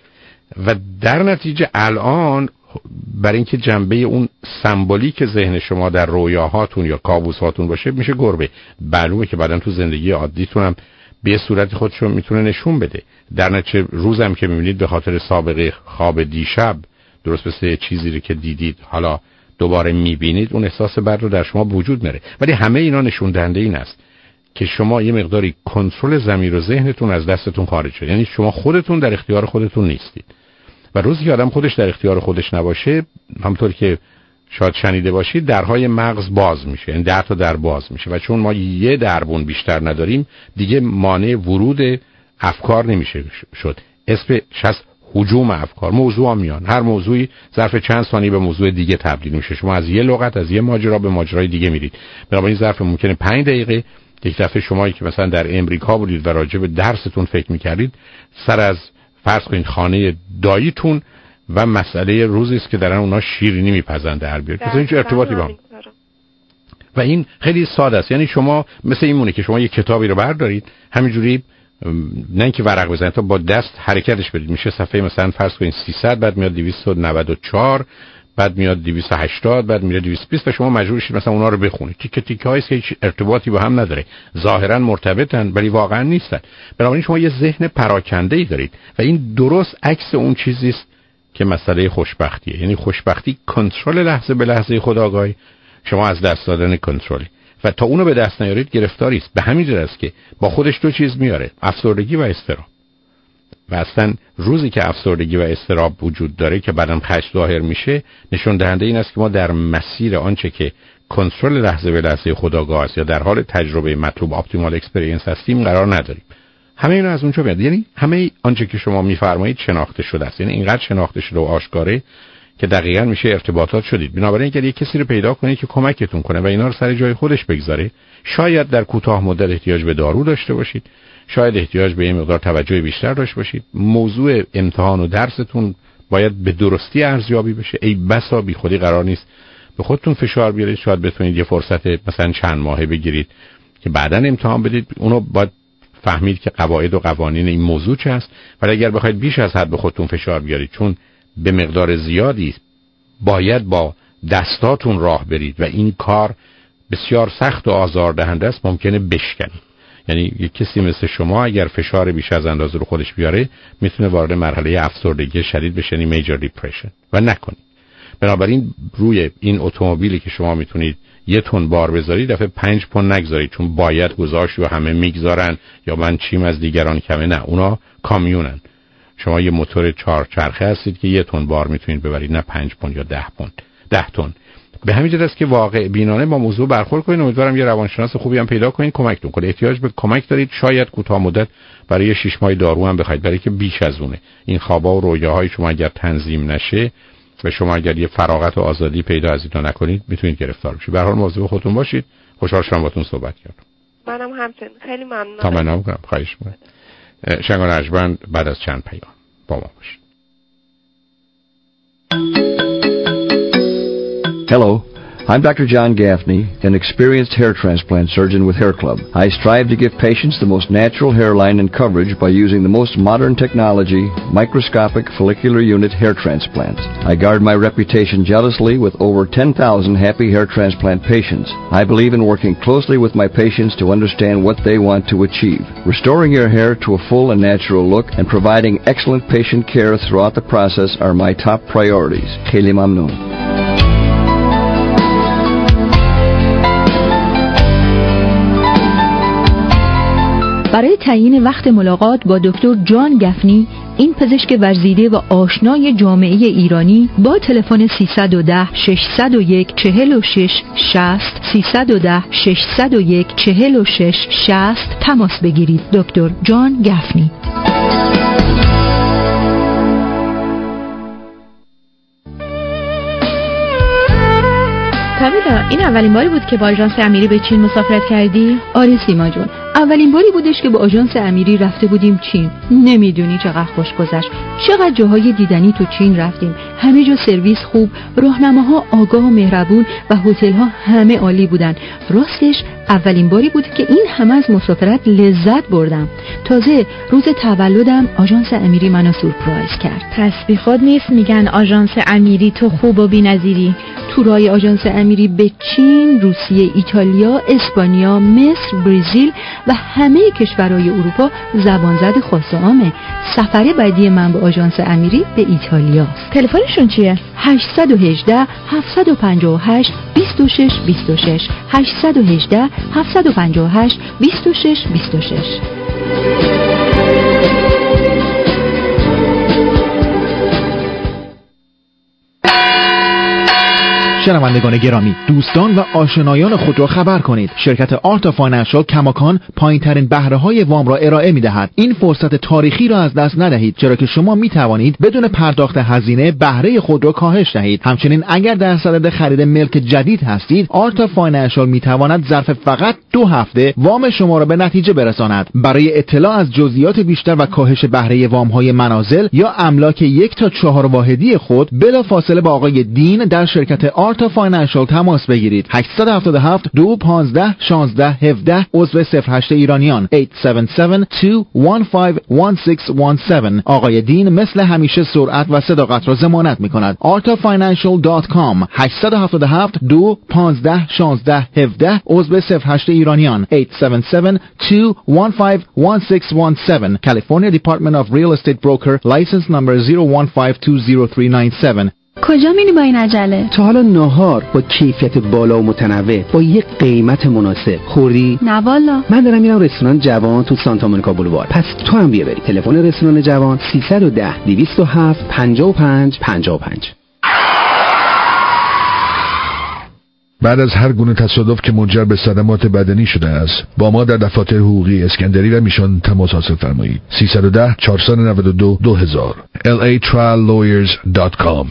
و در نتیجه الان برای اینکه جنبه اون سمبولیک ذهن شما در رویاهاتون یا کابوساتون باشه میشه گربه. معلومه که بعدن تو زندگی عادیتون هم به صورت خودشون میتونه نشون بده. در نتیجه روزم که میبینید به خاطر سابقه خواب دیشب درست مثل چیزی که دیدید حالا دوباره میبینید، اون احساس بد رو در شما وجود میاره. ولی همه اینا نشون دهنده این است که شما یه مقداری کنترل ضمیر و ذهنتون از دستتون خارج شده. یعنی شما خودتون در اختیار خودتون نیستید و روزی که آدم خودش در اختیار خودش نباشه، همونطور که شاید شنیده باشید درهای مغز باز میشه، یعنی 10 تا در باز میشه و چون ما یه دربون بیشتر نداریم دیگه مانع ورود افکار نمیشه شد. اسمش هست هجوم افکار. موضوع میان، هر موضوعی ظرف چند ثانیه به موضوع دیگه تبدیل میشه. شما از یه لغت از یه ماجرا به ماجرای دیگه میرید. بنابراین ظرف ممکنه 5 دقیقه یک دفعه شمایی که مثلا در امریکا بودید و راجع به درستون فکر می‌کردید، سر از فرض کنید خانه داییتون و مسئله روزی است که درن اونا شیرینی میپزن در بیار، مثلا هیچ ارتباطی با هم. و این خیلی ساده است. یعنی شما مثل این مونه که شما یک کتابی رو بردارید، همینجوری نه اینکه ورق بزنید، تا با دست حرکتش بدید، میشه صفحه مثلا فرض کنید 300، بعد میاد 294، بعد میاد 280، بعد میره 220 و شما مجبور شید مثلا اونا رو بخونید. تیکه تیکه هاییست که هیچ ارتباطی با هم نداره، ظاهرا مرتبطن ولی واقعا نیستن. بنابراین شما یه ذهن پراکنده‌ای دارید و این درست عکس اون چیزی است که مسئله خوشبختیه. یعنی خوشبختی کنترل لحظه به لحظه خودآگاهی، شما از دست دادن کنترل و تا اونو به دست نیارید گرفتاری است. به همین جهت است که با خودش دو چیز میاره، افسردگی و اضطراب. و اصلا روزی که افسردگی و اضطراب وجود داره که بعدم خشم ظاهر میشه، نشون دهنده این است که ما در مسیر آنچه که کنترل لحظه به لحظه خودآگاه است یا در حال تجربه مطلوب اپتیمال اکسپریانس هستیم قرار نداریم. همه اینا از اونجا میاد. یعنی همه آنچه که شما میفرمایید شناخته شده است. یعنی اینقدر شناخته شده و آشکاره که دقیقاً میشه ارتباطات شدید. بنابراین اگر یک کسی رو پیدا کنید که کمکتون کنه و اینا رو سر جای خودش بگذاره، شاید در کوتاه مدت احتیاج به دارو داشته باشید، شاید احتیاج به یه مقدار توجه بیشتر داشته باشید. موضوع امتحان و درستون باید به درستی ارزیابی بشه. ای بسا بی خودی قرار نیست به خودتون فشار بیارید. شاید بتونید یه فرصت مثلا چند ماهه بگیرید که بعداً امتحان بدید. اونو باید فهمید که قواعد و قوانین این موضوع چه است. ولی اگر بخواید بیش از حد به خودتون فشار بیارید، چون به مقدار زیادی باید با دستاتون راه برید و این کار بسیار سخت و آزاردهنده است، ممکنه بشکنید. یعنی یک کسی مثل شما اگر فشار بیش از اندازه رو خودش بیاره، میتونه وارد مرحله افسردگی شدید بشه، یعنی میجر دیپرشن، و نکنید. بنابراین روی این اتومبیلی که شما میتونید 1 تن بار بذارید، دفعه 5 پوند نگذارید چون باید گذاشت و همه میگذارن یا من چیم از دیگران کمه. نه، اونا کامیونن. شما یه موتور 4 چرخه هستید که 1 تن بار میتونید ببرید، نه 5 پوند یا 10 تن. به همین جهت است که واقع بینانه با موضوع برخورد کنید. امیدوارم یه روانشناس خوبی هم پیدا کنید کمکتون کنه. احتیاج به کمک دارید، شاید کوتاه مدت برای 6 ماه دارو هم بخواید، برای که بیش از اونه. این خوابا و رویاهای شما اگر تنظیم نشه و شما اگر یه فراغت و آزادی پیدا از اینا نکنید، میتونید گرفتار بشید. به هر حال مواظب خودتون باشید. خوشحال شدم باهاتون صحبت کردم. منم همچنین. خیلی ممنونم. تمام می‌کنم. خواهش می‌کنم. شنگان ارجمند بعد از چند پیام با ما باشید. Hello, I'm Dr. John Gaffney, an experienced hair transplant surgeon with Hair Club. I strive to give patients the most natural hairline and coverage by using the most modern technology, microscopic follicular unit hair transplants. I guard my reputation jealously with over 10,000 happy hair transplant patients. I believe in working closely with my patients to understand what they want to achieve. Restoring your hair to a full and natural look and providing excellent patient care throughout the process are my top priorities. Kheli mamnoon. برای تعیین وقت ملاقات با دکتر جان گفنی، این پزشک ورزیده و آشنای جامعه ایرانی، با تلفن 310 601 46 60 310 601 46 60 تماس بگیرید. دکتر جان گفنی. کامیلا، این اولین باری بود که با آژانس امیری به چین مسافرت کردی؟ آره سیما جون، اولین باری بودش که با آژانس امیری رفته بودیم چین. نمیدونی چقدر خوش گذشت. چقدر جاهای دیدنی تو چین رفتیم. همه جا سرویس خوب، راهنماها آگاه و مهربون و هتل‌ها همه عالی بودن. راستش اولین باری بود که این همه از مسافرت لذت بردم. تازه روز تولدم آژانس امیری منو سورپرایز کرد. پس بیخود نیست میگن آژانس امیری تو خوب و بی‌نظیری. تورای آژانس امیری به چین، روسیه، ایتالیا، اسپانیا، مصر، برزیل و همه کشورهای اروپا زبان زد خاص عامه. سفر بعدی من با آژانس امیری به ایتالیاست. تلفنشون چیه؟ 818 758 26 26 818 758 26 26. شنوندگان گرامی، دوستان و آشنایان خود را خبر کنید شرکت آرتا فاینانشال کماکان پایین‌ترین بهره‌های وام را ارائه می‌دهد. این فرصت تاریخی را از دست ندهید، چرا که شما می‌توانید بدون پرداخت هزینه بهره خود را کاهش دهید. همچنین اگر در صدد خرید ملک جدید هستید، آرتا فاینانشال می‌تواند ظرف فقط 2 هفته وام شما را به نتیجه برساند. برای اطلاع از جزئیات بیشتر و کاهش بهره وام‌های منازل یا املاک 1 تا 4 واحدی خود بلافاصله با آقای دین در شرکت آرتا فاینانشال تماس بگیرید. 877 215 1617 عضو 08 ایرانیان 877-215-1617. آقای دین مثل همیشه سرعت و صداقت را ضمانت می‌کند. artafinancial.com 877 215 1617 عضو 08 ایرانیان 877-215-1617. California Department of Real Estate Broker license number 015203997. کجا میری با این عجله؟ تا حالا ناهار با کیفیت بالا و متنوع با یک قیمت مناسب خوردی؟ نه والا. من دارم میرم رستوران جوان تو سانتا مونیکا بولوار. پس تو هم بیا بریم. تلفن رستوران جوان 310 207 55 55. بعد از هر گونه تصادف که منجر به صدمات بدنی شده است، با ما در دفاتر حقوقی اسکندری و میشن تماس حاصل فرمایید. 310 492 2000 latriallawyers.com.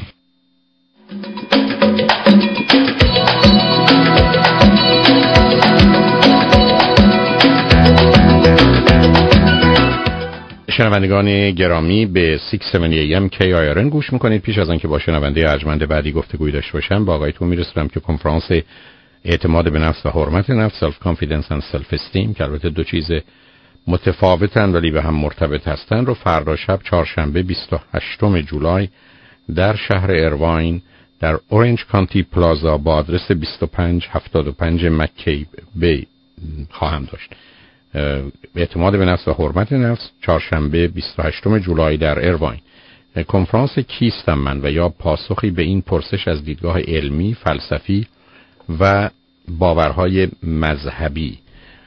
شنوندگان گرامی به 670 AM KIRN گوش میکنید. پیش از آنکه با شنونده ارجمند بعدی گفتگوی داشته باشم، با آقایتون میرسونم که کنفرانس اعتماد به نفس و حرمت نفس، سلف کانفیدنس اند سلف استیم، که البته دو چیز متفاوتن ولی به هم مرتبط هستن، رو فردا شب چهارشنبه 28 جولای در شهر ایرواین در اورنج کانتی پلازا با آدرس 2575 مکی بی خواهم داشت. اعتماد به نفس و حرمت نفس، چهارشنبه 28 جولای در ایرواین. کنفرانس کیستم من و یا پاسخی به این پرسش از دیدگاه علمی، فلسفی و باورهای مذهبی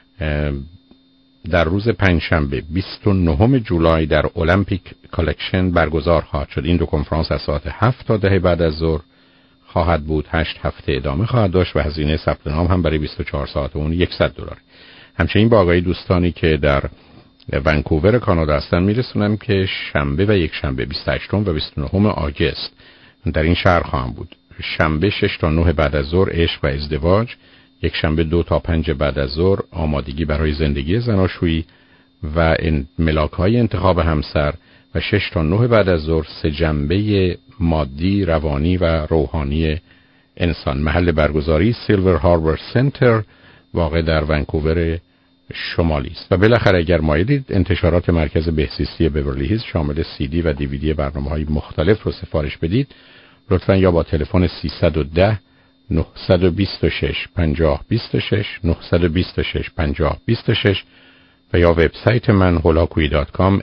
در روز پنجشنبه 29 جولای در المپیک کالکشن برگزار خواهد شد. این دو کنفرانس از ساعت 7 تا 10 بعد از ظهر خواهد بود. 8 هفته ادامه خواهد داشت و هزینه ثبت نام هم برای 24 ساعت اون $100. همچنین با آقای دوستانی که در ونکوور کانادا هستن میرسونم که شنبه و یک شنبه 28 و 29 آگوست در این شهر خواهم بود. شنبه 6 تا 9 بعد از ظهر عشق و ازدواج، یک شنبه 2 تا 5 بعد از ظهر آمادگی برای زندگی زناشویی و ملاک‌های انتخاب همسر و 6 تا 9 بعد از ظهر سه جنبه مادی، روانی و روحانی انسان. محل برگزاری سیلور هاربر سنتر واقع در ونکوور شمالی است. و بالاخره اگر مایلید انتشارات مرکز بهزیستی بیورلی هیلز شامل CD و DVD برنامه‌های مختلف رو سفارش بدید، لطفاً یا با تلفن 310 926 5026 926 5026 و یا وبسایت من holakouee.com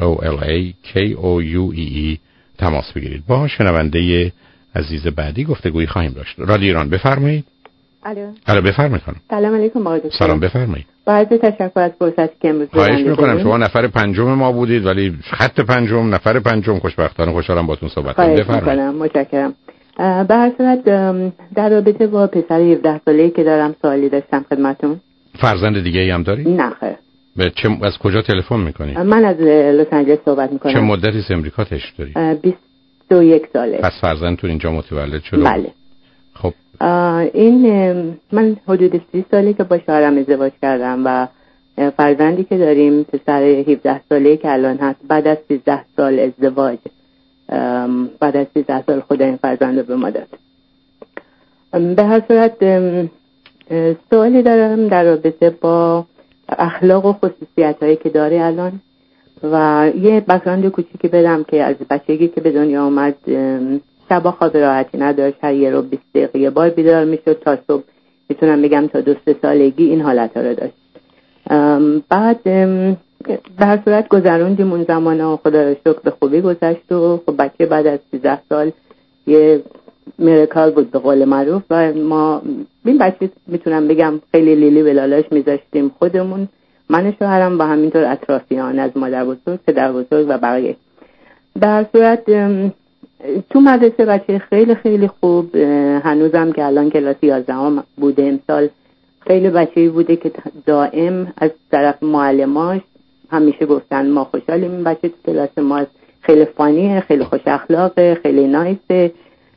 HOLAKOUEE تماس بگیرید. با شنونده عزیز بعدی گفتگویی خواهیم داشت. رادیو ایران بفرمایید. الو بفرمایید خانم. سلام علیکم آقای دکتر. سلام بفرمایید. با عرض تشکر از فرصتی که امروز خواهش میکنم. شما نفر پنجم ما بودید ولی خط پنجم، نفر پنجم. خوشبختانه خوشحالم باهاتون صحبت کنم. بفرمایید. متشکرم. به هر صورت در رابطه با پسر 17 ساله‌ای که دارم سوالی داشتم خدمتتون. فرزند دیگه ای هم داری؟ نه خیر. از کجا تلفن میکنی؟ من از لس آنجلس صحبت میکنم. چه مدتی از امریکا تشریف داری؟ 21 ساله. پس فرزندتون اینجا متولد شده؟ بله. خب این من حدود 30 ساله که با شوهرم ازدواج کردم و فرزندی که داریم پسر 17 ساله‌ای که الان هست، بعد از 13 سال ازدواج، بعد از 13 سال خدا این فرزند رو به ما داد. به هر صورت سوالی دارم در رابطه با اخلاق و خصوصیت‌هایی که داره الان و یه بک‌گراند کوچیکی بدم که از بچگی که به دنیا آمد شبا خواب راحتی نداشت، هر یه رو 20 دقیقه یه بار بیدار میشد تا صبح. میتونم بگم تا 2-3 سالگی این حالت ها رو داشت. بعد به هر صورت گذروندیم اون زمان ها، خدا رو شکر به خوبی گذشت و خب بچه بعد از 13 سال یه میراکل بود به قول معروف و ما این بچه میتونم بگم خیلی لیلی به لالاش میذاشتیم خودمون، من و شوهرم و همینطور اطرافیان از مادر بزرگ، پدر بزرگ و بقیه. به هر صورت تو مدرسه بچه خیلی خیلی خوب، هنوزم که الان کلاس 11 بوده امسال، خیلی بچه‌ای بوده که دائم از طرف معلماش همیشه گفتن ما خوشحالیم این بچه تو کلاس ما، خیلی فانیه، خیلی خوش اخلاقه، خیلی نایسه.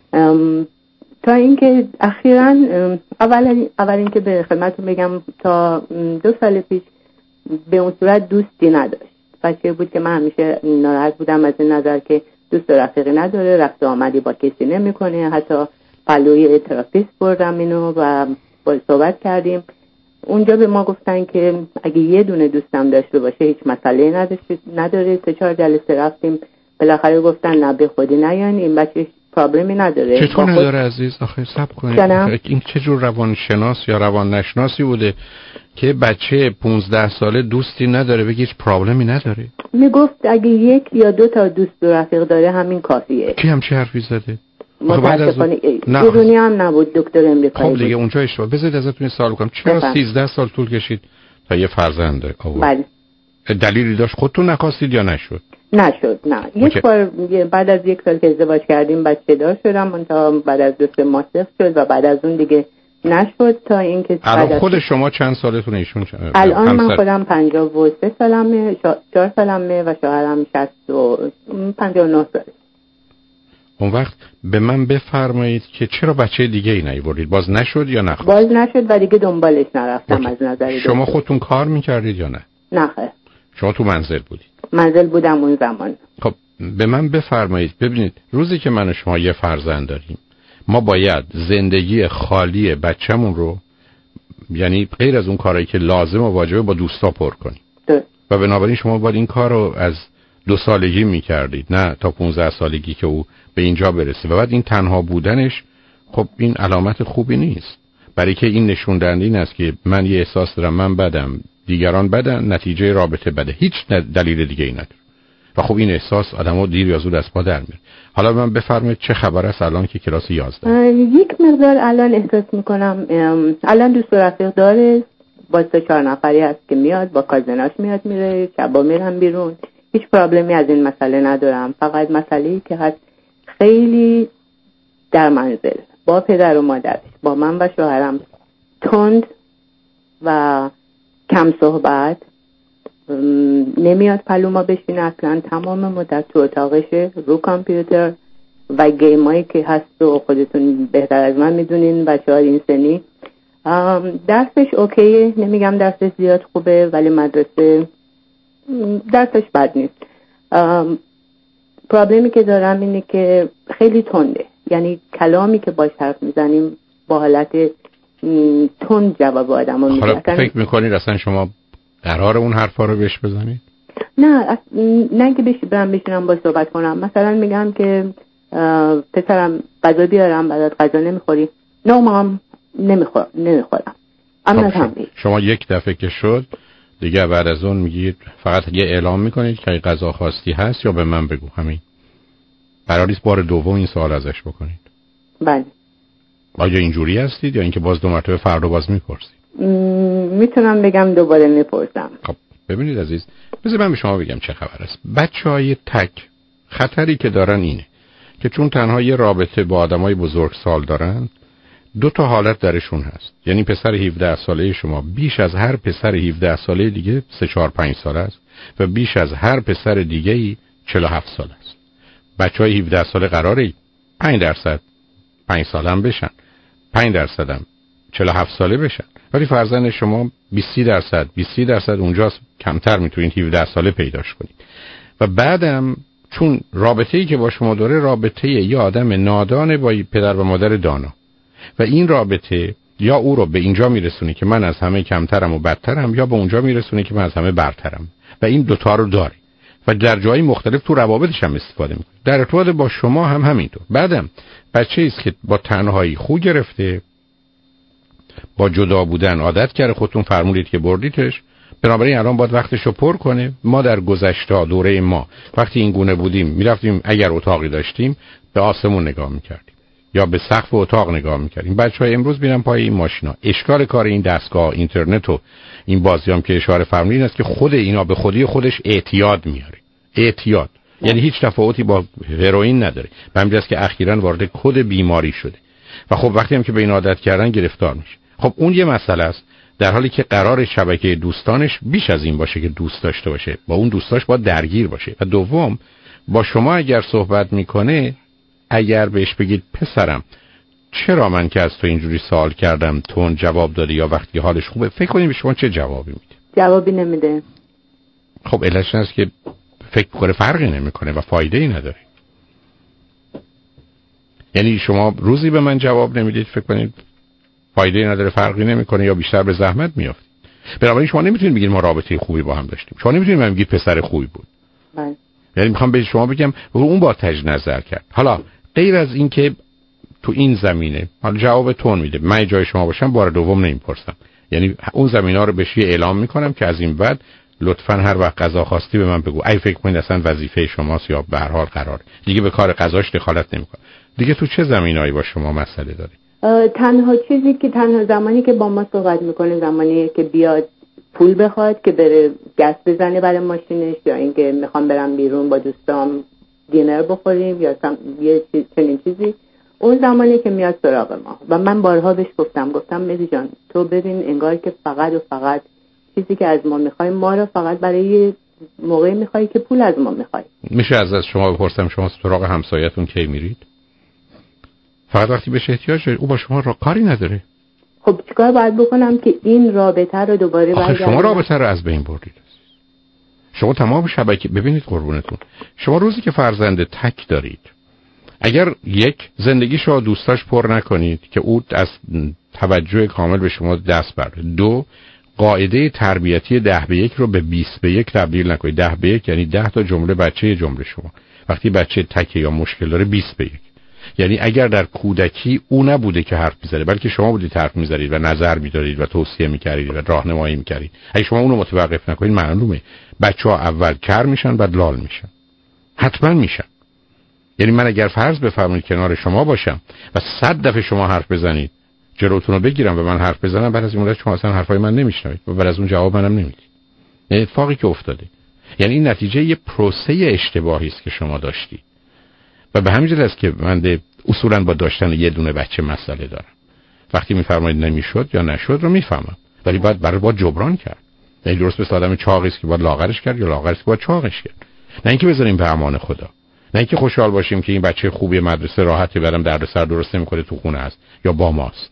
تا اینکه اخیراً اول اینکه به خدمتتون بگم تا 2 سال پیش به اون صورت دوستی نداشت. بچه بود که من همیشه ناراحت بودم از این نظر که دوست رفیقی نداره، رفت و آمدی با کسی نمیکنه. حتی پلوی تراپیست بردم اینو و با صحبت کردیم. اونجا به ما گفتن که اگه یه دونه دوستم داشته باشه هیچ مسئله نداره. 3-4 جلسه رفتیم، بالاخره گفتن نه به خودی نیان، این بچه پرابلمی نداره. چطور نداره عزیز؟ آخه صبر کنید، این چه جور روانشناس یا روان نشناسی بوده که بچه 15 ساله دوستی نداره بگه هیچ پرابلمی نداره؟ میگفت اگه 1 یا 2 تا دوست و رفیق داره همین کافیه. کی همچین حرفی زده؟ متاسفانه دنیا هم نبود دکتر امریکایی. خب دیگه اونجا اشتباه. بذارید ازتون سوال کنم، چرا 13 سال طول کشید تا یه فرزند آورد؟ بله. دلیلی داشت خودتون نخواستید یا نشد؟ نشد، نه. یک بار بعد از 1 سال که ازدواج کردیم بچه دار شدم، تا بعد از 2 ماه صفر شد و بعد از اون دیگه نشد. تا اینکه الان خود شما چند سالتونه؟ ایشون الان من خودم 53 سالمه، 4 سالمه و شوهرم 59 ساله. اون وقت به من بفرمایید که چرا بچه دیگه ای نیاوردید؟ باز نشد یا نخواست؟ باز نشد و دیگه دنبالش نرفتم. از نظر شما خودتون کار میکردید یا نه؟ نه خیر. شما تو منزل بودید؟ منزل بودم اون زمان. خب به من بفرمایید، ببینید روزی که من و شما یه فرزند داریم، ما باید زندگی خالی بچه‌مون رو، یعنی غیر از اون کارهایی که لازم و واجبه، با دوستا پر کنیم. و بنابراین شما باید این کار رو از 2 سالگی میکردید، نه تا 15 سالگی که او به اینجا برسه. و بعد این تنها بودنش، خب این علامت خوبی نیست، برای که این نشون دهنده این است که من یه احساس دارم من بدم، دیگران بدن، نتیجه رابطه بده، هیچ دلیل دیگه ای نداره. و خب این احساس آدمو دیر یا زود از پا در میاره. حالا من بفرمایید چه خبر است الان که کلاس 11؟ یک مقدار الان احساس میکنم الان دوست و رفیق داره، با 3-4 نفری هست که میاد، با کازناش میاد میره، شبا میرم بیرون، هیچ پرابلمی از این مسئله ندارم. فقط مسئله‌ای که هست خیلی در منزل با پدر و مادرش، با من و شوهرم تند و کم صحبت، نمیاد پلو ما بشینه اصلا، تمام مدت تو اتاقشه، رو کامپیوتر و گیمایی که هست و خودتون بهتر از من میدونین بچه‌ها این سنی. درسش اوکیه، نمیگم درسش زیاد خوبه، ولی مدرسه درسش بد نیست. پرابلمی که دارم اینه که خیلی تنده، یعنی کلامی که باش حرف میزنیم با حالت تند جواب آدمو میده. حالا فکر میکنید اصلا شما قرار اون حرفا رو بهش بزنید؟ نه که بشینم با صحبت کنم. مثلا میگم که پسرم غذا بیارم، بعد غذا نمیخوری؟ نه مام نمیخورم. اما شما یک دفعه که شد دیگه بعد از اون میگید فقط یه اعلام میکنید که غذا خواستی هست یا به من بگو، همین. قرار نیست بار دوم این سوال ازش بکنید؟ بله. آیا اینجوری هستید یا اینکه باز 2 مرتبه فردا باز میپرسید؟ میتونم بگم دوباره میپرسم. خب ببینید عزیز، بذار من به شما بگم چه خبر است. بچهای تک خطری که دارن اینه که چون تنها یه رابطه با آدمای بزرگسال دارن، 2 تا حالت درشون هست. یعنی پسر 17 ساله شما بیش از هر پسر 17 ساله دیگه 3-4-5 ساله است و بیش از هر پسر دیگه‌ای 47 ساله است. بچهای 17 ساله قراره 5% 5 ساله هم بشن، 5% هم 47 ساله بشن، ولی فرزند شما 20% اونجاست، کمتر میتونید 17 ساله پیداش کنید. و بعدم چون رابطه‌ای که با شما داره رابطه یه آدم نادانه با پدر و مادر دانا، و این رابطه یا او رو به اینجا میرسونه که من از همه کمترم و بدترم، یا به اونجا میرسونه که من از همه برترم، و این 2 تا رو داره و در جای مختلف تو روابطش هم استفاده میکنه. در ارتباط با شما هم همینطور. بعدم بچه‌ای است که با تنهایی خو گرفته، با جدا بودن عادت کرده، خودتون فرمودید که بردیدش، بنابراین الان باید وقتش رو پر کنه. ما در گذشته دوره ما وقتی این گونه بودیم میرفتیم اگر اتاقی داشتیم به آسمون نگاه میکردیم یا به سقف اتاق نگاه میکردیم. بچهای امروز میرن پای این ماشینا. اشکال کار این دستگاه اینترنت و این بازیام که اشاره فرمودین است که خود اینا به خودی خودش اعتیاد میاره. اعتیاد یعنی هیچ تفاوتی با هروئین نداره. به همین جاست که اخیراً وارد کد بیماری شده و خب وقتی هم که به این عادت کردن گرفتار میشه. خب اون یه مسئله است، در حالی که قرار شبکه دوستانش بیش از این باشه که دوست داشته باشه، با اون دوستاش باید درگیر باشه. و دوم، با شما اگر صحبت میکنه، اگر بهش بگید پسرم چرا من که از تو اینجوری سوال کردم تو اون جواب دادی، یا وقتی حالش خوبه، فکر کنید به شما چه جوابی میده؟ جوابی نمیده. خب علتش هست که فکر کنه فرقی نمیکنه و فایده ای نداره. یعنی شما روزی به من جواب نمیدید، فکر کنید فایده ای نداره، فرقی نمیکنه، یا بیشتر به زحمت میافتید. بنابراین شما نمیتونید بگید ما رابطه خوبی با هم داشتیم. شما نمیتونید من بگید پسر خوبی بود. بله. یعنی میخوام به شما بگم اون با تجدید نظر کرد. حالا غیر از این که تو این زمینه حالا جواب تون میده، من جای شما باشم بار دوم نمیپرسم. یعنی اون زمینا رو بهش اعلام میکنم که از این بعد لطفاً هر وقت غذا خواستی به من بگو. ای فکر کنید اصلا وظیفه شماست یا به هر حال قراره دیگه به کار غذاش دخالت نمیکنه. دیگه تو چه زمینه‌ای با شما مسئله داری؟ تنها چیزی که تنها زمانی که با ما صحبت میکنه زمانی که بیاد پول بخواد که بره گس بزنه برای ماشینش، یا اینکه میخوام برم بیرون با دوستام دینر بخوریم یا یه چنین چیزی، اون زمانی که میاد سراغ ما. و من بارها بهش گفتم مهدی جان تو ببین انگار که فقط و فقط چیزی که از ما میخوای ما رو فقط برای موقعی میخوای که پول از ما میخوای. میشه از شما بپرسم شما سراغ همسایتون کی میرید؟ فقط وقتی بهش احتیاج داره، او با شما کاری نداره. خب چیکار باید بکنم که این رابطه رو دوباره برگردونم؟ شما رابطه رو از بین بردید. شما تمام شبکه، ببینید قربونتون، شما روزی که فرزند تک دارید، اگر یک زندگیشو دوستاش پر نکنید که او از توجه کامل به شما دست بره، دو قاعده تربیتی 10-1 رو به 20-1 تبدیل نکنید. 10-1 یعنی 10 تا جمله بچه جمله شما. وقتی بچه تک یا مشکل داره 20-1، یعنی اگر در کودکی او نبوده که حرف میزنه بلکه شما بودید حرف میزنید و نظر میدادید و توصیه میکردید و راهنمایی میکردید، اگه شما اونو متوقف نکنید معلومه بچه‌ها اول کر میشن بعد لال میشن، حتما میشن. یعنی من اگر فرض بفرمایید کنار شما باشم و 100 دفعه شما حرف بزنید جلوتون رو بگیرم و من حرف بزنم، بعد از این مدت شما اصلا حرفای من نمیشنوید و بعد از اون جواب منم نمیدید. این اتفاقی که افتاده، یعنی این نتیجه یه پروسه اشتباهی است که شما داشتی. و به همین جهت است که من اصولا با داشتن یه دونه بچه مسئله دارم. وقتی میفرمایید نمیشد یا نشد رو میفهمم، ولی بعد با جبران کرد. یعنی درست مثل آدم چاقی است که باید لاغرش کرد یا لاغرش که باید چاقش کرد. نه اینکه بذاریم به امان خدا، نه اینکه خوشحال باشیم که این بچه خوبی مدرسه راحته برام دردسر درست نمیکنه تو خونه است یا با ماست.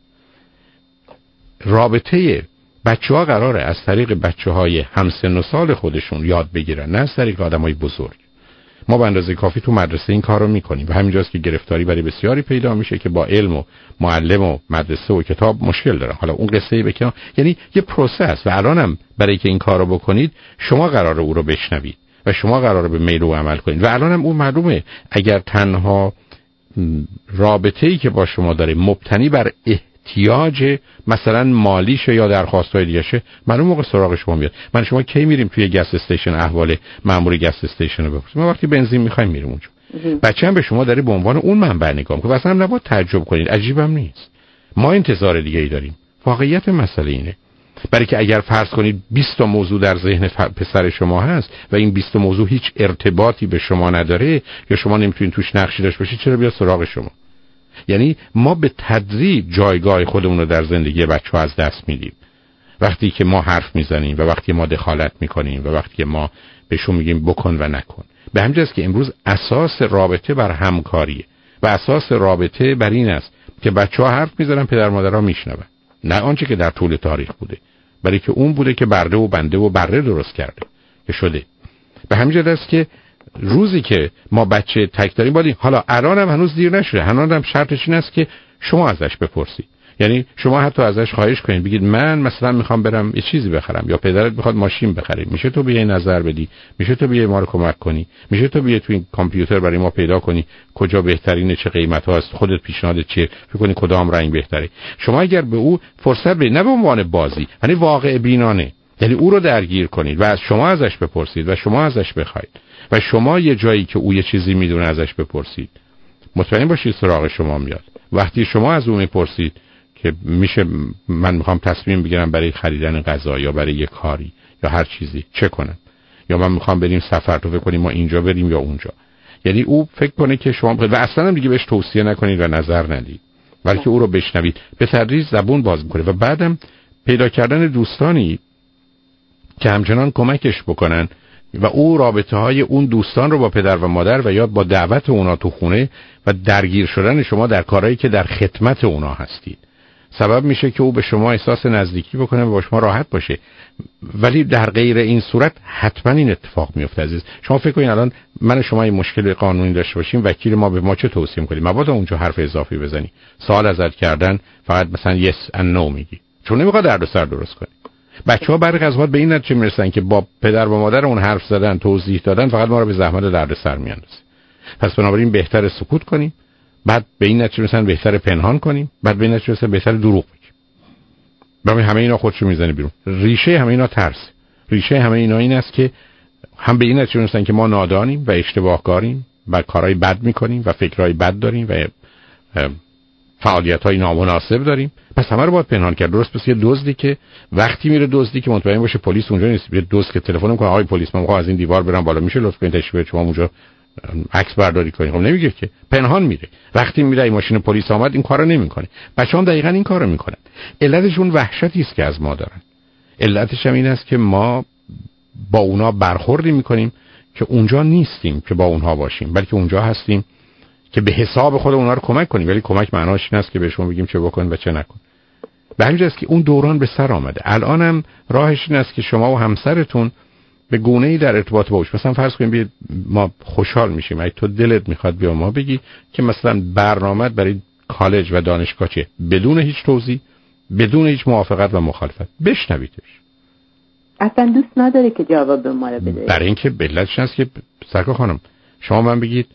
رابطه بچه‌ها قراره از طریق بچه‌های همسن و سال خودشون یاد بگیرن، نه از طریق آدمای بزرگ. ما به اندازه کافی تو مدرسه این کار رو میکنیم و همینجاست که گرفتاری برای بسیاری پیدا میشه که با علم و معلم و مدرسه و کتاب مشکل دارن. حالا اون قصه بکنم، یعنی یه پروسه است و الانم برای که این کار رو بکنید شما قراره او رو بشنوید و شما قراره به میل او عمل کنید و الانم اون معلومه اگر تنها رابطه‌ای که با شما داره مبتنی بر احتیاج مثلا مالیشه یا درخواست‌های دیگه‌شه، معلوم موقع سراغ شما میاد. من شما کی میریم توی گس استیشن احوال مأمور گس استیشن رو بپرسیم؟ ما وقتی بنزین می‌خوایم میریم اونجا. بچه‌م به شما داره به عنوان اون منبع نگاه می‌کنه. اصلا نباید تعجب کنید، عجیبم نیست. ما انتظار دیگه‌ای داریم. واقعیت مسئله اینه. برای که اگر فرض کنید 20 تا موضوع در ذهن پسر شما هست و این 20 تا موضوع هیچ ارتباطی به شما نداره یا شما نمیتونید توش نقشی داشته باشید، چرا بیاد سراغ شما؟ یعنی ما به تدریج جایگاه خودمون رو در زندگی بچه‌ها از دست میدیم وقتی که ما حرف میزنیم و وقتی ما دخالت میکنیم و وقتی که ما بهشون میگیم بکن و نکن. به همین جاست که امروز اساس رابطه بر همکاریه و اساس رابطه بر این است که بچه‌ها حرف میزنن، پدر مادرها میشنون، نه آنچه که در طول تاریخ بوده، برای که اون بوده که برده و بنده و بره درست کرده که شده. به همین جهت است که روزی که ما بچه تک داریم باید، حالا الانم هنوز دیر نشده، الانم شرطش این است که شما ازش بپرسید. یعنی شما حتی ازش خواهش کنید، بگید من مثلا میخوام برم یه چیزی بخرم یا پدرت میخواد ماشین بخره، میشه تو بیای نظر بدی، میشه تو بیای ما رو کمک کنی، میشه تو بیای تو این کامپیوتر برای ما پیدا کنی کجا بهترینه، چه قیمت هاست، خودت پیشنهادت چیه، فکر کنی کدام رنگ بهتره. شما اگر به او فرصت بدید، نه به عنوان بازی، یعنی واقع بینانه، یعنی او رو درگیر کنید و از شما ازش بپرسید و شما ازش بخواید و شما یه جایی که او یه چیزی میدونه ازش بپرسید، مطمئن باشید سراغ شما میاد. وقتی شما از او میپرسید که میشه من میخوام تصمیم بگیرم برای خریدن غذا یا برای یه کاری یا هر چیزی چه کنم، یا من میخوام بریم سفر، تو فکر کنیم ما اینجا بریم یا اونجا. یعنی او فکر کنه که شما و اصلا هم دیگه بهش توصیه نکنید و نظر ندید، بلکه او رو بشنوید، به تدریج زبون باز میکنه و بعدم پیدا کردن دوستانی که همچنان کمکش بکنن و او رابطه های اون دوستان رو با پدر و مادر و یا با دعوت اونا تو خونه و درگیر شدن شما در کارهایی که در خدمت اونا هستید سبب میشه که او به شما احساس نزدیکی بکنه و با شما راحت باشه. ولی در غیر این صورت حتما این اتفاق میفته. عزیز شما فکر کنید الان من و شما این مشکل قانونی داشته باشیم، وکیل ما به ما چه توصیه می‌کنه؟ مبادا اونجا حرف اضافی بزنی، سوال ازت کردن فقط مثلا yes and no میگی، چون نمیخواد دردسر درست کنی. بچه‌ها برای از به این نتیجه میرسن که با پدر و مادر اون حرف زدن، توضیح دادن فقط ما رو به زحمت دردسر میاندازه. پس بنابراین بهتره سکوت کنیم، بعد به این نتیجه میرسن بهتره پنهان کنیم، بعد به این نتیجه میرسن بهتره دروغ بگیم. برای همه اینا خودشو میزنه بیرون. ریشه همه اینا ترس. ریشه همه اینا این است که هم به این نتیجه میرسن که ما نادانیم و اشتباهکاریم و کارهای بد میکنیم و فکرهای بد داریم و فعالیت‌های نامناسب داریم. پس همه رو باید پنهان کرد. درست پس یه دزدی که وقتی میره دزدی که مطمئن باشه پلیس اونجا نیست، یه دزد که تلفن میکنه آقای پلیس من میخوام از این دیوار برم بالا، میشه لطفاً تشریف بیارید شما اونجا عکس برداری کنید. خب نمیگه که، پنهان میره. وقتی میره این ماشین پلیس اومد این کارو نمیکنه. بچه‌ها دقیقاً این کارو میکنن. علتشون وحشتی است که از ما دارن. علتش هم این است که ما با اونا برخوردی میکنیم که اونجا نیستیم که با اونها باشیم، بلکه اونجا هستیم که به حساب خود اونها رو کمک کنیم. ولی کمک معناش این است که بهشون بگیم چه بکن و چه نکن. به همین جاست که اون دوران به سر آمده. الانم راهش این است که شما و همسرتون به گونه‌ای در ارتباط باشید. مثلا فرض کنیم بیاید ما خوشحال میشیم اگه تو دلت میخواد بیا ما بگی که مثلا برنامه برای کالج و دانشگاه چیه، بدون هیچ توضیح، بدون هیچ موافقت و مخالفت بشنویدش. اصلا دوست نداره که جواب ما رو بده. برای اینکه علتش هست که سرکار خانم شما من بگید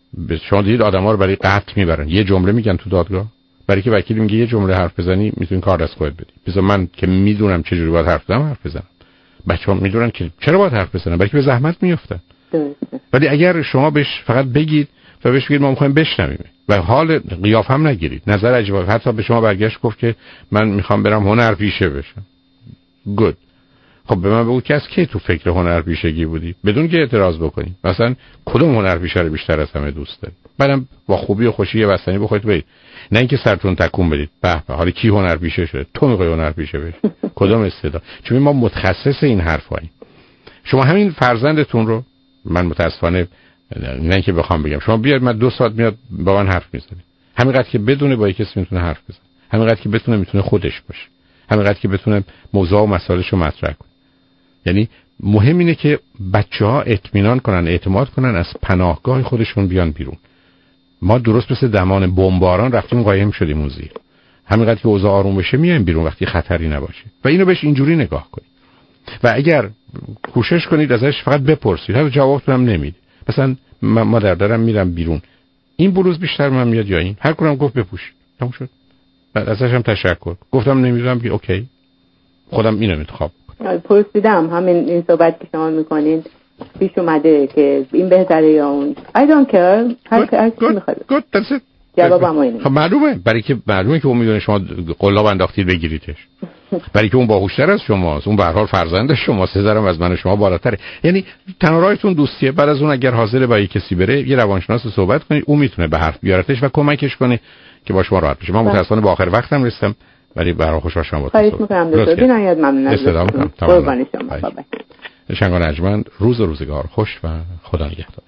شما دیدید آدما رو برای قتل میبرن، یه جمله میگن تو دادگاه، برای که وکیل میگه یه جمله حرف بزنی میتونی کار دست خودت بدی. بذار من که میدونم چه جوری باید حرف بزنم حرف بزنم. بچه‌ها میدونن که چرا باید حرف بزنن، برای که به زحمت میافتن. ولی اگر شما بهش فقط بگید و بهش بگید ما میخوایم بشنویم و حال قیاف هم نگیرید، نظر عجیب، حتی به شما برگشت گفت که من میخوام برم هنرپیشه بشم. گود. خب به من بگو که از کی تو فکر هنرپیشگی بودی بدون که اعتراض بکنی؟ مثلا کدوم هنرپیشه رو بیشتر از همه دوست داری؟ بعدم با خوبی و خوشی یه بستنی بخورید برید، نه اینکه سرتون تکون بدید به به حالا کی هنرپیشه شده، تو میخوای هنرپیشه بشی کدوم استعداد؟ چون ما متخصص این حرفاییم. شما همین فرزندتون رو من متاسفانه نه اینکه بخوام بگم شما بیاید من 2 ساعت میاد با من حرف میزنه، همینقدر که بدونه با کسی میتونه حرف بزنه، همینقدر که بتونه میتونه خودش باشه، همینقدر که بتونه موضوع و مسائلش رو مطرح کنه. یعنی مهم اینه که بچه‌ها اطمینان کنن، اعتماد کنن، از پناهگاه خودشون بیان بیرون. ما درست مثل دمان بمباران رفتیم قایم شدیم اون زیر. همینقدر که اوضاع آروم بشه میایم بیرون وقتی خطری نباشه. و اینو بهش اینجوری نگاه کنید. و اگر کوشش کنید ازش فقط بپرسید، هر جوابتون هم نمیده. مثلا مادر دارم میرم بیرون، این بلوز بیشتر من میاد یا این؟ هر کدوم گفت بپوش. تموم شد. بعد ازش هم تشکر. گفتم نمیدونم که اوکی. خودم اینو انتخاب پرسیدم همین این صحبت که شما میکنین پیش اومده که این بهتره یا اون. I don't care. هر چی میخواد. جوابم اینه. خب معلومه، برای که معلومه که اون میدونه شما قلاب انداختید بگیریدش. برای که اون باهوشتر از شماست، اون به هر حال فرزند شماست، سزارم از من و شما بالاتره. یعنی تنها راهتون دوستیه. بعد از اون اگر حاضر با کسی بره یه روانشناس صحبت کنید، اون میتونه به حرف بیارتش و کمکش کنه که با شما راحت بشه. من متأسفانه با آخر وقتم رسیدم ولی برای خوشحال شدم با تو. خواهش می‌کنم دکتر بینایت ممنون ازتون. قربان شما. شنگان ارجمند، روز و روزگار خوش و خدا نگهدار.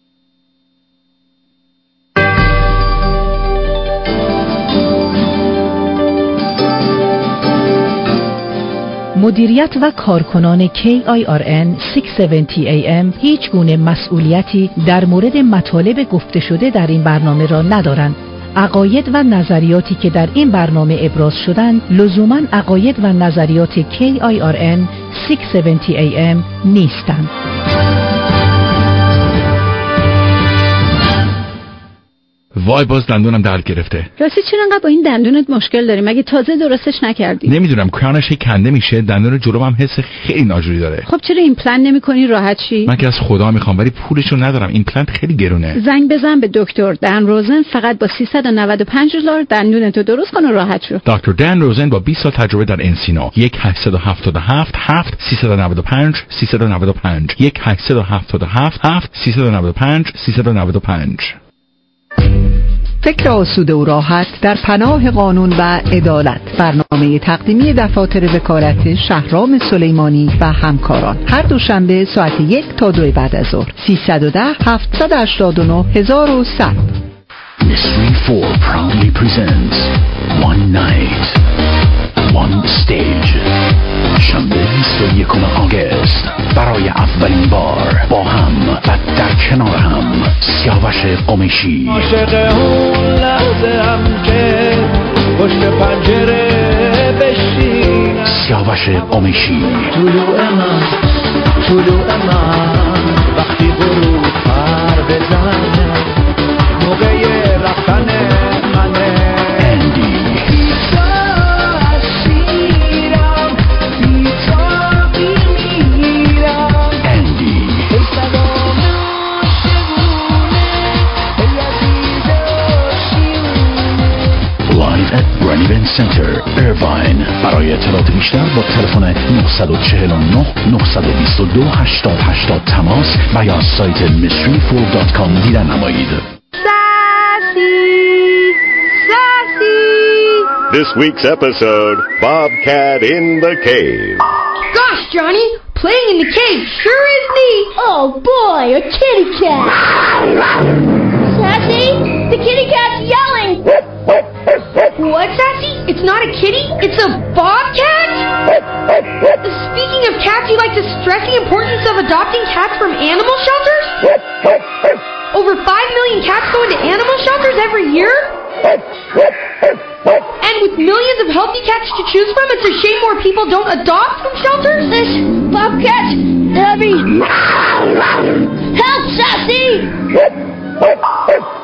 مدیریت و کارکنان KIRN 670 AM هیچ گونه مسئولیتی در مورد مطالب گفته شده در این برنامه را ندارند. عقاید و نظریاتی که در این برنامه ابراز شدند لزوماً عقاید و نظریات KIRN 670 AM نیستند. وای باز دندونم درد گرفته. راستی چرا انقدر با این دندونت مشکل داری؟ مگه تازه درستش نکردی؟ نمیدونم کرانش کنده میشه، دندون جلوم هم حس خیلی ناجوری داره. خب چرا ایمپلنت نمی‌کنی راحت شی؟ من که از خدا میخوام ولی پولشو ندارم. ایمپلنت خیلی گرونه. زنگ بزن به دکتر دن روزن، فقط با $395 دندونتو درست کن و راحت شو. دکتر دن روزن با 20 سال تجربه در انسینو. 1-877 7 395 395 1-877 395 395. فکر آسوده و راحت در پناه قانون و عدالت. برنامه تقدیمی دفاتر وکالت شهرام سلیمانی و همکاران. هر دوشنبه ساعت 1 تا 2 بعد از ظهر. 310 789 1100. Mystery 4 proudly presents One Night One Stage. شنبه 21 آگوست برای اولین بار با هم و در کنار هم سیاوش قمیشی، عاشق اون لحظه هم که پشت پنجره بشینم، سیاوش قمیشی، طلوع من وقتی غروب پر بزنه، موقع رفتن منه، اندی، ایونت سنتر ایرواین. برای اطلاعات بیشتر با تلفن 949 922 8080 تماس و یا سایت mystery4.com دیدن نمایید. This week's episode, Bobcat in the Cave. Gosh, Johnny, playing in the cave sure is neat. Oh boy, a kitty cat. Sassy, the kitty cat's yelling. What, Sassy? It's not a kitty, it's a bobcat? Speaking of cats, you like to stress the importance of adopting cats from animal shelters? Over 5 million cats go into animal shelters every year? And with millions of healthy cats to choose from, it's a shame more people don't adopt from shelters? This bobcat, heavy. Help, Sassy!